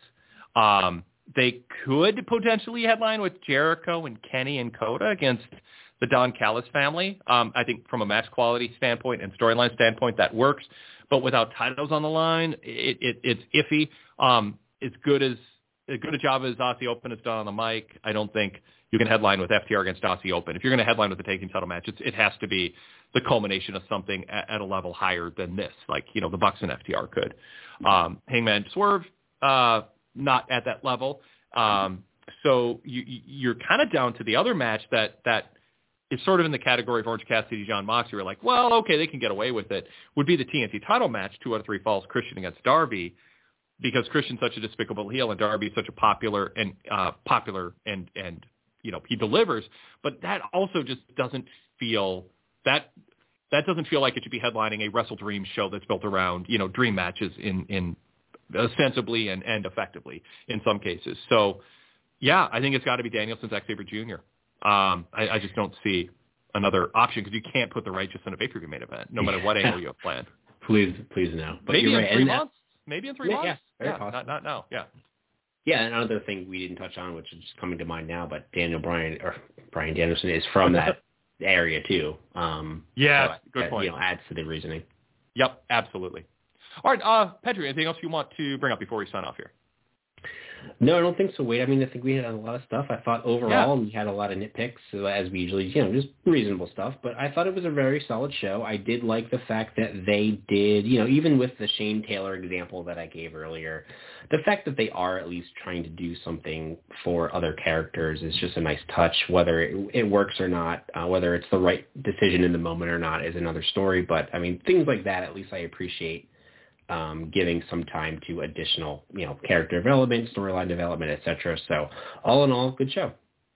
Um, they could potentially headline with Jericho and Kenny and Kota against the Don Callis family. Um, I think from a match quality standpoint and storyline standpoint, that works. But without titles on the line, it, it, it's iffy. Um, as good as as good a job as Aussie Open has done on the mic, I don't think you can headline with F T R against Aussie Open. If you're going to headline with a tag team title match, it's, it has to be the culmination of something at, at a level higher than this, like, you know, the Bucks and F T R could. Um, Hangman Swerve, uh, not at that level. Um, so you, you're kind of down to the other match that, that is sort of in the category of Orange Cassidy, John Moxley. You're like, well, okay, they can get away with it. Would be the T N T title match, two out of three falls, Christian against Darby, because Christian's such a despicable heel and Darby is such a popular and uh, popular and, and, you know, he delivers, but that also just doesn't feel that that doesn't feel like it should be headlining a Wrestle Dream show that's built around, you know, dream matches in, in ostensibly and, and effectively in some cases. So, yeah, I think it's got to be Danielson, Zack Sabre Junior Um, I, I just don't see another option because you can't put the Righteous in a pay-per-view main event, no matter what angle you have planned. Please, please no. But Maybe you're in right. three And that- months. Maybe in three Yeah, months. yeah, very yeah possible. not, not now. Yeah. Yeah, another thing we didn't touch on, which is just coming to mind now, but Daniel Bryan or Brian Danielson is from that area too. Um, Yeah, so good that, point. You know, adds to the reasoning. Yep, absolutely. All right, uh, Pedro, anything else you want to bring up before we sign off here? No, I don't think so, Wade. I mean, I think we had a lot of stuff. I thought overall we had a lot of nitpicks, so as we usually, you know, just reasonable stuff. But I thought it was a very solid show. I did like the fact that they did, you know, even with the Shane Taylor example that I gave earlier, the fact that they are at least trying to do something for other characters is just a nice touch. Whether it, it works or not, uh, whether it's the right decision in the moment or not is another story. But, I mean, things like that, at least I appreciate. Um, giving some time to additional, you know, character development, storyline development, et cetera. So all in all, good show.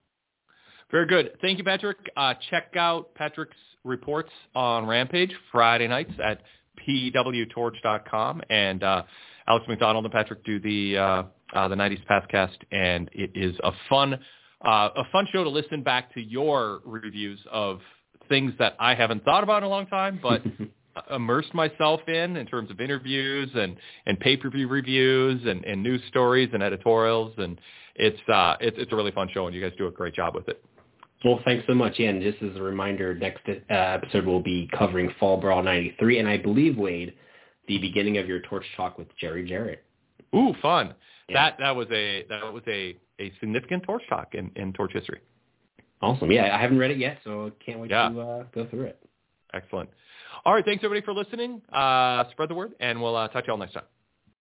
Very good. Thank you, Patrick. Uh, check out Patrick's reports on Rampage Friday nights at p w torch dot com. And uh, Alex McDonald and Patrick do the uh, uh, the nineties Passcast, and it is a fun uh, a fun show to listen back to your reviews of things that I haven't thought about in a long time, but immersed myself in, in terms of interviews and, and pay-per-view reviews and, and news stories and editorials. And it's, uh, it's, it's a really fun show, and you guys do a great job with it. Well, thanks so much. Yeah, and just as a reminder, next uh, episode we'll be covering Fall Brawl ninety-three, and I believe, Wade, the beginning of your Torch Talk with Jerry Jarrett. Ooh, fun. Yeah. That, that was a, that was a, a significant Torch Talk in, in Torch history. Awesome. Yeah, I haven't read it yet, so can't wait Yeah. to uh, go through it. Excellent. All right. Thanks, everybody, for listening. Uh, spread the word, and we'll uh, talk to you all next time.